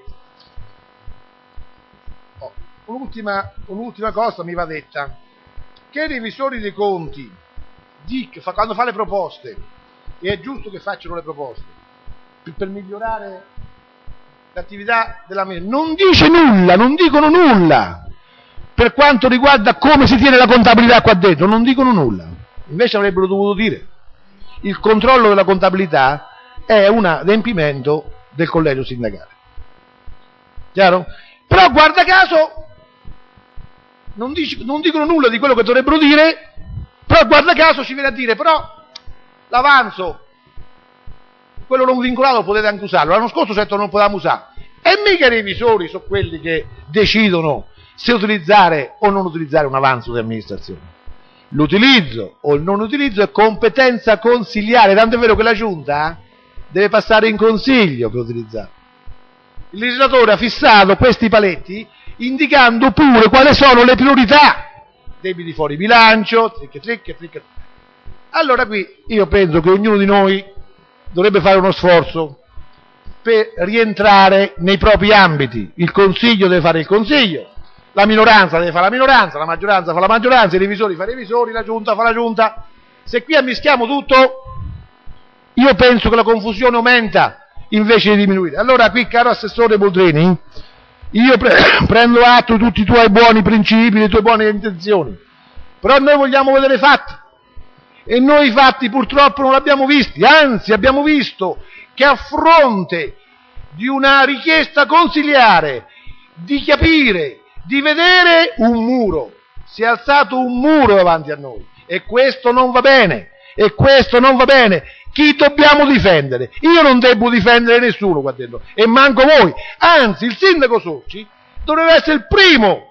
oh, un'ultima, un'ultima cosa mi va detta, che i revisori dei conti dic, fa, quando fa le proposte, e è giusto che facciano le proposte per, per migliorare l'attività della mia, non dice nulla, non dicono nulla per quanto riguarda come si tiene la contabilità qua dentro, non dicono nulla. Invece avrebbero dovuto dire il controllo della contabilità è un adempimento del collegio sindacale, chiaro? Però guarda caso non, dic- non dicono nulla di quello che dovrebbero dire, però guarda caso ci viene a dire però l'avanzo, quello non vincolato potete anche usarlo, l'anno scorso certo non potevamo usare, e mica i revisori sono quelli che decidono se utilizzare o non utilizzare un avanzo di amministrazione. L'utilizzo o il non utilizzo è competenza consiliare, tanto è vero che la Giunta deve passare in consiglio per utilizzarlo. Il legislatore ha fissato questi paletti indicando pure quali sono le priorità, debiti fuori bilancio, tricche tricche tricche. Allora qui io penso che ognuno di noi dovrebbe fare uno sforzo per rientrare nei propri ambiti. Il consiglio deve fare il consiglio, la minoranza deve fare la minoranza, la maggioranza fa la maggioranza, i revisori fa i revisori, la giunta fa la giunta. Se qui ammischiamo tutto, io penso che la confusione aumenta invece di diminuire. Allora qui, caro assessore Boldrini, io pre- prendo atto di tutti i tuoi buoni principi, le tue buone intenzioni, però noi vogliamo vedere i fatti, e noi i fatti purtroppo non li abbiamo visti, anzi abbiamo visto che a fronte di una richiesta consiliare di capire, di vedere, un muro, si è alzato un muro davanti a noi, e questo non va bene, e questo non va bene. Chi dobbiamo difendere? Io non devo difendere nessuno qua dentro, e manco voi, anzi il sindaco Socci dovrebbe essere il primo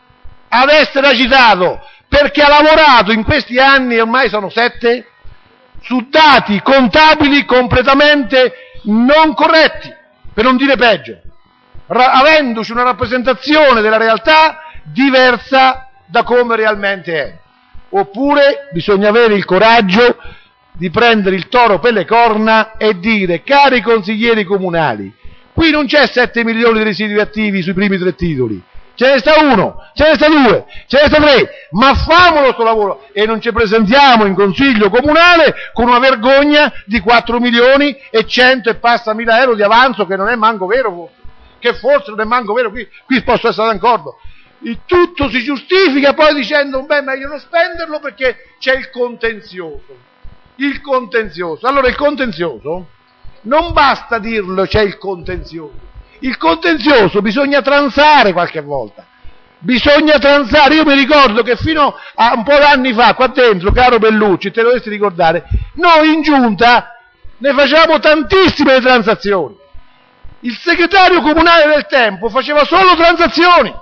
ad essere agitato, perché ha lavorato in questi anni, ormai sono sette, su dati contabili completamente non corretti, per non dire peggio, Ra- avendoci una rappresentazione della realtà diversa da come realmente è. Oppure bisogna avere il coraggio di prendere il toro per le corna e dire: cari consiglieri comunali, qui non c'è sette milioni di residui attivi sui primi tre titoli, ce ne sta uno, ce ne sta due, ce ne sta tre, ma famolo sto lavoro, e non ci presentiamo in consiglio comunale con una vergogna di quattro milioni e cento e passa mila euro di avanzo, che non è manco vero, forse, che forse non è manco vero, qui, qui posso essere d'accordo. Il tutto si giustifica poi dicendo: beh, meglio non spenderlo perché c'è il contenzioso. Il contenzioso. Allora il contenzioso, non basta dirlo, c'è il contenzioso. Il contenzioso bisogna transare qualche volta. Bisogna transare. Io mi ricordo che fino a un po' d'anni fa, qua dentro, caro Bellucci, te lo dovresti ricordare, noi in giunta ne facevamo tantissime transazioni. Il segretario comunale del tempo faceva solo transazioni.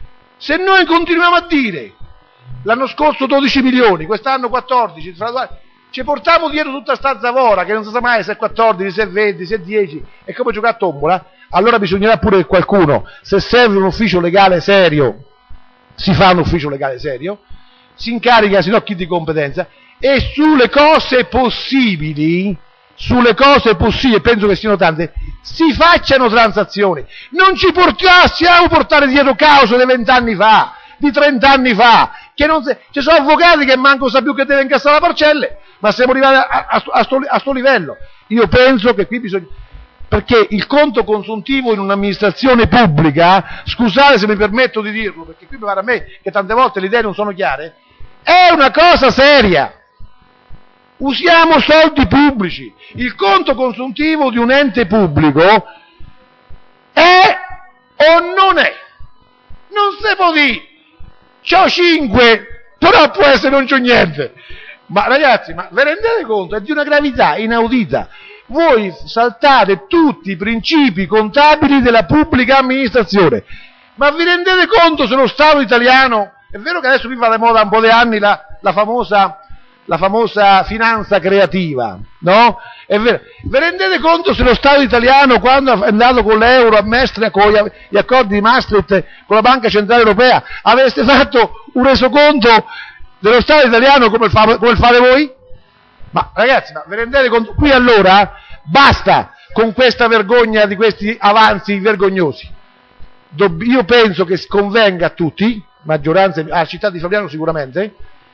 Se noi continuiamo a dire, l'anno scorso dodici milioni, quest'anno quattordici, ci portiamo dietro tutta sta zavora, che non si sa mai se è quattordici, se è venti, se è dieci, è come giocare a tombola, allora bisognerà pure che qualcuno, se serve un ufficio legale serio, si fa un ufficio legale serio, si incarica, se no chi di competenza, e sulle cose possibili, sulle cose possibili, penso che siano tante, si facciano transazioni. Non ci possiamo portare dietro cause di vent'anni fa, di trent'anni fa, che non se... ci sono avvocati che manco sa più che deve incassare la parcelle, ma siamo arrivati a, a, a, sto, a sto livello. Io penso che qui bisogna... perché il conto consuntivo in un'amministrazione pubblica, scusate se mi permetto di dirlo, perché qui mi pare a me che tante volte le idee non sono chiare, è una cosa seria. Usiamo soldi pubblici. Il conto consuntivo di un ente pubblico è o non è? Non si può dire c'ho cinque, però può essere non c'ho niente. Ma ragazzi, ma vi rendete conto? È di una gravità inaudita. voi saltate tutti i principi contabili della pubblica amministrazione. Ma vi rendete conto se lo Stato italiano, è vero che adesso qui va di moda un po' di anni la, la famosa la famosa finanza creativa, no? È vero. Vi rendete conto se lo Stato italiano, quando è andato con l'euro a Mestre, con gli, gli accordi di Maastricht con la Banca Centrale Europea, aveste fatto un resoconto dello Stato italiano come il, fa, come il fate voi? Ma ragazzi, ma vi rendete conto? Qui allora basta con questa vergogna di questi avanzi vergognosi. Dobb- io penso che convenga a tutti, maggioranza, alla città di Fabriano sicuramente,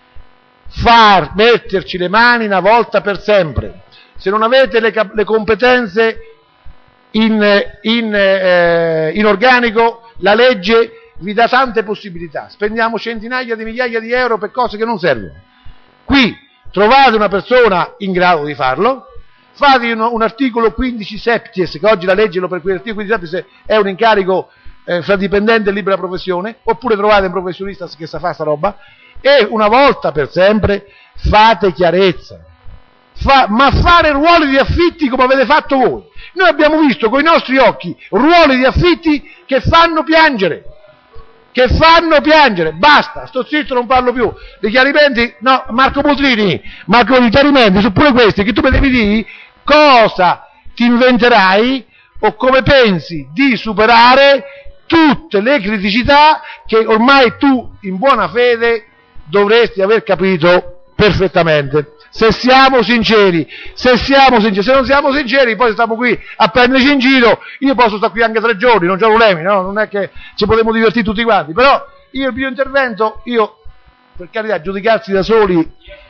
far metterci le mani una volta per sempre. Se non avete le, cap- le competenze in, in, eh, in organico, la legge vi dà tante possibilità. Spendiamo centinaia di migliaia di euro per cose che non servono. Qui trovate una persona in grado di farlo, fate un, un articolo quindici septies, che oggi la legge per cui l'articolo quindici septies è un incarico eh, fra dipendente e libera professione, oppure trovate un professionista che sa fare sta roba, e una volta per sempre fate chiarezza. Fa, ma fare ruoli di affitti come avete fatto voi. Noi abbiamo visto con i nostri occhi ruoli di affitti che fanno piangere, che fanno piangere. Basta, sto zitto, non parlo più. Dei chiarimenti, no, Marco Boldrini, Marco, i chiarimenti su pure questi, che tu mi devi dire cosa ti inventerai o come pensi di superare tutte le criticità che ormai tu, in buona fede, dovresti aver capito perfettamente. Se siamo sinceri, se siamo sinceri, se non siamo sinceri, poi stiamo qui a prenderci in giro. Io posso stare qui anche tre giorni, non c'ho problemi, no? Non è che ci potremo divertire tutti quanti, però io il mio intervento, io, per carità, giudicarsi da soli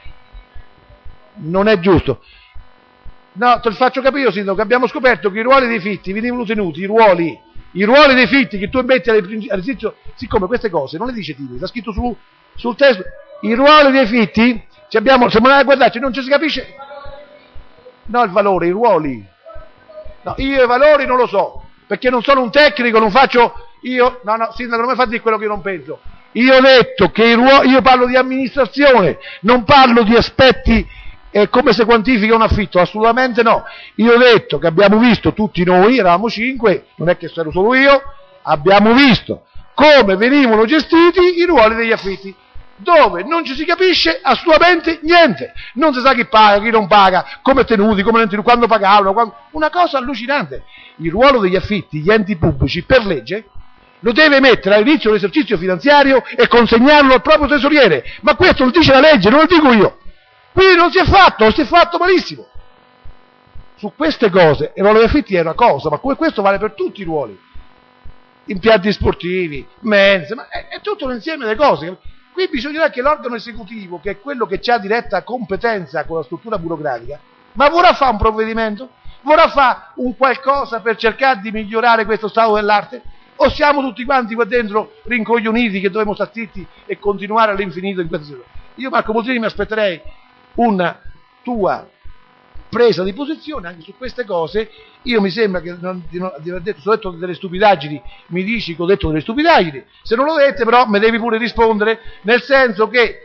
non è giusto. No, te lo faccio capire, Sindaco, che abbiamo scoperto che i ruoli dei fitti venivano tenuti, i ruoli, i ruoli dei fitti che tu metti all'inizio, siccome queste cose non le dice Tini, sta scritto su, sul testo, i ruoli dei fitti, ci abbiamo, se non guardarci, non ci si capisce, no, il valore, i ruoli, no, io i valori non lo so, perché non sono un tecnico, non faccio, io, no, no, Sindaco, non mi fa dire quello che io non penso, io ho detto che i ruoli, io parlo di amministrazione, non parlo di aspetti, è come se quantifica un affitto, assolutamente no. Io ho detto che abbiamo visto tutti noi, eravamo cinque, non è che ero solo io, abbiamo visto come venivano gestiti i ruoli degli affitti, dove non ci si capisce assolutamente niente, non si sa chi paga, chi non paga, come è tenuti, come non tenuti, quando pagavano, quando... una cosa allucinante. Il ruolo degli affitti, gli enti pubblici, per legge, lo deve mettere all'inizio dell'esercizio finanziario e consegnarlo al proprio tesoriere, ma questo lo dice la legge, non lo dico io. Quindi non si è fatto, si è fatto malissimo. Su queste cose, il ruolo degli affitti è una cosa, ma come questo vale per tutti i ruoli. Impianti sportivi, mense, ma è, è tutto un insieme delle cose. Qui bisognerà che l'organo esecutivo, che è quello che ha diretta competenza con la struttura burocratica, ma vorrà fare un provvedimento? Vorrà fare un qualcosa per cercare di migliorare questo stato dell'arte? O siamo tutti quanti qua dentro rincoglioniti che dovremmo stare zitti e continuare all'infinito in questa situazione? Io, Marco Boldrini, mi aspetterei una tua presa di posizione anche su queste cose. Io mi sembra che non, di, non, di aver detto, se ho detto delle stupidaggini, mi dici che ho detto delle stupidaggini, se non lo dette però mi devi pure rispondere, nel senso che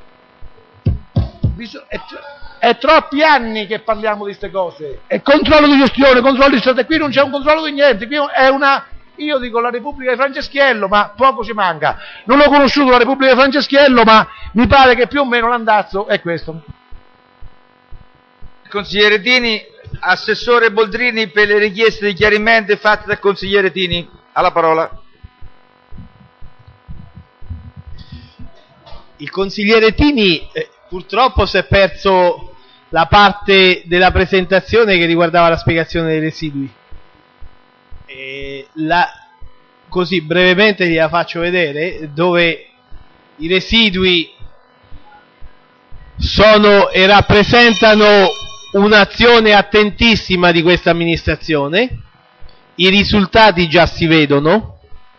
è, è troppi anni che parliamo di queste cose, è controllo di gestione, controllo di strategia, qui non c'è un controllo di niente, qui è una, io dico la Repubblica di Franceschiello, ma poco ci manca, non ho conosciuto la Repubblica di Franceschiello, ma mi pare che più o meno l'andazzo è questo. Consigliere Tini, assessore Boldrini per le richieste di chiarimento fatte dal consigliere Tini. Alla parola. Il consigliere Tini eh, purtroppo si è perso la parte della presentazione che riguardava la spiegazione dei residui. E la, così brevemente gliela faccio vedere, dove i residui sono e rappresentano un'azione attentissima di questa amministrazione, i risultati già si vedono.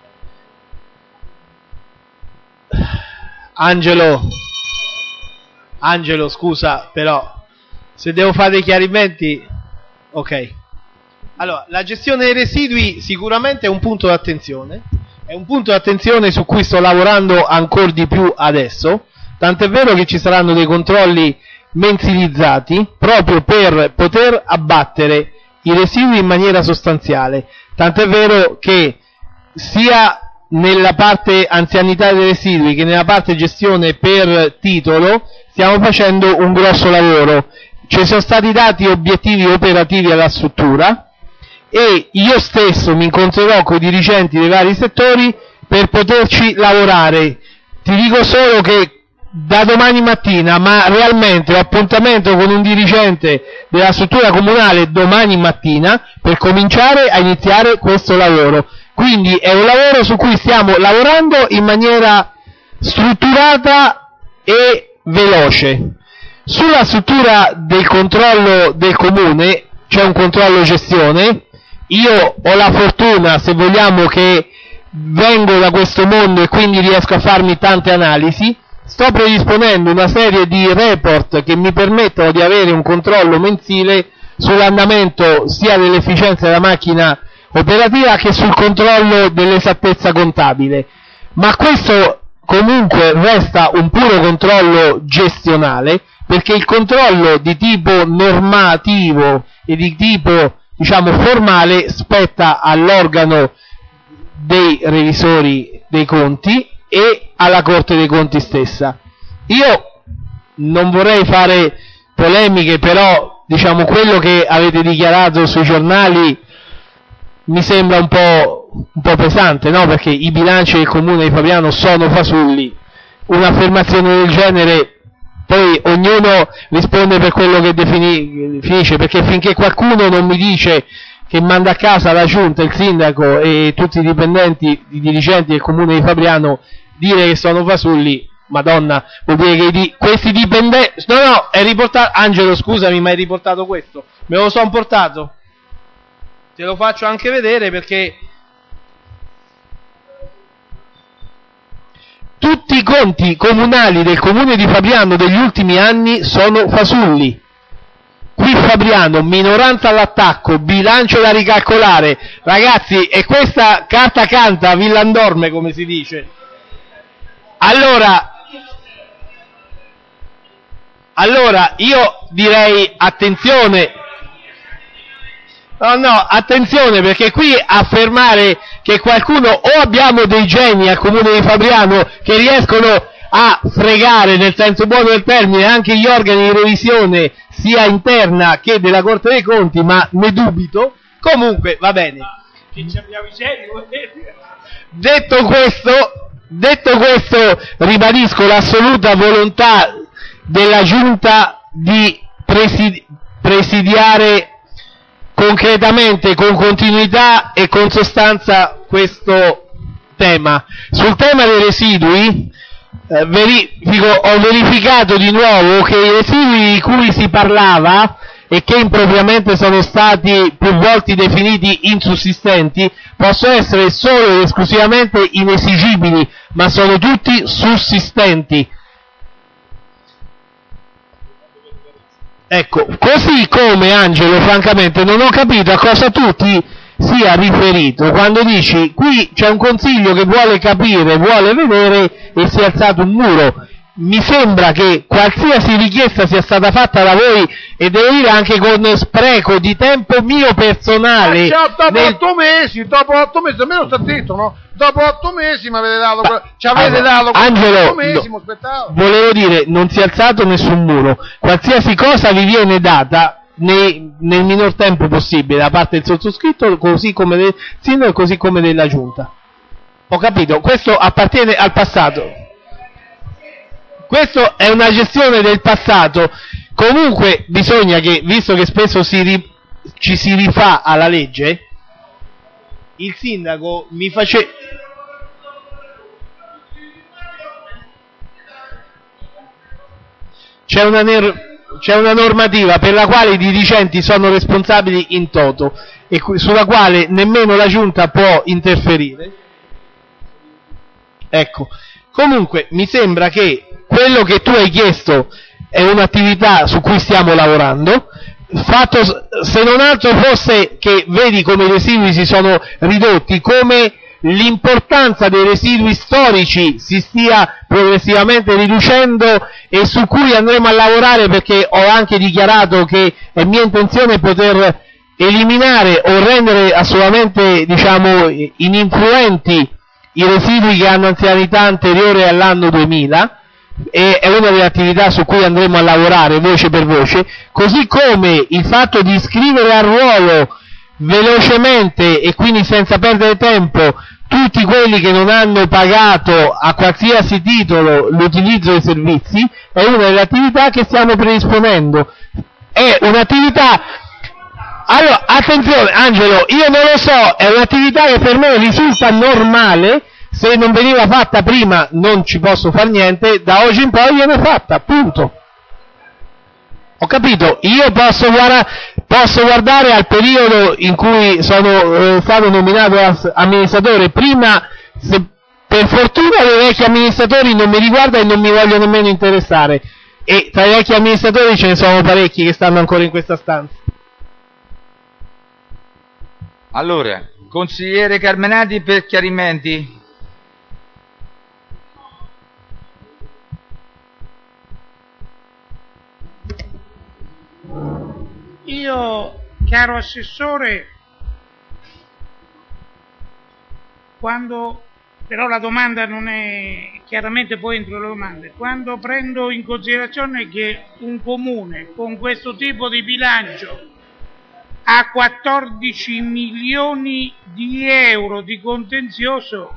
Angelo, Angelo scusa, però se devo fare dei chiarimenti, ok. Allora, la gestione dei residui sicuramente è un punto d'attenzione, è un punto d'attenzione su cui sto lavorando ancora di più adesso, tant'è vero che ci saranno dei controlli mensilizzati proprio per poter abbattere i residui in maniera sostanziale. Tant'è vero che sia nella parte anzianità dei residui che nella parte gestione per titolo stiamo facendo un grosso lavoro. Ci sono stati dati obiettivi operativi alla struttura e io stesso mi incontrerò con i dirigenti dei vari settori per poterci lavorare. Ti dico solo che da domani mattina, ma realmente ho appuntamento con un dirigente della struttura comunale domani mattina per cominciare a iniziare questo lavoro. Quindi è un lavoro su cui stiamo lavorando in maniera strutturata e veloce. Sulla struttura del controllo del comune c'è un controllo gestione. Io ho la fortuna, se vogliamo, che vengo da questo mondo e quindi riesco a farmi tante analisi. Sto predisponendo una serie di report che mi permettono di avere un controllo mensile sull'andamento sia dell'efficienza della macchina operativa che sul controllo dell'esattezza contabile. Ma questo comunque resta un puro controllo gestionale, perché il controllo di tipo normativo e di tipo, diciamo, formale spetta all'organo dei revisori dei conti e alla Corte dei Conti stessa. Io non vorrei fare polemiche, però diciamo quello che avete dichiarato sui giornali mi sembra un po', un po' pesante, no? Perché i bilanci del comune di Fabriano sono fasulli. Un'affermazione del genere, poi ognuno risponde per quello che defini, finisce, perché finché qualcuno non mi dice che manda a casa la giunta, il sindaco e tutti i dipendenti, i dirigenti del comune di Fabriano dire che sono fasulli, madonna, vuol dire che di, questi dipendenti, no no, è riportato, Angelo scusami, ma hai riportato questo, me lo sono portato, te lo faccio anche vedere perché tutti i conti comunali del comune di Fabriano degli ultimi anni sono fasulli. Qui Fabriano, minoranza all'attacco, bilancio da ricalcolare, ragazzi, e questa carta canta, villa dorme, come si dice. Allora, allora io direi attenzione, no no, attenzione, perché qui affermare che qualcuno, o abbiamo dei geni al comune di Fabriano che riescono a fregare, nel senso buono del termine, anche gli organi di revisione sia interna che della Corte dei Conti, ma ne dubito. Comunque va bene. Detto questo, detto questo, ribadisco l'assoluta volontà della Giunta di presidi- presidiare concretamente, con continuità e con sostanza questo tema. Sul tema dei residui, Eh, verifico, ho verificato di nuovo che i residui di cui si parlava e che impropriamente sono stati più volte definiti insussistenti possono essere solo ed esclusivamente inesigibili, ma sono tutti sussistenti. Ecco, così come Angelo, francamente non ho capito a cosa tu ti sia riferito quando dici qui c'è un consiglio che vuole capire, vuole vedere e si è alzato un muro. Mi sembra che qualsiasi richiesta sia stata fatta da voi, e devo dire anche con spreco di tempo mio personale. Cioè, dopo nel... otto mesi, dopo otto mesi, almeno sta zitto, no? Dopo otto mesi mi avete dato, ah, ci avete allora, dato Angelo, otto mesi, no, aspettavo. Volevo dire, non si è alzato nessun muro, qualsiasi cosa vi viene data nei, nel minor tempo possibile da parte del sottoscritto, così come del sindaco e così come della giunta. Ho capito, questo appartiene al passato. Questo è una gestione del passato. Comunque bisogna che, visto che spesso si ri, ci si rifà alla legge, il sindaco mi face... C'è una, ner... c'è una normativa per la quale i dirigenti sono responsabili in toto e sulla quale nemmeno la giunta può interferire. Ecco, comunque mi sembra che quello che tu hai chiesto è un'attività su cui stiamo lavorando, fatto se non altro fosse che vedi come i residui si sono ridotti, come l'importanza dei residui storici si stia progressivamente riducendo e su cui andremo a lavorare, perché ho anche dichiarato che è mia intenzione poter eliminare o rendere assolutamente, diciamo, ininfluenti i residui che hanno anzianità anteriore all'anno duemila, e è una delle attività su cui andremo a lavorare voce per voce, così come il fatto di iscrivere a ruolo velocemente e quindi senza perdere tempo tutti quelli che non hanno pagato a qualsiasi titolo l'utilizzo dei servizi è una delle attività che stiamo predisponendo. È un'attività, allora attenzione Angelo, io non lo so, è un'attività che per me risulta normale. Se non veniva fatta prima non ci posso far niente, da oggi in poi viene fatta, punto. Ho capito, io posso, guarda, posso guardare al periodo in cui sono eh, stato nominato amministratore, prima, se, per fortuna dei vecchi amministratori non mi riguarda e non mi voglio nemmeno interessare, e tra i vecchi amministratori ce ne sono parecchi che stanno ancora in questa stanza. Allora, consigliere Carmenati per chiarimenti. Io, caro Assessore, quando, però la domanda non è, chiaramente poi entro le domande, quando prendo in considerazione che un comune con questo tipo di bilancio ha quattordici milioni di euro di contenzioso,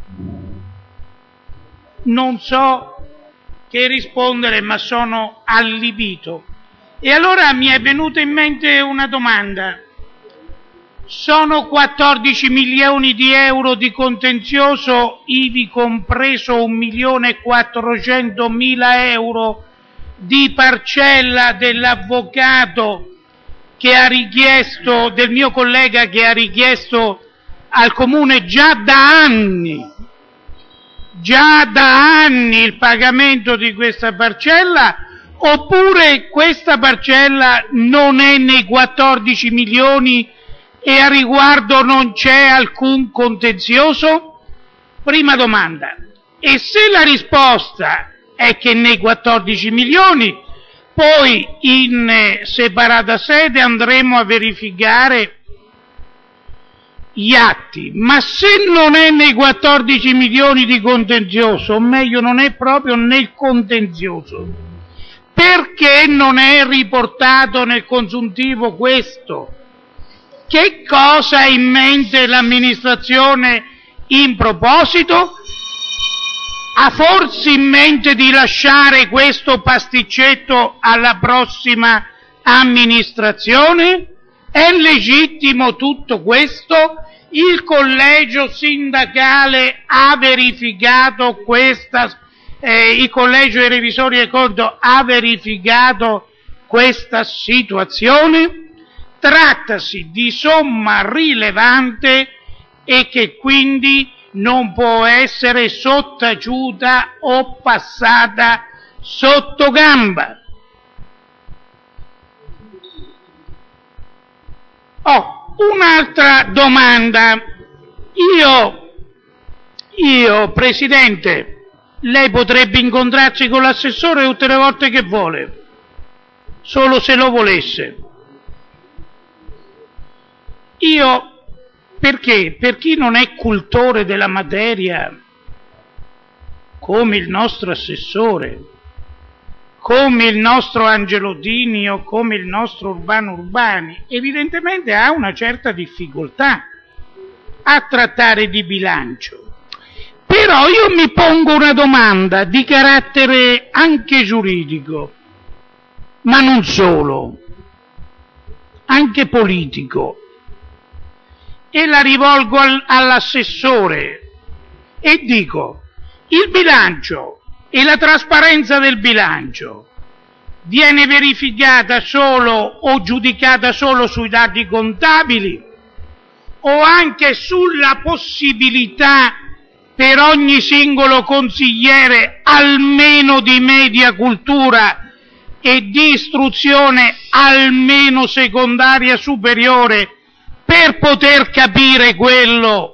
non so che rispondere, ma sono allibito. E allora mi è venuta in mente una domanda: sono quattordici milioni di euro di contenzioso, ivi compreso un milione e quattrocentomila euro di parcella dell'avvocato che ha richiesto, del mio collega che ha richiesto al comune già da anni, già da anni il pagamento di questa parcella? Oppure questa parcella non è nei quattordici milioni e a riguardo non c'è alcun contenzioso? Prima domanda. E se la risposta è che nei quattordici milioni, poi in eh, separata sede andremo a verificare gli atti. Ma se non è nei quattordici milioni di contenzioso, o meglio non è proprio nel contenzioso, perché non è riportato nel consuntivo questo? Che cosa ha in mente l'amministrazione in proposito? Ha forse in mente di lasciare questo pasticcetto alla prossima amministrazione? È legittimo tutto questo? Il collegio sindacale ha verificato questa Eh, il collegio dei revisori del conto ha verificato questa situazione? Trattasi di somma rilevante e che quindi non può essere sottaciuta o passata sotto gamba. Oh, un'altra domanda. Io, io, Presidente, lei potrebbe incontrarsi con l'assessore tutte le volte che vuole, solo se lo volesse. Io, perché? Per chi non è cultore della materia, come il nostro assessore, come il nostro Angelo Dini o come il nostro Urbano Urbani, evidentemente ha una certa difficoltà a trattare di bilancio. Però io mi pongo una domanda di carattere anche giuridico, ma non solo, anche politico, e la rivolgo al, all'assessore e dico: il bilancio e la trasparenza del bilancio viene verificata solo o giudicata solo sui dati contabili o anche sulla possibilità per ogni singolo consigliere almeno di media cultura e di istruzione almeno secondaria superiore per poter capire quello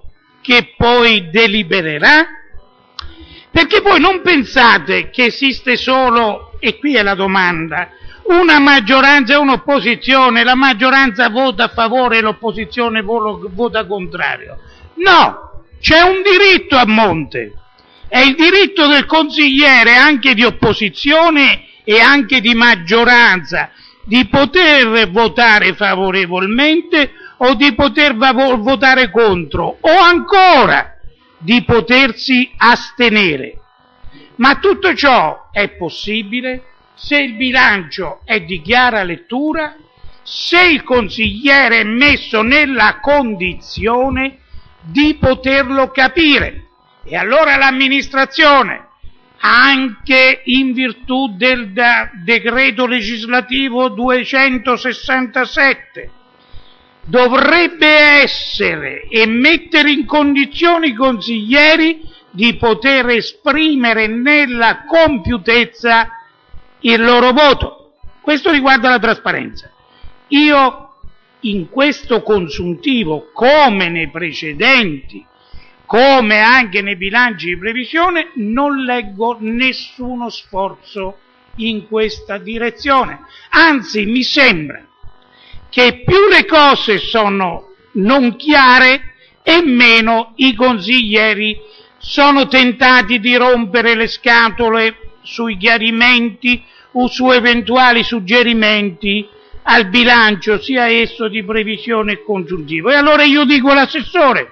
che poi delibererà? Perché voi non pensate che esiste solo, e qui è la domanda, una maggioranza e un'opposizione, la maggioranza vota a favore e l'opposizione vota contrario. No, c'è un diritto a monte, è il diritto del consigliere anche di opposizione e anche di maggioranza di poter votare favorevolmente o di poter votare contro o ancora di potersi astenere. Ma tutto ciò è possibile se il bilancio è di chiara lettura, se il consigliere è messo nella condizione di poterlo capire. E allora l'amministrazione, anche in virtù del da, decreto legislativo duecentosessantasette, dovrebbe essere e mettere in condizioni i consiglieri di poter esprimere nella compiutezza il loro voto. Questo riguarda la trasparenza. Io in questo consuntivo, come nei precedenti, come anche nei bilanci di previsione, non leggo nessuno sforzo in questa direzione. Anzi, mi sembra che più le cose sono non chiare e meno i consiglieri sono tentati di rompere le scatole sui chiarimenti o su eventuali suggerimenti al bilancio, sia esso di previsione e consuntivo. E allora io dico all'assessore,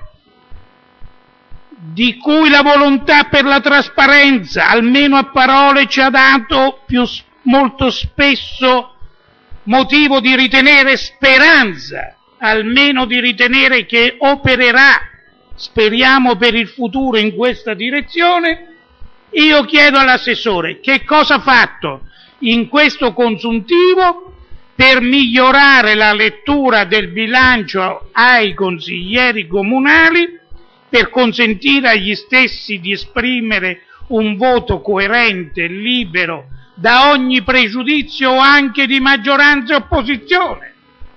di cui la volontà per la trasparenza, almeno a parole, ci ha dato più, molto spesso motivo di ritenere speranza, almeno di ritenere che opererà, speriamo per il futuro, in questa direzione, io chiedo all'assessore che cosa ha fatto in questo consuntivo per migliorare la lettura del bilancio ai consiglieri comunali, per consentire agli stessi di esprimere un voto coerente, libero da ogni pregiudizio anche di maggioranza e opposizione.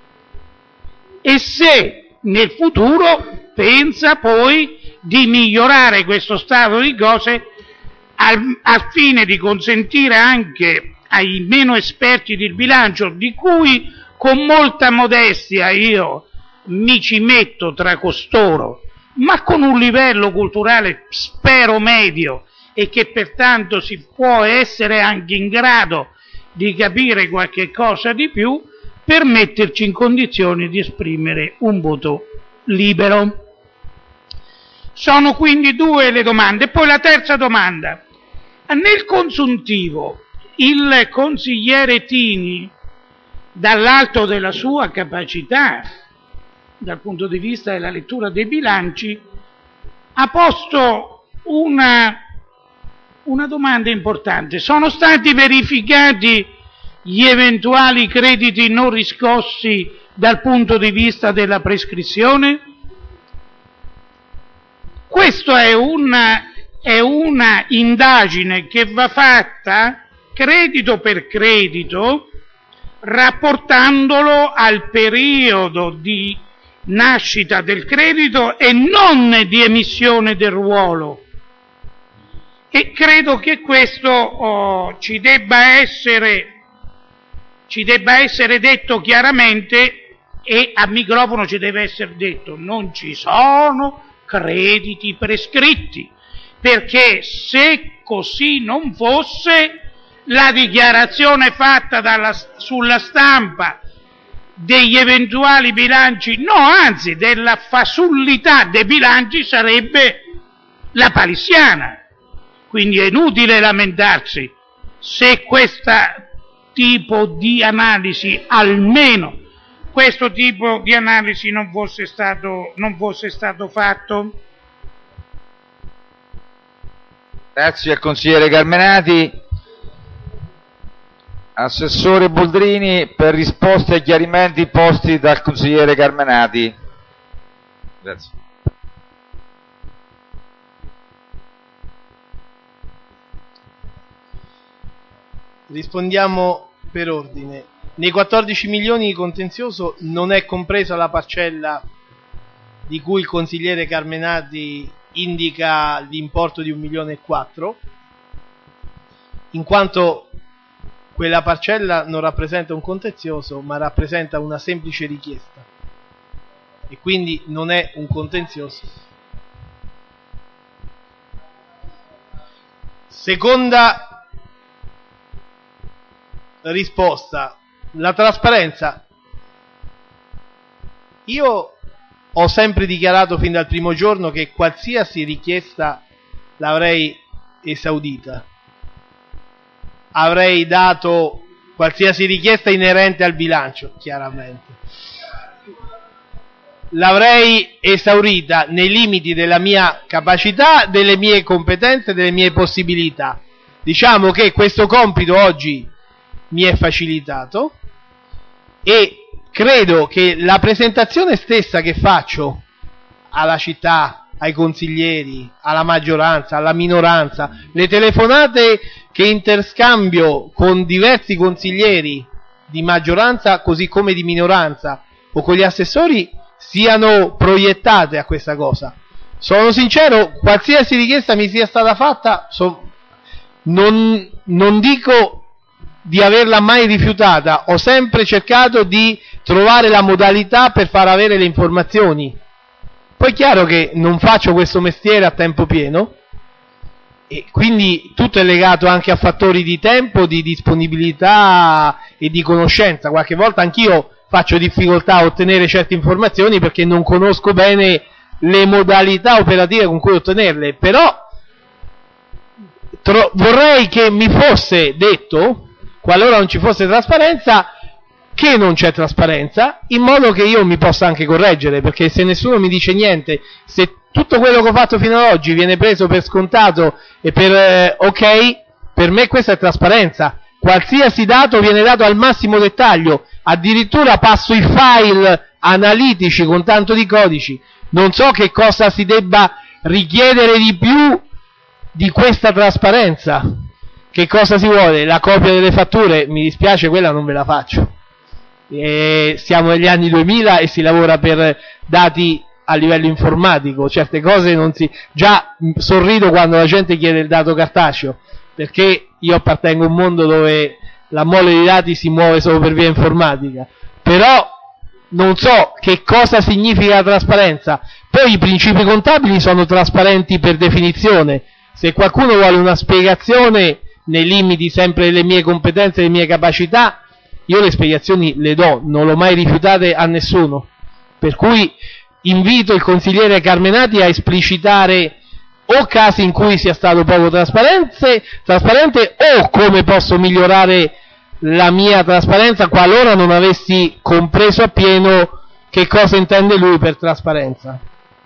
E se nel futuro pensa poi di migliorare questo stato di cose al, al fine di consentire anche ai meno esperti del bilancio, di cui con molta modestia io mi ci metto tra costoro, ma con un livello culturale spero medio e che pertanto si può essere anche in grado di capire qualche cosa di più, per metterci in condizioni di esprimere un voto libero. Sono quindi due le domande. Poi la terza domanda. Nel consuntivo il consigliere Tini, dall'alto della sua capacità dal punto di vista della lettura dei bilanci, ha posto una, una domanda importante. Sono stati verificati gli eventuali crediti non riscossi dal punto di vista della prescrizione? Questa è una, è una indagine che va fatta credito per credito, rapportandolo al periodo di nascita del credito e non di emissione del ruolo. E credo che questo oh, ci debba essere ci debba essere detto chiaramente, e a microfono ci deve essere detto: non ci sono crediti prescritti, perché se così non fosse, la dichiarazione fatta dalla, sulla stampa degli eventuali bilanci, no, anzi della fasullità dei bilanci, sarebbe la palissiana. Quindi è inutile lamentarsi se questo tipo di analisi, almeno questo tipo di analisi non fosse stato, non fosse stato fatto. Grazie al consigliere Carmenati. Assessore Boldrini, per risposte e chiarimenti posti dal consigliere Carmenati. Grazie. Rispondiamo per ordine. Nei quattordici milioni di contenzioso non è compresa la parcella di cui il consigliere Carmenati indica l'importo di un milione e quattro, in quanto quella parcella non rappresenta un contenzioso, ma rappresenta una semplice richiesta e quindi non è un contenzioso. Seconda risposta, la trasparenza. Io ho sempre dichiarato fin dal primo giorno che qualsiasi richiesta l'avrei esaudita. Avrei dato qualsiasi richiesta inerente al bilancio, chiaramente. L'avrei esaurita nei limiti della mia capacità, delle mie competenze, delle mie possibilità. Diciamo che questo compito oggi mi è facilitato e credo che la presentazione stessa che faccio alla città, ai consiglieri, alla maggioranza, alla minoranza, le telefonate che interscambio con diversi consiglieri di maggioranza così come di minoranza o con gli assessori siano proiettate a questa cosa. Sono sincero, qualsiasi richiesta mi sia stata fatta, so, non, non dico di averla mai rifiutata, ho sempre cercato di trovare la modalità per far avere le informazioni. Poi è chiaro che non faccio questo mestiere a tempo pieno e quindi tutto è legato anche a fattori di tempo, di disponibilità e di conoscenza. Qualche volta anch'io faccio difficoltà a ottenere certe informazioni perché non conosco bene le modalità operative con cui ottenerle, però tro- vorrei che mi fosse detto, qualora non ci fosse trasparenza, che non c'è trasparenza, in modo che io mi possa anche correggere, perché se nessuno mi dice niente, se tutto quello che ho fatto fino ad oggi viene preso per scontato e per eh, ok, per me questa è trasparenza. Qualsiasi dato viene dato al massimo dettaglio, addirittura passo i file analitici con tanto di codici. Non so che cosa si debba richiedere di più di questa trasparenza. Che cosa si vuole? La copia delle fatture? Mi dispiace, quella non ve la faccio. E siamo negli anni duemila e si lavora per dati a livello informatico, certe cose non si... Già sorrido quando la gente chiede il dato cartaceo, perché io appartengo a un mondo dove la mole di dati si muove solo per via informatica, però non so che cosa significa la trasparenza. Poi i principi contabili sono trasparenti per definizione. Se qualcuno vuole una spiegazione nei limiti sempre delle mie competenze e delle mie capacità, io le spiegazioni le do, non l'ho mai rifiutate a nessuno, per cui invito il consigliere Carmenati a esplicitare o casi in cui sia stato poco trasparente, trasparente o come posso migliorare la mia trasparenza qualora non avessi compreso appieno che cosa intende lui per trasparenza.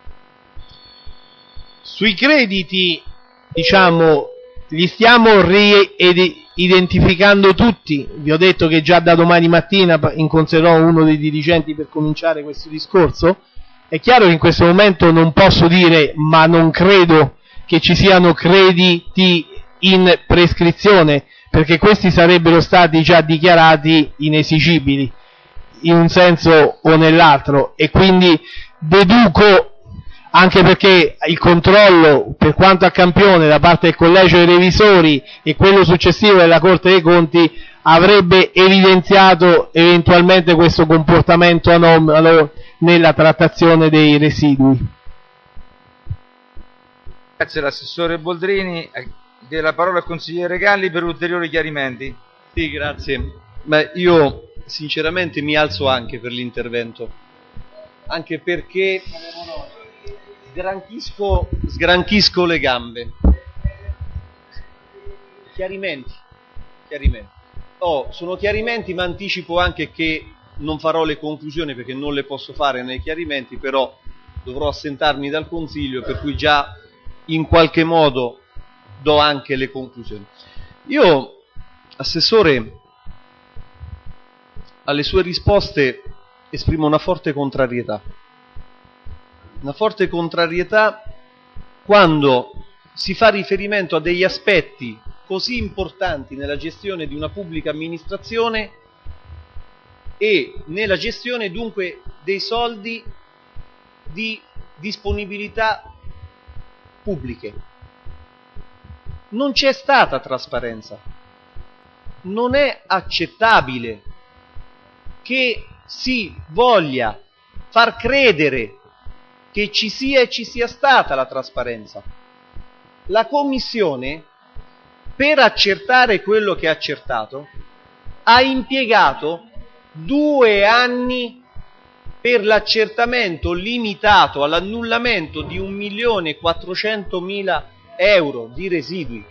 Sui crediti, diciamo, li stiamo riidentificando tutti. Vi ho detto che già da domani mattina incontrerò uno dei dirigenti per cominciare questo discorso. È chiaro che in questo momento non posso dire, ma non credo che ci siano crediti in prescrizione, perché questi sarebbero stati già dichiarati inesigibili in un senso o nell'altro, e quindi deduco, anche perché il controllo per quanto a campione da parte del collegio dei revisori e quello successivo della Corte dei Conti avrebbe evidenziato eventualmente questo comportamento anomalo nella trattazione dei residui. Grazie all'assessore Boldrini. De la parola al consigliere Galli per ulteriori chiarimenti. Sì, grazie. Ma io sinceramente mi alzo anche per l'intervento, anche perché sgranchisco, sgranchisco le gambe. Chiarimenti, chiarimenti. Oh, sono chiarimenti, ma anticipo anche che non farò le conclusioni perché non le posso fare nei chiarimenti, però dovrò assentarmi dal Consiglio, per cui già in qualche modo do anche le conclusioni. Io, Assessore, alle sue risposte esprimo una forte contrarietà. Una forte contrarietà quando si fa riferimento a degli aspetti così importanti nella gestione di una pubblica amministrazione e nella gestione dunque dei soldi di disponibilità pubbliche. Non c'è stata trasparenza. Non è accettabile che si voglia far credere che ci sia e ci sia stata la trasparenza. La Commissione, per accertare quello che ha accertato, ha impiegato due anni per l'accertamento limitato all'annullamento di un milione e quattrocentomila euro di residui.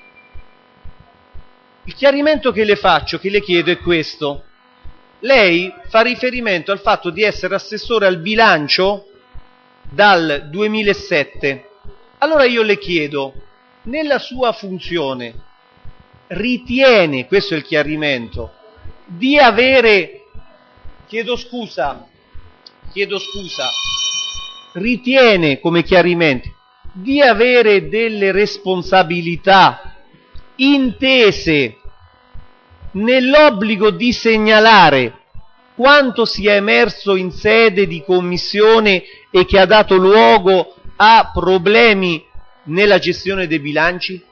Il chiarimento che le faccio, che le chiedo è questo. Lei fa riferimento al fatto di essere assessore al bilancio dal duemilasette. Allora io le chiedo, nella sua funzione ritiene, questo è il chiarimento, di avere, chiedo scusa, chiedo scusa, ritiene come chiarimento di avere delle responsabilità intese nell'obbligo di segnalare quanto sia emerso in sede di commissione e che ha dato luogo a problemi nella gestione dei bilanci?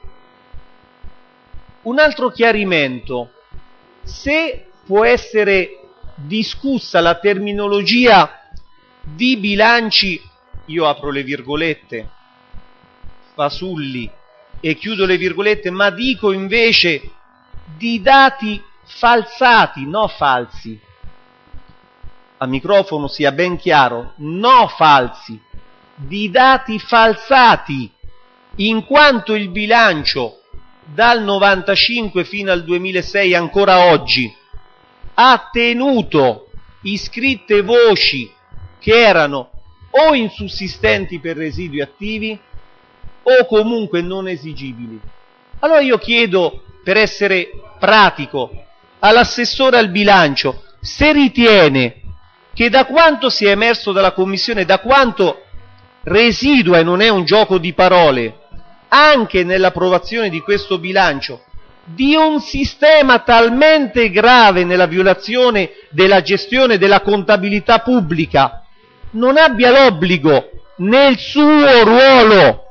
Un altro chiarimento: se può essere discussa la terminologia di bilanci, io apro le virgolette, fasulli, e chiudo le virgolette, ma dico invece di dati falsati, no falsi. A microfono sia ben chiaro, no falsi, di dati falsati, in quanto il bilancio dal novantacinque fino al duemilasei ancora oggi ha tenuto iscritte voci che erano o insussistenti per residui attivi o comunque non esigibili. Allora io chiedo, per essere pratico, all'assessore al bilancio se ritiene che da quanto sia emerso dalla Commissione, da quanto residua, e non è un gioco di parole, anche nell'approvazione di questo bilancio, di un sistema talmente grave nella violazione della gestione della contabilità pubblica, non abbia l'obbligo nel suo ruolo,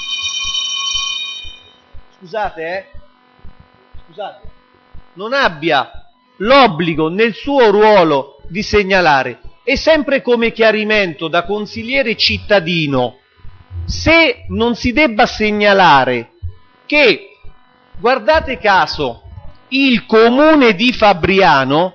scusate eh, scusate, non abbia l'obbligo nel suo ruolo di segnalare. E sempre come chiarimento da consigliere cittadino, se non si debba segnalare che, guardate caso, il comune di Fabriano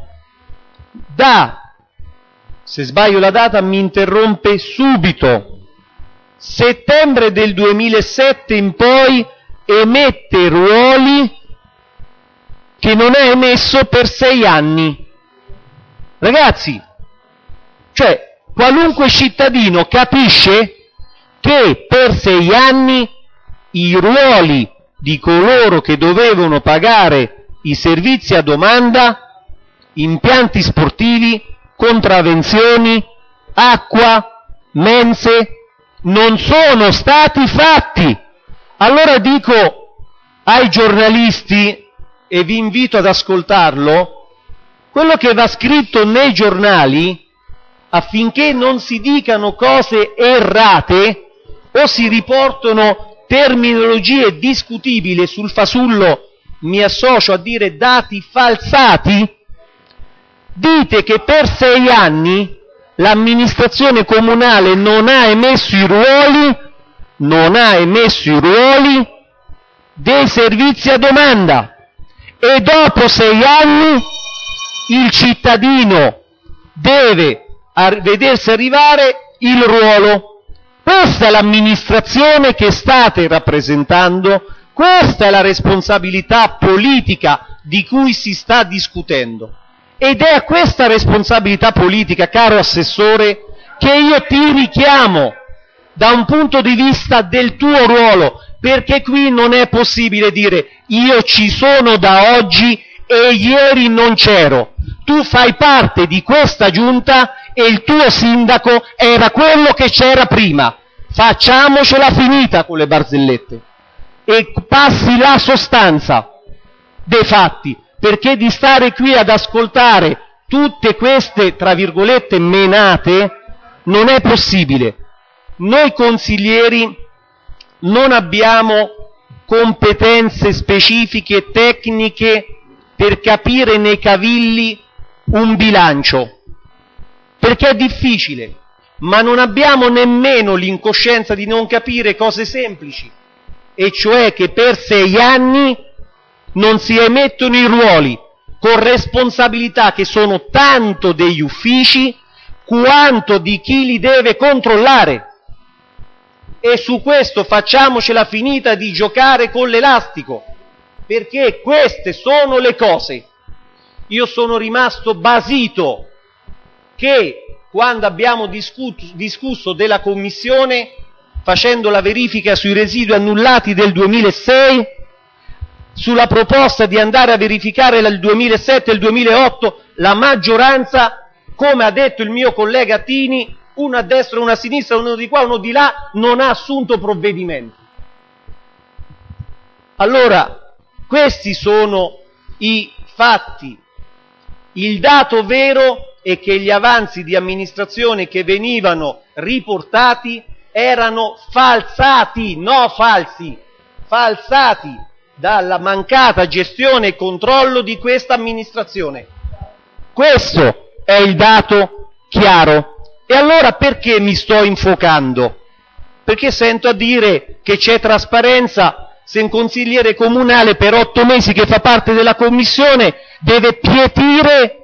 da, se sbaglio la data mi interrompe subito, settembre del duemilasette in poi emette ruoli che non ha emesso per sei anni. Ragazzi, cioè qualunque cittadino capisce che per sei anni i ruoli di coloro che dovevano pagare i servizi a domanda, impianti sportivi, contravvenzioni, acqua, mense, non sono stati fatti. Allora dico ai giornalisti, e vi invito ad ascoltarlo, quello che va scritto nei giornali, affinché non si dicano cose errate o si riportano terminologie discutibili, sul fasullo mi associo a dire dati falsati, dite che per sei anni l'amministrazione comunale non ha emesso i ruoli, non ha emesso i ruoli dei servizi a domanda, e dopo sei anni il cittadino deve ar- vedersi arrivare il ruolo. Questa è l'amministrazione che state rappresentando, questa è la responsabilità politica di cui si sta discutendo. Ed è a questa responsabilità politica, caro Assessore, che io ti richiamo da un punto di vista del tuo ruolo, perché qui non è possibile dire io ci sono da oggi e ieri non c'ero. Tu fai parte di questa giunta e il tuo sindaco era quello che c'era prima. Facciamocela finita con le barzellette e passi la sostanza dei fatti, perché di stare qui ad ascoltare tutte queste, tra virgolette, menate non è possibile. noi consiglieri non abbiamo competenze specifiche, tecniche, per capire nei cavilli un bilancio, perché è difficile, ma non abbiamo nemmeno l'incoscienza di non capire cose semplici, e cioè che per sei anni non si emettono i ruoli con responsabilità che sono tanto degli uffici quanto di chi li deve controllare. E su questo facciamocela finita di giocare con l'elastico, perché queste sono le cose. Io sono rimasto basito che quando abbiamo discusso, discusso della Commissione, facendo la verifica sui residui annullati del duemilasei, sulla proposta di andare a verificare il duemilasette e il duemilaotto, la maggioranza, come ha detto il mio collega Tini, uno a destra, uno a sinistra, uno di qua, uno di là, non ha assunto provvedimenti. Allora, questi sono i fatti. Il dato vero è che gli avanzi di amministrazione che venivano riportati erano falsati, no falsi, falsati dalla mancata gestione e controllo di questa amministrazione. Questo è il dato chiaro. E allora perché mi sto infocando? Perché sento a dire che c'è trasparenza se un consigliere comunale per otto mesi che fa parte della commissione deve pietire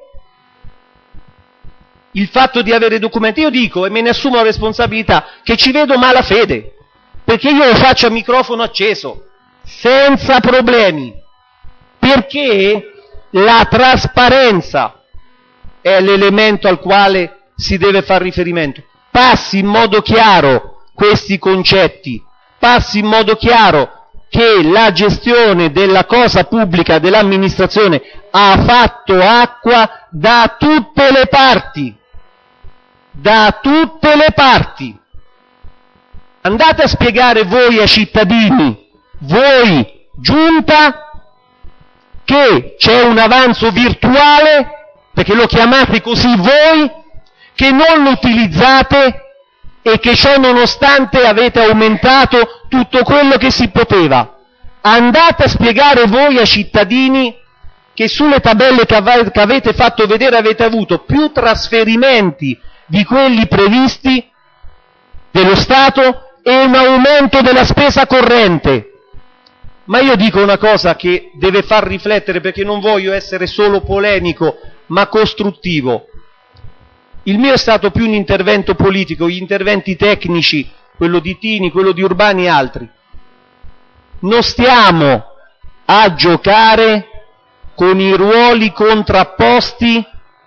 il fatto di avere documenti. Io dico, e me ne assumo la responsabilità, che ci vedo malafede, perché io lo faccio a microfono acceso, senza problemi, perché la trasparenza è l'elemento al quale si deve far riferimento. Passi in modo chiaro questi concetti, passi in modo chiaro che la gestione della cosa pubblica, dell'amministrazione, ha fatto acqua da tutte le parti, da tutte le parti. Andate a spiegare voi ai cittadini, voi giunta, che c'è un avanzo virtuale, perché lo chiamate così voi, che non lo utilizzate e che ciò nonostante avete aumentato tutto quello che si poteva. Andate a spiegare voi ai cittadini che sulle tabelle che, av- che avete fatto vedere avete avuto più trasferimenti di quelli previsti dello Stato e un aumento della spesa corrente. Ma io dico una cosa che deve far riflettere, perché non voglio essere solo polemico ma costruttivo. Il mio è stato più un intervento politico, gli interventi tecnici, quello di Tini, quello di Urbani e altri. Non stiamo a giocare con i ruoli contrapposti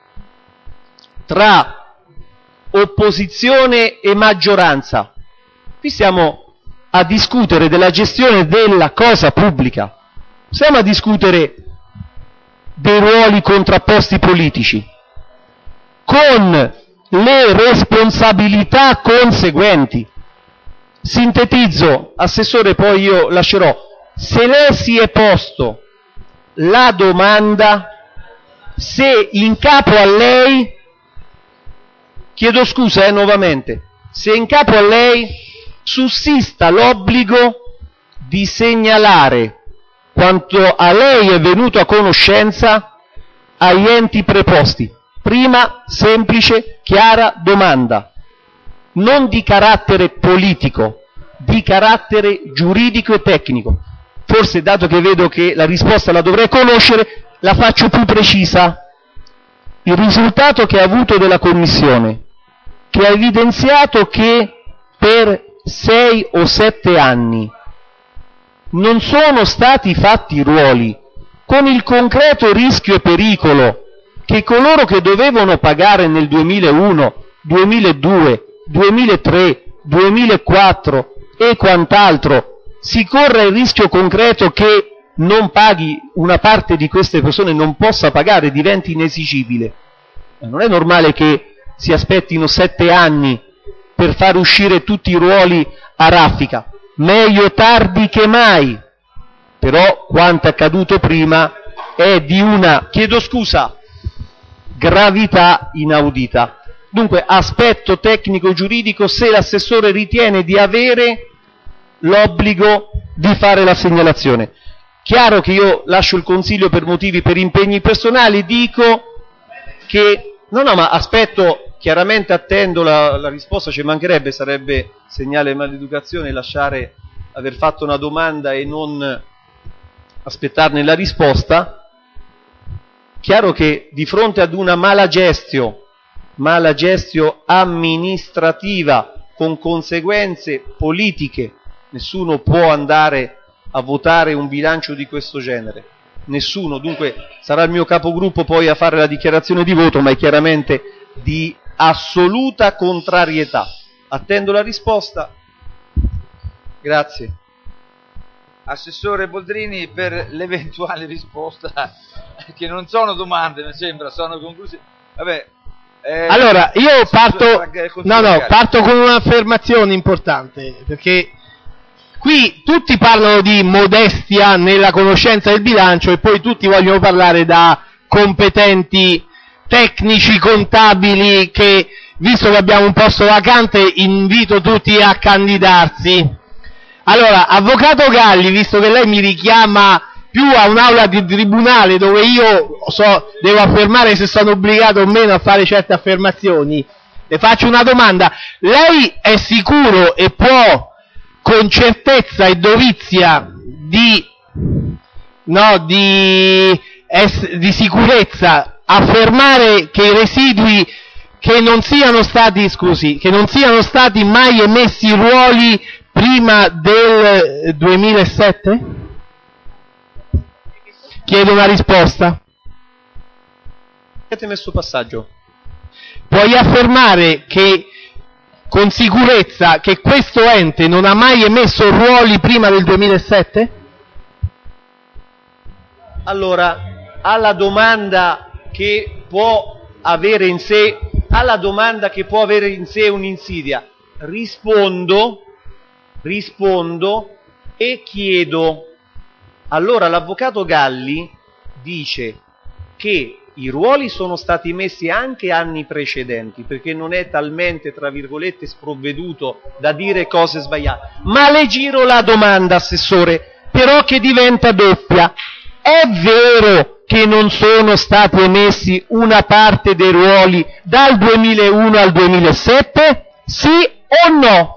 tra opposizione e maggioranza. Qui stiamo a discutere della gestione della cosa pubblica, stiamo a discutere dei ruoli contrapposti politici, con le responsabilità conseguenti. Sintetizzo, Assessore, poi io lascerò. Se lei si è posto la domanda se in capo a lei, chiedo scusa eh, nuovamente, se in capo a lei sussista l'obbligo di segnalare quanto a lei è venuto a conoscenza agli enti preposti. Prima, semplice, chiara domanda, non di carattere politico, di carattere giuridico e tecnico. Forse, dato che vedo che la risposta la dovrei conoscere, la faccio più precisa. Il risultato che ha avuto della Commissione, che ha evidenziato che per sei o sette anni non sono stati fatti ruoli, con il concreto rischio e pericolo che coloro che dovevano pagare nel duemilauno, duemiladue, duemilatré, duemilaquattro e quant'altro, si corre il rischio concreto che non paghi, una parte di queste persone non possa pagare, diventi inesigibile. Ma non è normale che si aspettino sette anni per far uscire tutti i ruoli a raffica. Meglio tardi che mai. Però quanto accaduto prima è di una, chiedo scusa, gravità inaudita. Dunque, aspetto tecnico-giuridico, se l'assessore ritiene di avere l'obbligo di fare la segnalazione. Chiaro che io lascio il consiglio per motivi, per impegni personali, dico che... No, no, ma aspetto, chiaramente attendo la, la risposta, ci mancherebbe, sarebbe segnale maleducazione lasciare, aver fatto una domanda e non aspettarne la risposta. Chiaro che di fronte ad una mala gestio, mala gestio amministrativa con conseguenze politiche, nessuno può andare a votare un bilancio di questo genere. Nessuno, dunque sarà il mio capogruppo poi a fare la dichiarazione di voto, ma è chiaramente di assoluta contrarietà. Attendo la risposta. Grazie. Assessore Boldrini, per l'eventuale risposta, che non sono domande, mi sembra, sono conclusioni. Vabbè. Eh, allora, io parto, no, no, Carico. parto con un'affermazione importante, perché qui tutti parlano di modestia nella conoscenza del bilancio e poi tutti vogliono parlare da competenti tecnici contabili che, visto che abbiamo un posto vacante, invito tutti a candidarsi. Allora, avvocato Galli, visto che lei mi richiama più a un'aula di tribunale dove io so, devo affermare se sono obbligato o meno a fare certe affermazioni, le faccio una domanda. Lei è sicuro e può con certezza e dovizia di, no, di, es, di sicurezza affermare che i residui che non siano stati, scusi, che non siano stati mai emessi ruoli prima del duemilasette? Chiedo una risposta. Avete messo passaggio? Puoi affermare che con sicurezza che questo ente non ha mai emesso ruoli prima del duemilasette? Allora, alla domanda che può avere in sé, alla domanda che può avere in sé un'insidia, rispondo, rispondo e chiedo. Allora, l'avvocato Galli dice che i ruoli sono stati messi anche anni precedenti, perché non è talmente, tra virgolette, sprovveduto da dire cose sbagliate. Ma le giro la domanda, assessore, però che diventa doppia. È vero che non sono stati emessi una parte dei ruoli dal duemilauno al duemilasette? Sì o no?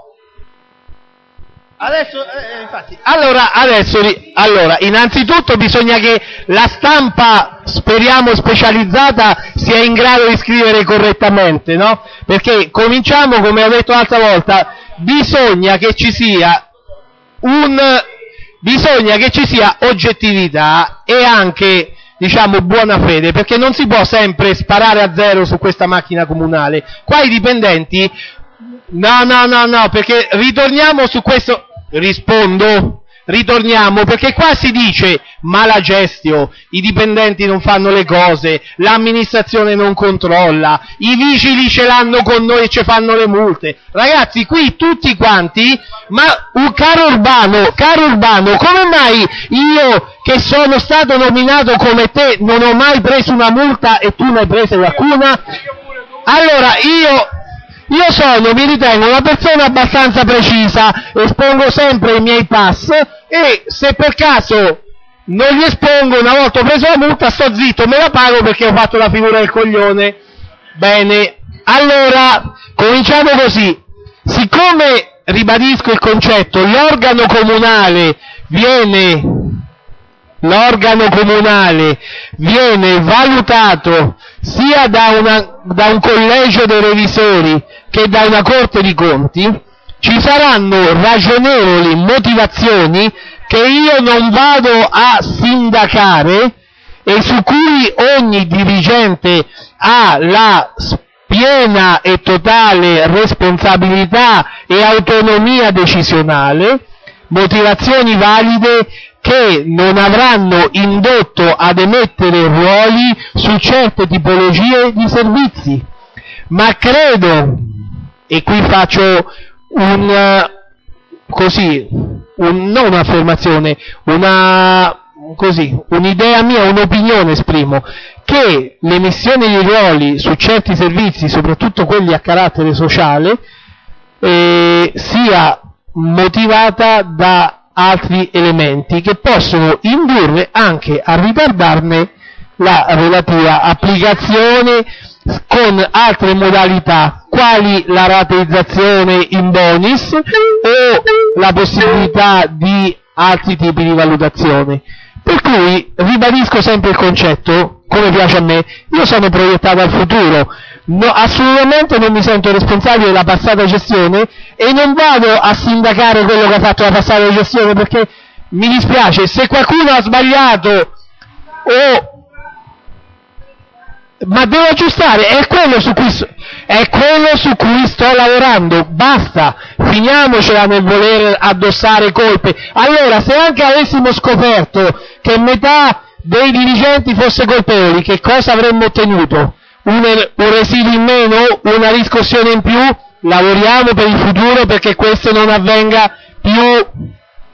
Adesso, eh, infatti, allora, adesso, allora, innanzitutto bisogna che la stampa, speriamo specializzata, sia in grado di scrivere correttamente, no? Perché cominciamo, come ho detto l'altra volta, bisogna che ci sia un, bisogna che ci sia oggettività e anche, diciamo, buona fede, perché non si può sempre sparare a zero su questa macchina comunale. Qua i dipendenti, no, no, no, no, perché ritorniamo su questo. Rispondo, ritorniamo, perché qua si dice mala gestio, i dipendenti non fanno le cose, l'amministrazione non controlla, i vigili ce l'hanno con noi e ci fanno le multe. Ragazzi, qui tutti quanti, ma un caro Urbano, caro Urbano, come mai io che sono stato nominato come te non ho mai preso una multa e tu ne hai presa qualcuna? Allora, io... Io sono, mi ritengo, una persona abbastanza precisa, espongo sempre i miei pass e se per caso non li espongo, una volta ho preso la multa, sto zitto, me la pago perché ho fatto la figura del coglione. Bene, allora, cominciamo così. Siccome, ribadisco il concetto, l'organo comunale viene... L'organo comunale viene valutato sia da, una, da un collegio dei revisori che da una Corte di Conti, ci saranno ragionevoli motivazioni che io non vado a sindacare e su cui ogni dirigente ha la piena e totale responsabilità e autonomia decisionale, motivazioni valide che non avranno indotto ad emettere ruoli su certe tipologie di servizi. Ma credo, e qui faccio un, così, un, non un'affermazione, una, così, un'idea mia, un'opinione esprimo, che l'emissione di ruoli su certi servizi, soprattutto quelli a carattere sociale, eh, sia motivata da altri elementi che possono indurre anche a ritardarne la relativa applicazione con altre modalità, quali la rateizzazione in bonis o la possibilità di altri tipi di valutazione. Per cui ribadisco sempre il concetto, come piace a me, io sono proiettato al futuro, no, assolutamente non mi sento responsabile della passata gestione e non vado a sindacare quello che ha fatto la passata gestione, perché mi dispiace, se qualcuno ha sbagliato o ma devo aggiustare, è quello su cui è quello su cui sto lavorando, basta, finiamocela nel voler addossare colpe. Allora, se anche avessimo scoperto che metà dei dirigenti fosse colpevoli, che cosa avremmo ottenuto? Un, un residuo in meno, una riscossione in più? Lavoriamo per il futuro perché questo non avvenga più.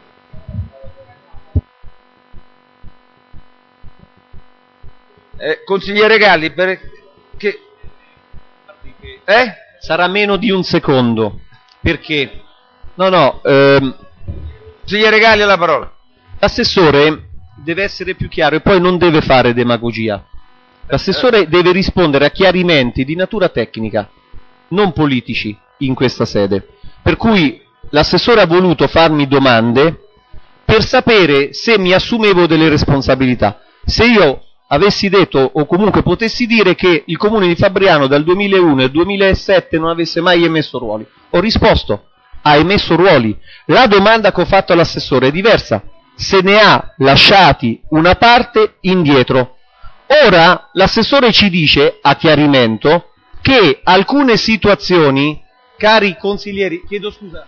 Eh, consigliere Galli, perché eh? sarà meno di un secondo, perché no no ehm, consigliere Galli ha la parola. L'assessore deve essere più chiaro e poi non deve fare demagogia. L'assessore deve rispondere a chiarimenti di natura tecnica, non politici, in questa sede. Per cui l'assessore ha voluto farmi domande per sapere se mi assumevo delle responsabilità. Se io avessi detto, o comunque potessi dire, che il comune di Fabriano dal duemilauno al duemilasette non avesse mai emesso ruoli. Ho risposto, ha emesso ruoli. La domanda che ho fatto all'assessore è diversa, se ne ha lasciati una parte indietro. Ora l'assessore ci dice, a chiarimento, che alcune situazioni, cari consiglieri, chiedo scusa,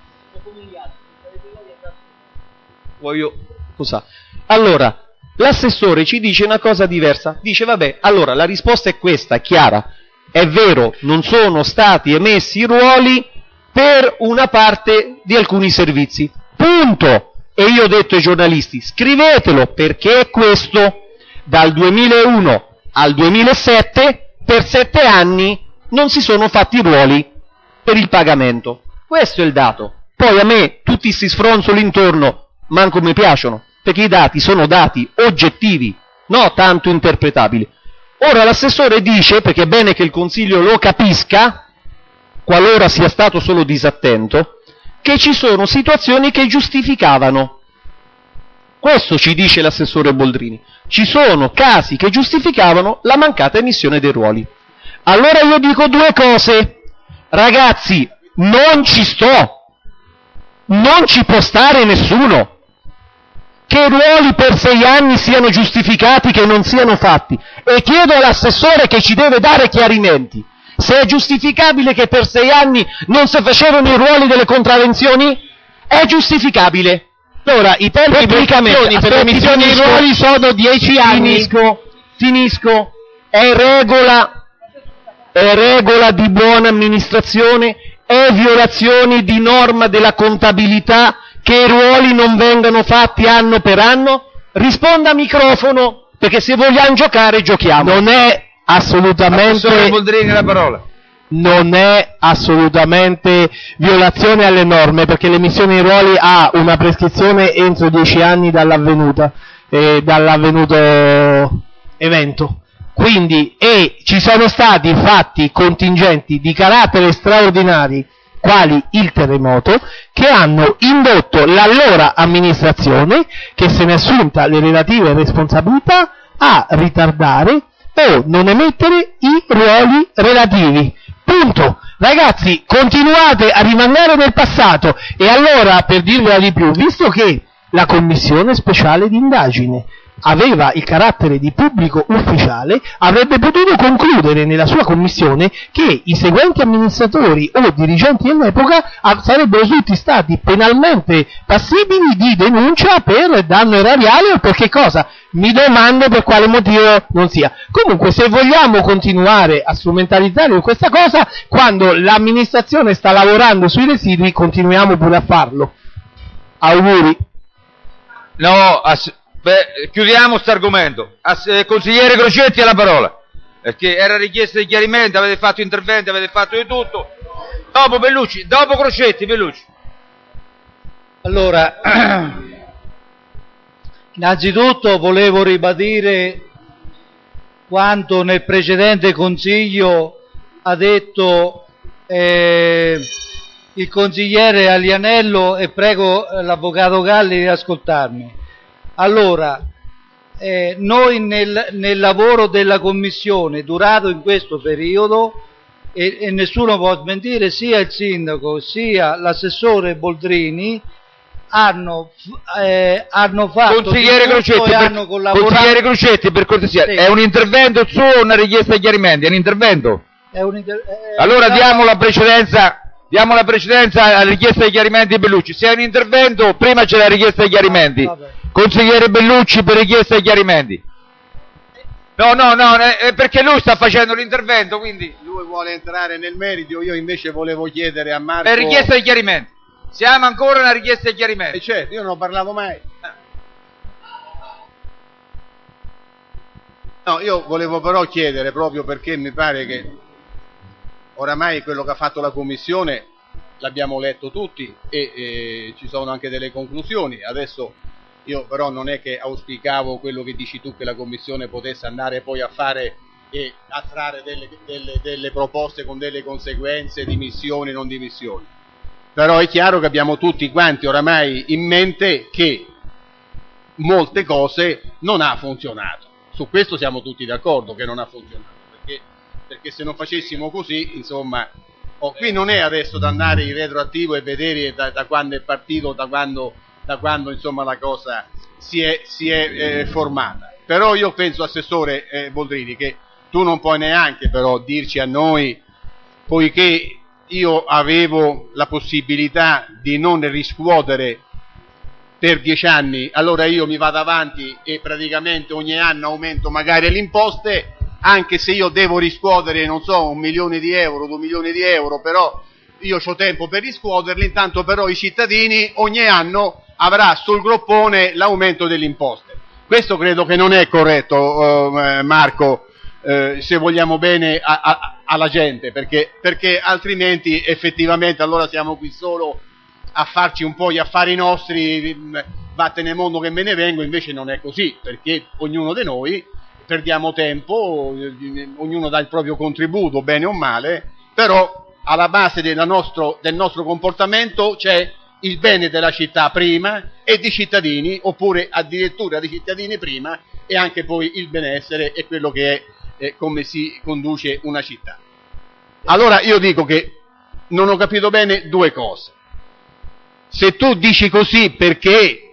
voglio, cosa? Allora, l'assessore ci dice una cosa diversa, dice vabbè, allora la risposta è questa, è chiara, è vero, non sono stati emessi ruoli per una parte di alcuni servizi, punto. E io ho detto ai giornalisti, scrivetelo, perché è questo, dal duemilauno al duemilasette, per sette anni non si sono fatti ruoli per il pagamento, questo è il dato. Poi a me tutti si sfronzoli intorno, manco mi piacciono, perché i dati sono dati oggettivi, no tanto interpretabili. Ora l'assessore dice, perché è bene che il Consiglio lo capisca, qualora sia stato solo disattento, che ci sono situazioni che giustificavano. Questo ci dice l'assessore Boldrini. Ci sono casi che giustificavano la mancata emissione dei ruoli. Allora io dico due cose. Ragazzi, non ci sto. Non ci può stare nessuno. Che ruoli per sei anni siano giustificati, che non siano fatti. E chiedo all'assessore che ci deve dare chiarimenti. Se è giustificabile che per sei anni non si facevano i ruoli delle contravvenzioni? È giustificabile. Allora, i tempi per le emissioni dei ruoli sono dieci anni. Finisco, finisco. È regola, è regola di buona amministrazione, è violazione di norma della contabilità che i ruoli non vengano fatti anno per anno? Risponda a microfono, perché se vogliamo giocare, giochiamo. Non è assolutamente Boldrini la parola. Non è assolutamente violazione alle norme, perché l'emissione dei ruoli ha una prescrizione entro dieci anni dall'avvenuta eh, dall'avvenuto evento. Quindi, e ci sono stati fatti contingenti di carattere straordinari, quali il terremoto, che hanno indotto l'allora amministrazione, che se ne è assunta le relative responsabilità, a ritardare o non emettere i ruoli relativi. Punto. Ragazzi, continuate a rimanere nel passato. E allora, per dirvela di più, visto che la commissione speciale di indagine aveva il carattere di pubblico ufficiale, avrebbe potuto concludere nella sua commissione che i seguenti amministratori o dirigenti dell'epoca sarebbero tutti stati penalmente passibili di denuncia per danno erariale o per che cosa? Mi domando per quale motivo non sia. Comunque, se vogliamo continuare a strumentalizzare questa cosa, quando l'amministrazione sta lavorando sui residui, continuiamo pure a farlo. Auguri. No, ass- Beh, chiudiamo questo argomento. Eh, consigliere Crocetti alla parola, perché era richiesta di chiarimento, avete fatto interventi, avete fatto di tutto. Dopo Bellucci, dopo Crocetti, Bellucci. Allora, innanzitutto volevo ribadire quanto nel precedente Consiglio ha detto eh, il consigliere Alianello, e prego l'avvocato Galli di ascoltarmi. Allora, eh, noi nel, nel lavoro della Commissione, durato in questo periodo, e, e nessuno può smentire, sia il sindaco sia l'assessore Boldrini hanno, eh, hanno fatto consigliere Crocetti, per, hanno collaborato. Consigliere Crocetti, per cortesia, sì. È un intervento suo o una richiesta di chiarimenti? È un intervento? È un inter... eh, allora no. diamo la precedenza diamo la precedenza alla richiesta di chiarimenti di Bellucci. Se è un intervento, prima c'è la richiesta di chiarimenti. Ah, consigliere Bellucci per richiesta di chiarimenti. No, no, no, è perché lui sta facendo l'intervento, quindi lui vuole entrare nel merito, io invece volevo chiedere a Marco... Per richiesta di chiarimenti. Siamo ancora una richiesta di chiarimenti. E certo, io non ho parlato mai. No, io volevo però chiedere, proprio perché mi pare che oramai quello che ha fatto la Commissione l'abbiamo letto tutti e, e ci sono anche delle conclusioni. Adesso io però non è che auspicavo quello che dici tu, che la Commissione potesse andare poi a fare e a trarre delle, delle, delle proposte con delle conseguenze, dimissioni, non dimissioni. Però è chiaro che abbiamo tutti quanti oramai in mente che molte cose non ha funzionato. Su questo siamo tutti d'accordo che non ha funzionato, perché, perché se non facessimo così, insomma, oh, qui non è adesso da andare in retroattivo e vedere da, da quando è partito, da quando, da quando insomma la cosa si è, si è eh, formata. Però io penso, assessore eh, Boldrini, che tu non puoi neanche però dirci a noi, poiché io avevo la possibilità di non riscuotere per dieci anni, allora io mi vado avanti e praticamente ogni anno aumento magari le imposte, anche se io devo riscuotere, non so, un milione di euro, due milioni di euro, però io ho tempo per riscuoterli, intanto però i cittadini ogni anno avrà sul groppone l'aumento delle imposte. Questo credo che non è corretto, eh, Marco, eh, se vogliamo bene a, a, alla gente, perché, perché altrimenti effettivamente allora siamo qui solo a farci un po' gli affari nostri, vattene mondo che me ne vengo. Invece non è così, perché ognuno di noi perdiamo tempo, ognuno dà il proprio contributo, bene o male, però alla base del nostro, del nostro comportamento c'è il bene della città prima e di cittadini, oppure addirittura di cittadini prima, e anche poi il benessere e quello che è eh, come si conduce una città. Allora io dico che non ho capito bene due cose. Se tu dici così perché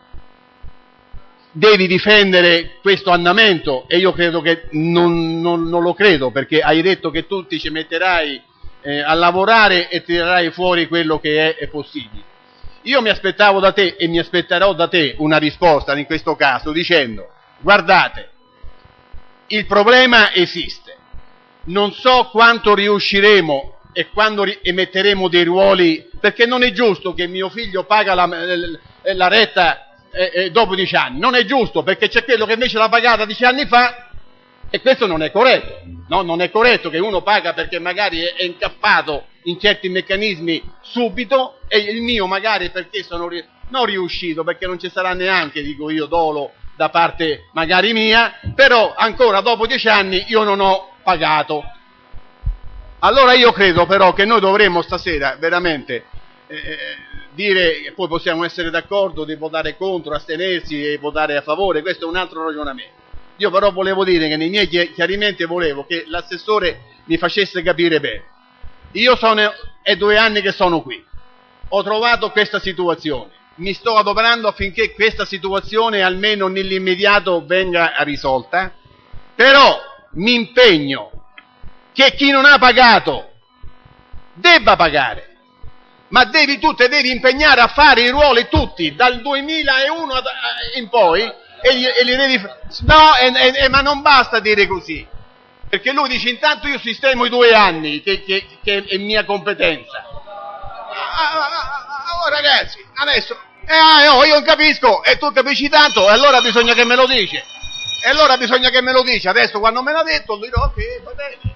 devi difendere questo andamento, e io credo che non, non, non lo credo, perché hai detto che tu ti ci metterai eh, a lavorare e tirerai fuori quello che è, è possibile. Io mi aspettavo da te e mi aspetterò da te una risposta in questo caso dicendo: guardate, il problema esiste, non so quanto riusciremo e quando emetteremo dei ruoli, perché non è giusto che mio figlio paga la, la retta eh, eh, dopo dieci anni, non è giusto, perché c'è quello che invece l'ha pagata dieci anni fa, e questo non è corretto, no? Non è corretto che uno paga perché magari è, è incappato in certi meccanismi subito, e il mio magari perché sono ri- non riuscito, perché non ci sarà neanche, dico io, dolo da parte magari mia, però ancora dopo dieci anni io non ho pagato. Allora io credo però che noi dovremmo stasera veramente eh, dire che poi possiamo essere d'accordo di votare contro, astenersi e votare a favore, questo è un altro ragionamento. Io però volevo dire che nei miei chiarimenti volevo che l'assessore mi facesse capire bene. Io sono, è due anni che sono qui, ho trovato questa situazione, mi sto adoperando affinché questa situazione almeno nell'immediato venga risolta, però mi impegno che chi non ha pagato debba pagare, ma devi tu te devi impegnare a fare i ruoli tutti dal duemilauno in poi e gli, e gli devi no e, e, ma non basta dire così, perché lui dice intanto io sistemo i due anni che, che, che è mia competenza. Allora ragazzi, adesso Eh, oh, io non capisco, e tu capisci tanto, e allora bisogna che me lo dici. E allora bisogna che me lo dici. Adesso quando me l'ha detto, dirò, ok, va bene.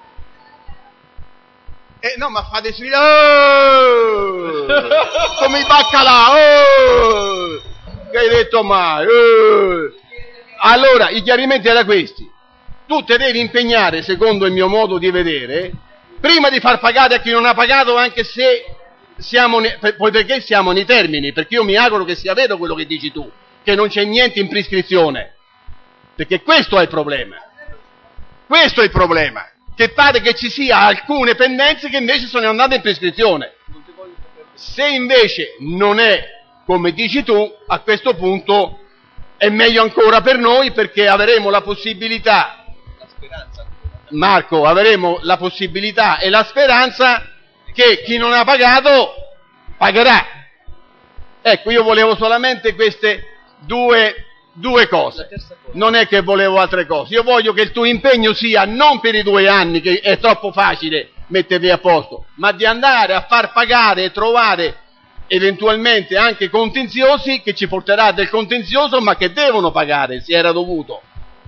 Eh, no, ma fate sfidare, oh! Come i baccalà, oh! Che hai detto mai, oh! Allora, i chiarimenti erano questi. Tu te devi impegnare, secondo il mio modo di vedere, prima di far pagare a chi non ha pagato, anche se siamo, ne, poi perché siamo nei termini, perché io mi auguro che sia vero quello che dici tu, che non c'è niente in prescrizione, perché questo è il problema. Questo è il problema. Che pare che ci sia alcune pendenze che invece sono andate in prescrizione. Se invece non è come dici tu, a questo punto è meglio ancora per noi, perché avremo la possibilità, la speranza. Marco, avremo la possibilità e la speranza che chi non ha pagato pagherà. Ecco, io volevo solamente queste due Due cose, non è che volevo altre cose. Io voglio che il tuo impegno sia non per i due anni, che è troppo facile metterli a posto, ma di andare a far pagare e trovare eventualmente anche contenziosi, che ci porterà del contenzioso, ma che devono pagare, si era dovuto.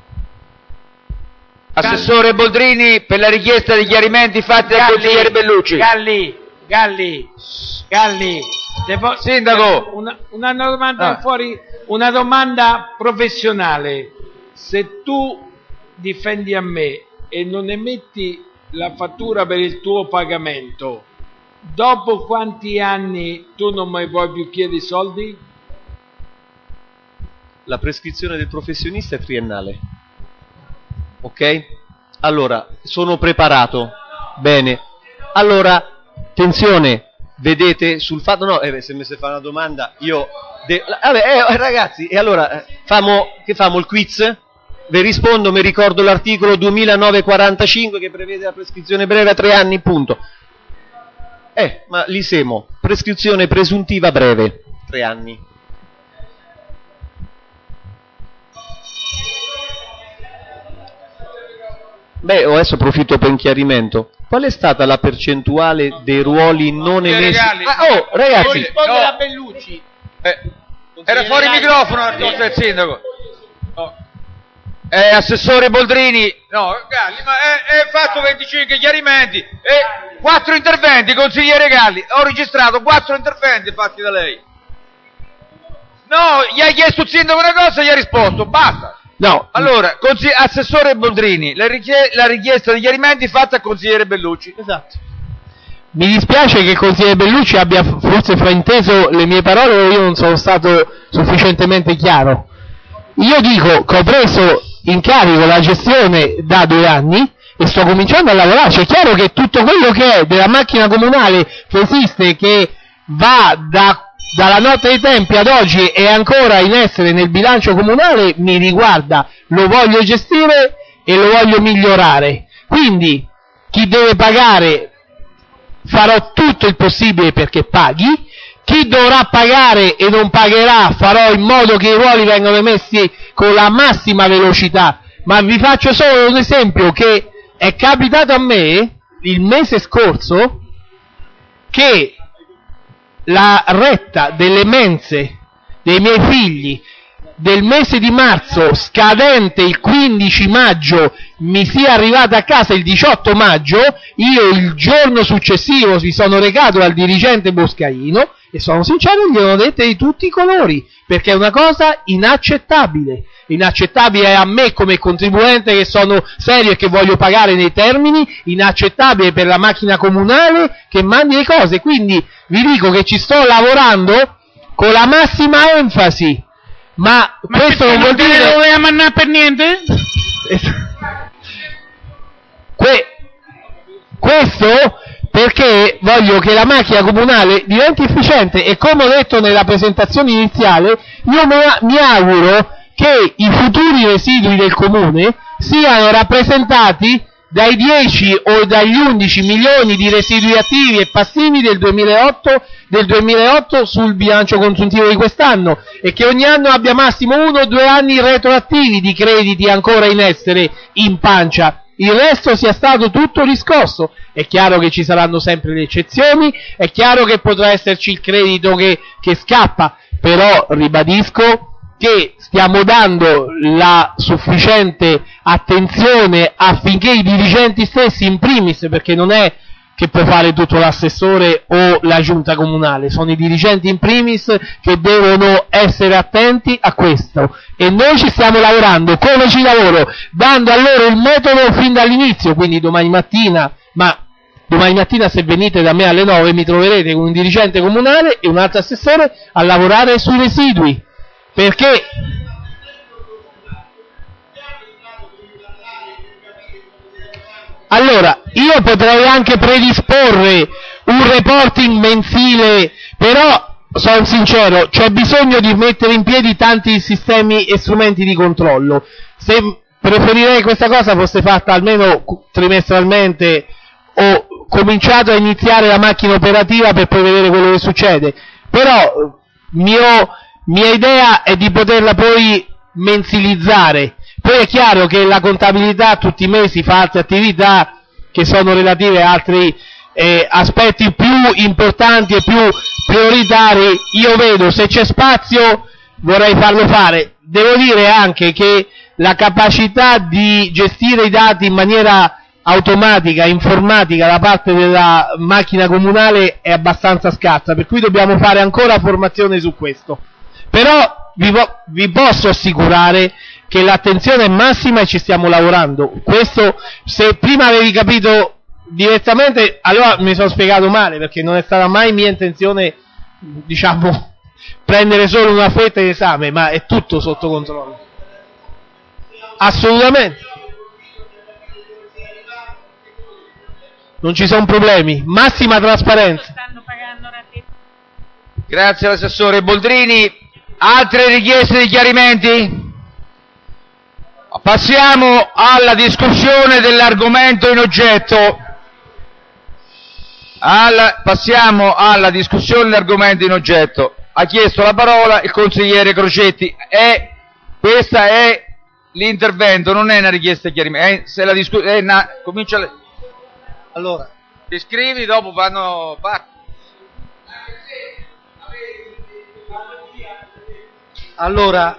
Assessore Boldrini, per la richiesta di chiarimenti fatti dal consigliere Bellucci. Galli, Galli, Galli, devo, Sindaco, una, una domanda ah. fuori, una domanda professionale. Se tu difendi a me e non emetti la fattura per il tuo pagamento, dopo quanti anni tu non mi vuoi più chiedere i soldi? La prescrizione del professionista è triennale. Ok? Allora, sono preparato. Bene. Allora, attenzione, vedete sul fatto, no, eh, se mi si fa una domanda, io, de- vabbè, eh, ragazzi, e allora, eh, famo, che famo il quiz? Vi rispondo, mi ricordo l'articolo duemilanove quarantacinque che prevede la prescrizione breve a tre anni, punto. Eh, ma li semo, prescrizione presuntiva breve, tre anni. Beh, adesso approfitto per un chiarimento. Qual è stata la percentuale dei ruoli non emessi? Ah, oh, ragazzi! Risponde a Bellucci. Eh, era fuori microfono la risposta del sindaco. No. Eh, assessore Boldrini, no, Galli, ma è, è fatto venticinque chiarimenti e quattro interventi, consigliere Galli. Ho registrato quattro interventi fatti da lei. No, gli hai chiesto il sindaco una cosa e gli ha risposto, basta. No. Allora, consigli- assessore Boldrini, la, richie- la richiesta di chiarimenti fatta al consigliere Bellucci. Esatto. Mi dispiace che il consigliere Bellucci abbia forse frainteso le mie parole o io non sono stato sufficientemente chiaro. Io dico che ho preso in carico la gestione da due anni e sto cominciando a lavorare. È chiaro che tutto quello che è della macchina comunale che esiste, che va da dalla notte dei tempi ad oggi è ancora in essere nel bilancio comunale, mi riguarda, lo voglio gestire e lo voglio migliorare. Quindi chi deve pagare farò tutto il possibile perché paghi, chi dovrà pagare e non pagherà farò in modo che i ruoli vengano emessi con la massima velocità. Ma vi faccio solo un esempio che è capitato a me il mese scorso, che la retta delle mense dei miei figli del mese di marzo, scadente il quindici maggio, mi sia arrivata a casa il diciotto maggio, io il giorno successivo mi sono recato al dirigente Boscaino e sono sincero, gli ho dette di tutti i colori, perché è una cosa inaccettabile. Inaccettabile a me come contribuente che sono serio e che voglio pagare nei termini, inaccettabile per la macchina comunale che mandi le cose. Quindi vi dico che ci sto lavorando con la massima enfasi, ma, ma questo non vuol dire... Non voleva mandare per niente? Que... Questo perché voglio che la macchina comunale diventi efficiente e, come ho detto nella presentazione iniziale, io mi auguro che i futuri residui del comune siano rappresentati dai dieci o dagli undici milioni di residui attivi e passivi del duemilaotto, del duemilaotto sul bilancio consuntivo di quest'anno, e che ogni anno abbia massimo uno o due anni retroattivi di crediti ancora in essere in pancia. Il resto sia stato tutto riscosso. È chiaro che ci saranno sempre le eccezioni, è chiaro che potrà esserci il credito che, che scappa, però ribadisco che stiamo dando la sufficiente attenzione affinché i dirigenti stessi, in primis, perché non è che può fare tutto l'assessore o la giunta comunale, sono i dirigenti in primis che devono essere attenti a questo, e noi ci stiamo lavorando. Come ci lavoro? Dando a loro il metodo fin dall'inizio, quindi domani mattina, ma domani mattina se venite da me alle nove mi troverete con un dirigente comunale e un altro assessore a lavorare sui residui, perché allora io potrei anche predisporre un reporting mensile, però sono sincero, c'è bisogno di mettere in piedi tanti sistemi e strumenti di controllo. Se preferirei questa cosa fosse fatta almeno trimestralmente, o cominciato a iniziare la macchina operativa per poi vedere quello che succede, però mio mia idea è di poterla poi mensilizzare. Poi è chiaro che la contabilità tutti i mesi fa altre attività che sono relative a altri eh, aspetti più importanti e più prioritari. Io vedo, se c'è spazio vorrei farlo fare. Devo dire anche che la capacità di gestire i dati in maniera automatica, informatica da parte della macchina comunale è abbastanza scarsa, per cui dobbiamo fare ancora formazione su questo. Però vi, vo- vi posso assicurare che l'attenzione è massima e ci stiamo lavorando. Questo, se prima avevi capito direttamente, allora mi sono spiegato male, perché non è stata mai mia intenzione, diciamo, prendere solo una fetta in esame, ma è tutto sotto controllo. Assolutamente. Non ci sono problemi, massima trasparenza. Grazie all'assessore Boldrini. Altre richieste di chiarimenti? Passiamo alla discussione dell'argomento in oggetto. Alla, passiamo alla discussione dell'argomento in oggetto. Ha chiesto la parola il consigliere Crocetti. E questa è l'intervento, non è una richiesta di chiarimento. È, se la discu- è una, comincia le... Allora, ti iscrivi, dopo fanno parte. Allora,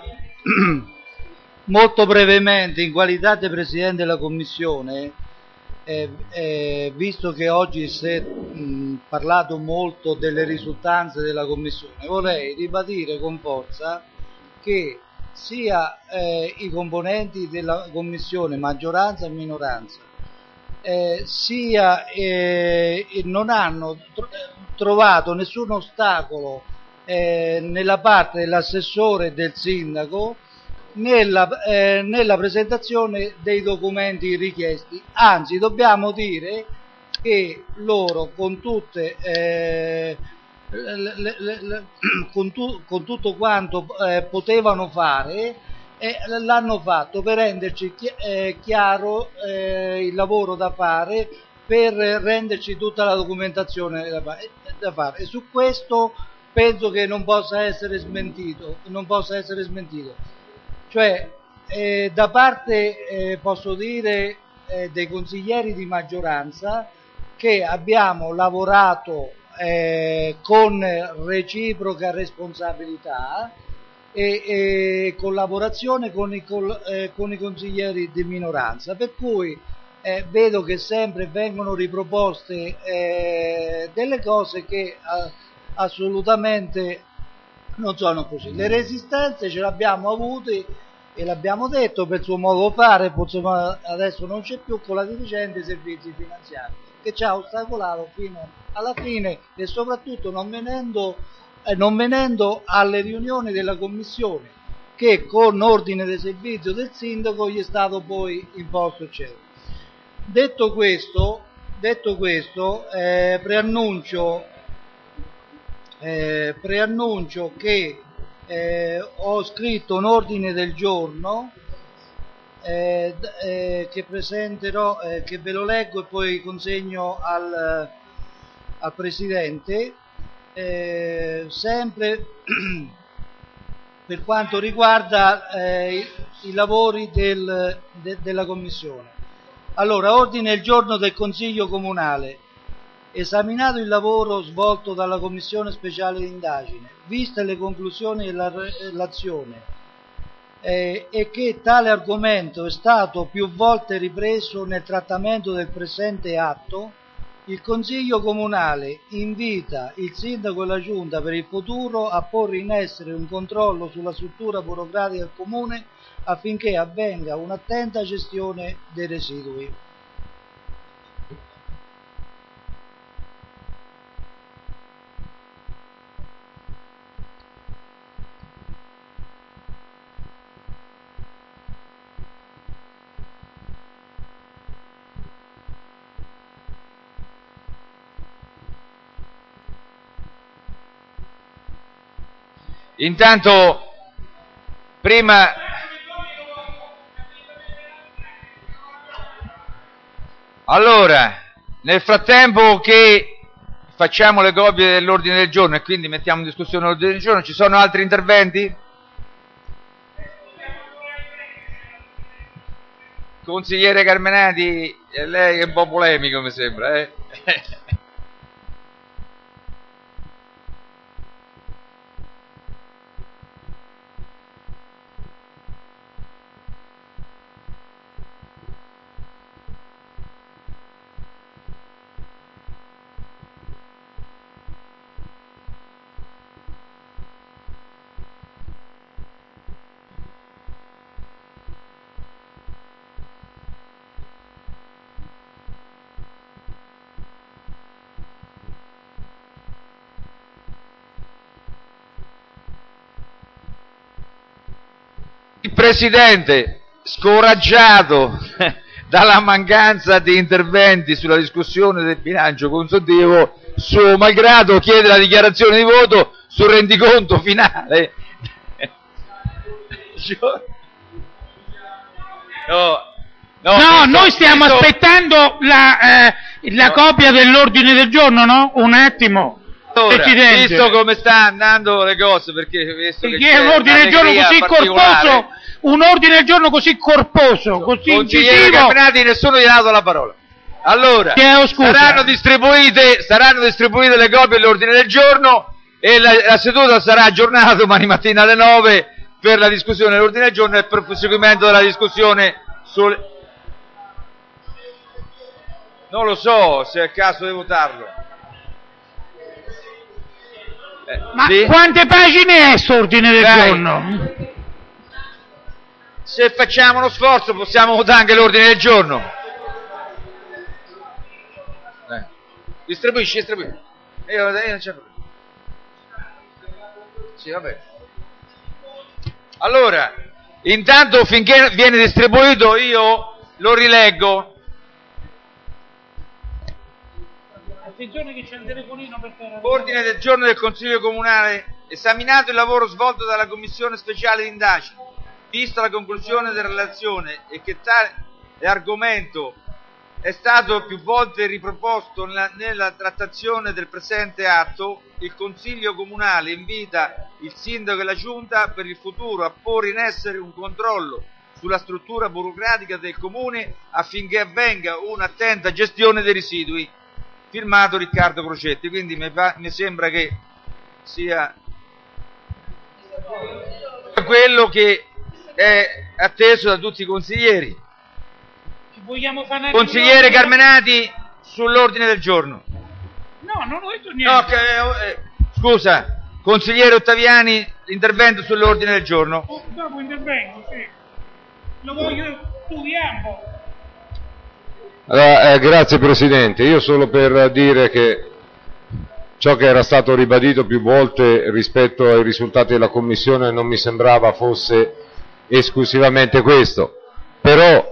molto brevemente, in qualità di Presidente della Commissione, eh, eh, visto che oggi si è mh, parlato molto delle risultanze della Commissione, vorrei ribadire con forza che sia eh, i componenti della Commissione, maggioranza e minoranza, eh, sia eh, non hanno tro- trovato nessun ostacolo Eh, nella parte dell'assessore e del sindaco nella, eh, nella presentazione dei documenti richiesti. Anzi, dobbiamo dire che loro con tutte eh, le, le, le, con, tu, con tutto quanto eh, potevano fare eh, l'hanno fatto per renderci chi- eh, chiaro eh, il lavoro da fare, per renderci tutta la documentazione da, da fare, e su questo penso che non possa essere smentito, non possa essere smentito. Cioè, eh, da parte, eh, posso dire, eh, dei consiglieri di maggioranza, che abbiamo lavorato eh, con reciproca responsabilità e, e collaborazione con i, col, eh, con i consiglieri di minoranza, per cui eh, vedo che sempre vengono riproposte eh, delle cose che eh, assolutamente non sono così. Le resistenze ce le abbiamo avute e l'abbiamo detto per suo modo di fare, insomma, adesso non c'è più, con la dirigente dei servizi finanziari, che ci ha ostacolato fino alla fine, e soprattutto non venendo, eh, non venendo alle riunioni della commissione, che con ordine del servizio del sindaco gli è stato poi imposto, eccetera. Detto questo, detto questo eh, preannuncio Eh, preannuncio che eh, ho scritto un ordine del giorno eh, eh, che presenterò, eh, che ve lo leggo e poi consegno al, al Presidente, eh, sempre per quanto riguarda eh, i, i lavori del, de, della Commissione. Allora, ordine del giorno del Consiglio Comunale. Esaminato il lavoro svolto dalla Commissione speciale di indagine, viste le conclusioni della relazione eh, e che tale argomento è stato più volte ripreso nel trattamento del presente atto, il Consiglio Comunale invita il Sindaco e la Giunta per il futuro a porre in essere un controllo sulla struttura burocratica del Comune affinché avvenga un'attenta gestione dei residui. Intanto, prima allora, nel frattempo che facciamo le copie dell'ordine del giorno e quindi mettiamo in discussione l'ordine del giorno, ci sono altri interventi? Consigliere Carmenati, lei è un po' polemico mi sembra, eh? Il Presidente, scoraggiato dalla mancanza di interventi sulla discussione del bilancio consuntivo, suo malgrado chiede la dichiarazione di voto sul rendiconto finale. No, no, no noi stiamo visto... aspettando la, eh, la no. copia dell'ordine del giorno, no? Un attimo. Allora, visto come sta andando le cose, perché visto che è un ordine del giorno così corposo, un ordine del giorno così corposo, così Consigliere Carmenati, nessuno gli ha dato la parola. Allora, saranno distribuite, saranno distribuite le copie dell'ordine del giorno e la, la seduta sarà aggiornata domani mattina alle nove per la discussione dell'ordine del giorno e per il proseguimento della discussione sul... Non lo so se è il caso di votarlo. Eh, Ma sì? Quante pagine è quest'ordine del Dai. giorno? Se facciamo uno sforzo possiamo votare anche l'ordine del giorno. Eh. Distribuisci, distribuisci. Io, io non c'è problema. Sì, vabbè. Allora, intanto finché viene distribuito io lo rileggo. Attenzione che c'è il telefonino per fare... Ordine del giorno del Consiglio Comunale. Esaminato il lavoro svolto dalla Commissione Speciale di Indagine, vista la conclusione della relazione e che tale argomento è stato più volte riproposto nella, nella trattazione del presente atto, il Consiglio Comunale invita il Sindaco e la Giunta per il futuro a porre in essere un controllo sulla struttura burocratica del Comune affinché avvenga un'attenta gestione dei residui. Firmato Riccardo Crocetti. Quindi mi, fa, mi sembra che sia quello che è atteso da tutti i consiglieri. Vogliamo fare Consigliere Carmenati sull'ordine del giorno. No, non ho detto niente. No, che, eh, scusa, consigliere Ottaviani, l'intervento sull'ordine del giorno. Oh, dopo intervengo, sì. Lo voglio studiare. Allora, eh, grazie Presidente, io solo per dire che ciò che era stato ribadito più volte rispetto ai risultati della Commissione non mi sembrava fosse esclusivamente questo, però,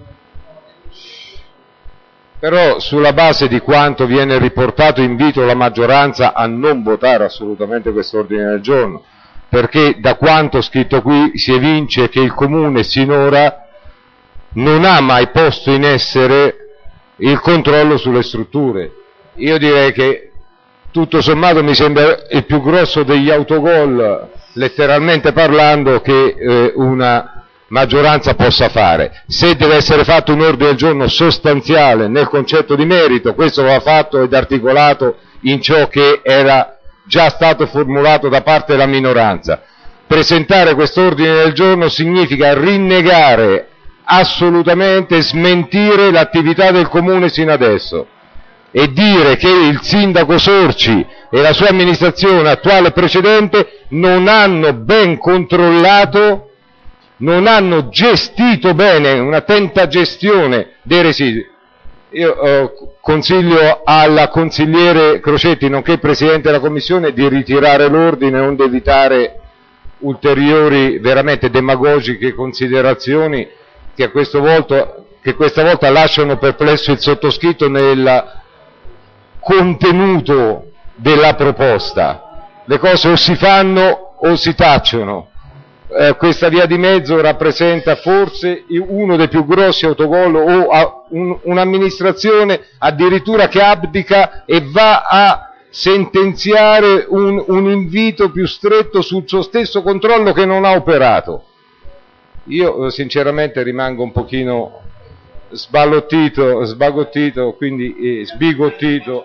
però sulla base di quanto viene riportato invito la maggioranza a non votare assolutamente questo ordine del giorno, perché da quanto scritto qui si evince che il Comune sinora non ha mai posto in essere il controllo sulle strutture. Io direi che tutto sommato mi sembra il più grosso degli autogol, letteralmente parlando, che eh, una maggioranza possa fare. Se deve essere fatto un ordine del giorno sostanziale nel concetto di merito, questo va fatto ed articolato in ciò che era già stato formulato da parte della minoranza. Presentare questo ordine del giorno significa rinnegare assolutamente, smentire l'attività del Comune sino adesso e dire che il sindaco Sorci e la sua amministrazione attuale e precedente non hanno ben controllato, non hanno gestito bene, un'attenta gestione dei residui. Io eh, consiglio alla consigliere Crocetti, nonché Presidente della Commissione, di ritirare l'ordine, onde evitare ulteriori veramente demagogiche considerazioni che, a questo volto, che questa volta lasciano perplesso il sottoscritto nel contenuto della proposta. Le cose o si fanno o si tacciono. Eh, questa via di mezzo rappresenta forse uno dei più grossi autogol o a, un, un'amministrazione addirittura che abdica e va a sentenziare un, un invito più stretto sul suo stesso controllo che non ha operato. Io sinceramente rimango un pochino sballottito, sbagottito, quindi eh, sbigottito,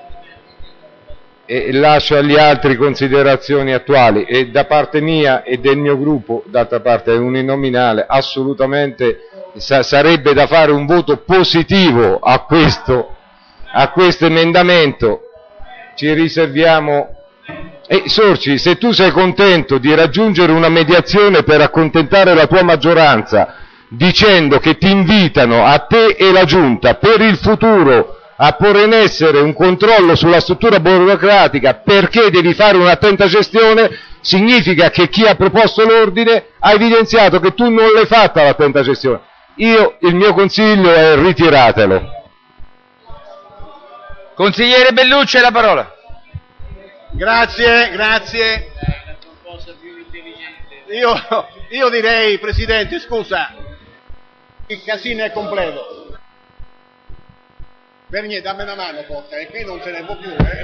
e lascio agli altri considerazioni attuali. E da parte mia e del mio gruppo, d'altra parte è uninominale, assolutamente sa- sarebbe da fare un voto positivo a questo, a questo emendamento. Ci riserviamo. E Sorci, se tu sei contento di raggiungere una mediazione per accontentare la tua maggioranza, dicendo che ti invitano a te e la Giunta per il futuro a porre in essere un controllo sulla struttura burocratica perché devi fare un'attenta gestione, significa che chi ha proposto l'ordine ha evidenziato che tu non l'hai fatta l'attenta gestione. Io, il mio consiglio è ritiratelo. Consigliere Bellucci, la parola. Grazie, grazie. Io, io direi, Presidente, scusa, il casino è completo. Bernier, dammi una mano, porca, e qui non se ne può più, eh.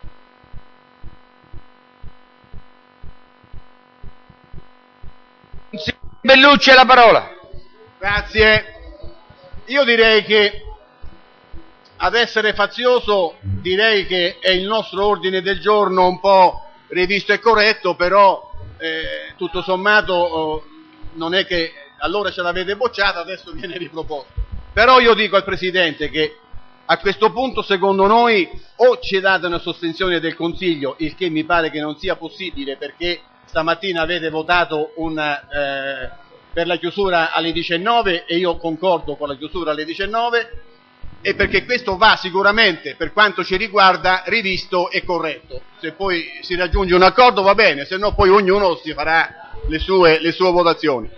Bellucci, la parola. Grazie. Io direi che, ad essere fazioso, direi che è il nostro ordine del giorno un po' rivisto e corretto, però eh, tutto sommato oh, non è che allora ce l'avete bocciata, adesso viene riproposto. Però io dico al Presidente che a questo punto, secondo noi, o ci date una sospensione del Consiglio, il che mi pare che non sia possibile perché stamattina avete votato un, eh, per la chiusura alle diciannove e io concordo con la chiusura alle diciannove, e perché questo va sicuramente, per quanto ci riguarda, rivisto e corretto. Se poi si raggiunge un accordo va bene, se no poi ognuno si farà le sue, le sue votazioni.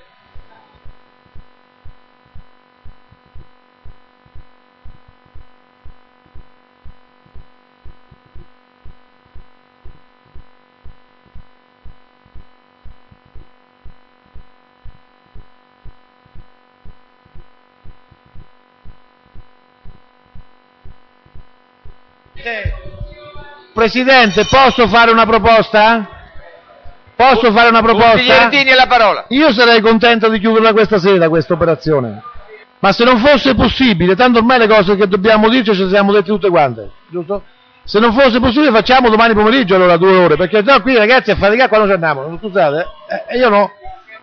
Presidente, posso fare una proposta? Posso fare una proposta? La parola. Io sarei contento di chiuderla questa sera, questa operazione. Ma se non fosse possibile, tanto ormai le cose che dobbiamo dirci ce le siamo dette tutte quante, giusto? Se non fosse possibile facciamo domani pomeriggio allora due ore, perché no, qui ragazzi a faticare quando ci andiamo, scusate, eh, io no.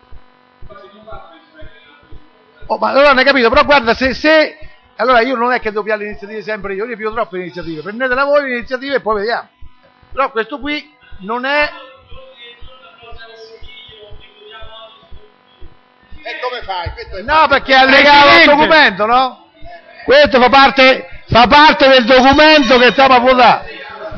Oh, ma allora non hai capito, però guarda, se... se allora io non è che devo pigliare le iniziative sempre io, io piglio troppe iniziative, prendetela voi le iniziative e poi vediamo. Però questo qui non è... E come fai? Questo è no, perché è allegato al documento, no? Questo fa parte, fa parte del documento che stiamo a votare.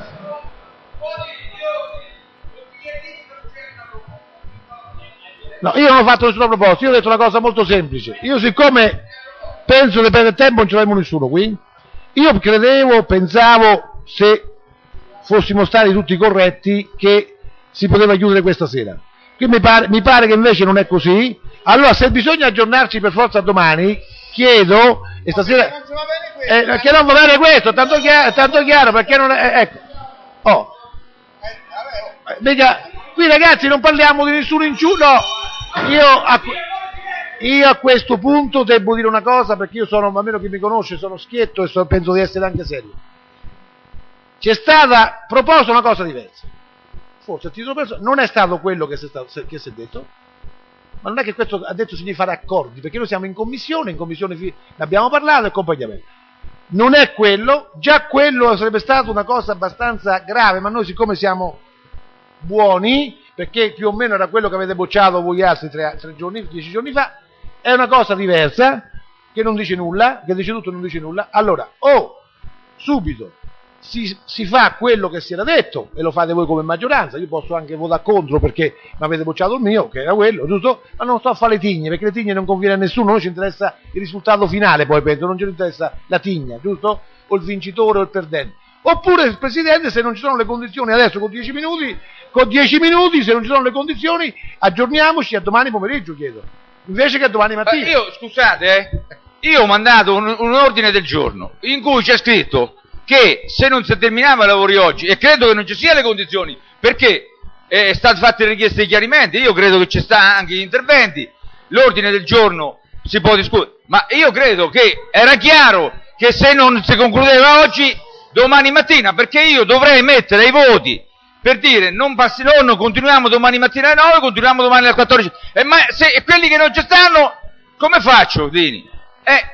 No, io non ho fatto nessuna proposta, io ho detto una cosa molto semplice. Io siccome penso che per il tempo non ce l'abbiamo nessuno qui, io credevo, pensavo, se fossimo stati tutti corretti, che si poteva chiudere questa sera. Qui mi pare, mi pare che invece non è così. Allora, se bisogna aggiornarci per forza domani, chiedo, e stasera... Non va bene questo, eh, perché non va bene questo, tanto chiaro, tanto chiaro perché non è... Ecco. Oh. Eh, mica, qui ragazzi non parliamo di nessuno inciucio, no, io... A, io a questo punto devo dire una cosa, perché io sono, a meno chi mi conosce, sono schietto e so, penso di essere anche serio. C'è stata proposta una cosa diversa. Forse a titolo personale non è stato quello che si è, stato, che si è detto, ma non è che questo ha detto significa fare accordi, perché noi siamo in commissione, in commissione ne abbiamo parlato e accompagnamento. Non è quello, già quello sarebbe stata una cosa abbastanza grave, ma noi siccome siamo buoni, perché più o meno era quello che avete bocciato voi altri tre, tre giorni, dieci giorni fa, è una cosa diversa, che non dice nulla, che dice tutto e non dice nulla. Allora, o subito si, si fa quello che si era detto, e lo fate voi come maggioranza, io posso anche votare contro perché mi avete bocciato il mio, che era quello, giusto? Ma non sto a fare le tigne, perché le tigne non conviene a nessuno, noi ci interessa il risultato finale, poi penso, non ci interessa la tigna, giusto? O il vincitore o il perdente. Oppure il Presidente, se non ci sono le condizioni, adesso con dieci minuti, con dieci minuti, se non ci sono le condizioni, aggiorniamoci a domani pomeriggio, chiedo, invece che a domani mattina. Ma io, scusate, eh, io ho mandato un, un ordine del giorno in cui c'è scritto che se non si terminava i lavori oggi, e credo che non ci siano le condizioni, perché è state fatte richieste di chiarimenti, io credo che ci sta anche gli interventi, l'ordine del giorno si può discutere, ma io credo che era chiaro che se non si concludeva oggi, domani mattina, perché io dovrei mettere i voti per dire non, passi, non continuiamo domani mattina alle nove, continuiamo domani alle quattordici, e ma se e quelli che non ci stanno, come faccio, Dini? Eh,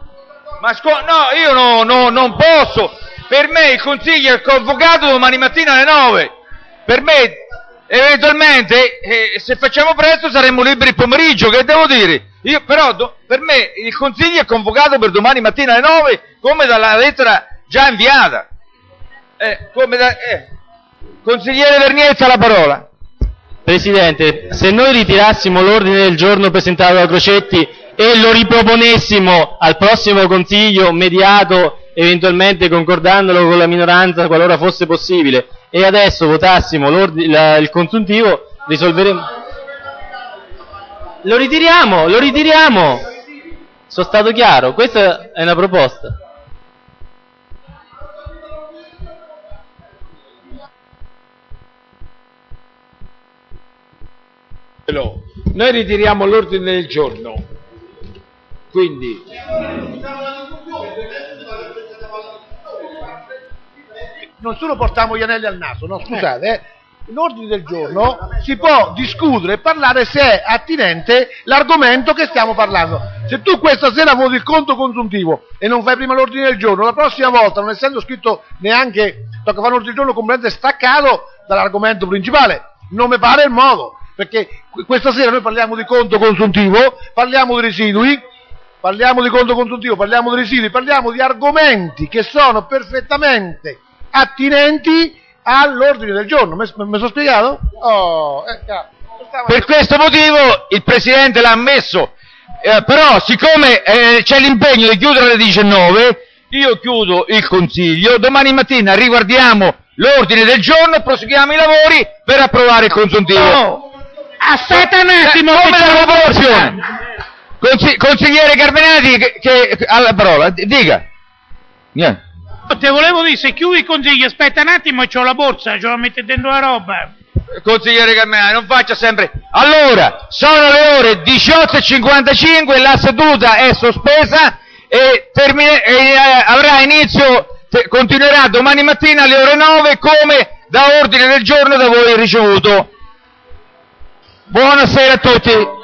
ma scu- no, io no, no, non posso, per me il Consiglio è convocato domani mattina alle nove, per me eventualmente eh, se facciamo presto saremmo liberi il pomeriggio, che devo dire? Io però do, per me il Consiglio è convocato per domani mattina alle nove, come dalla lettera già inviata. Eh, come da, eh. Consigliere Verniezza, la parola. Presidente, se noi ritirassimo l'ordine del giorno presentato da Crocetti e lo riproponessimo al prossimo Consiglio mediato, eventualmente concordandolo con la minoranza qualora fosse possibile, e adesso votassimo la, il consuntivo, risolveremo. Lo ritiriamo, lo ritiriamo. Sono stato chiaro, questa è una proposta. Noi ritiriamo l'ordine del giorno, quindi non solo portiamo gli anelli al naso, no, scusate, eh. L'ordine del giorno si può discutere e parlare se è attinente l'argomento che stiamo parlando. Se tu questa sera voti il conto consuntivo e non fai prima l'ordine del giorno, la prossima volta, non essendo scritto neanche, tocca fare un ordine del giorno completamente staccato dall'argomento principale. Non mi pare il modo, perché questa sera noi parliamo di conto consuntivo, parliamo di residui, parliamo di conto consuntivo, parliamo di residui, parliamo di argomenti che sono perfettamente attinenti all'ordine del giorno. Mi sono spiegato? Oh, eh, per questo motivo il Presidente l'ha ammesso, eh, però siccome eh, c'è l'impegno di chiudere alle diciannove, io chiudo il Consiglio, domani mattina riguardiamo l'ordine del giorno e proseguiamo i lavori per approvare il consuntivo. Oh, aspetta un attimo, come la votazione? Consi- consigliere Carmenati che, che ha la parola, dica. Yeah. Te volevo dire, se chiudi il Consiglio, aspetta un attimo e c'ho la borsa, ce la mette dentro la roba. Consigliere Carmenati, non faccia sempre. Allora, sono le ore diciotto e cinquantacinque, la seduta è sospesa e, termine, e eh, avrà inizio, te, continuerà domani mattina alle ore nove come da ordine del giorno da voi ricevuto. Buonasera a tutti.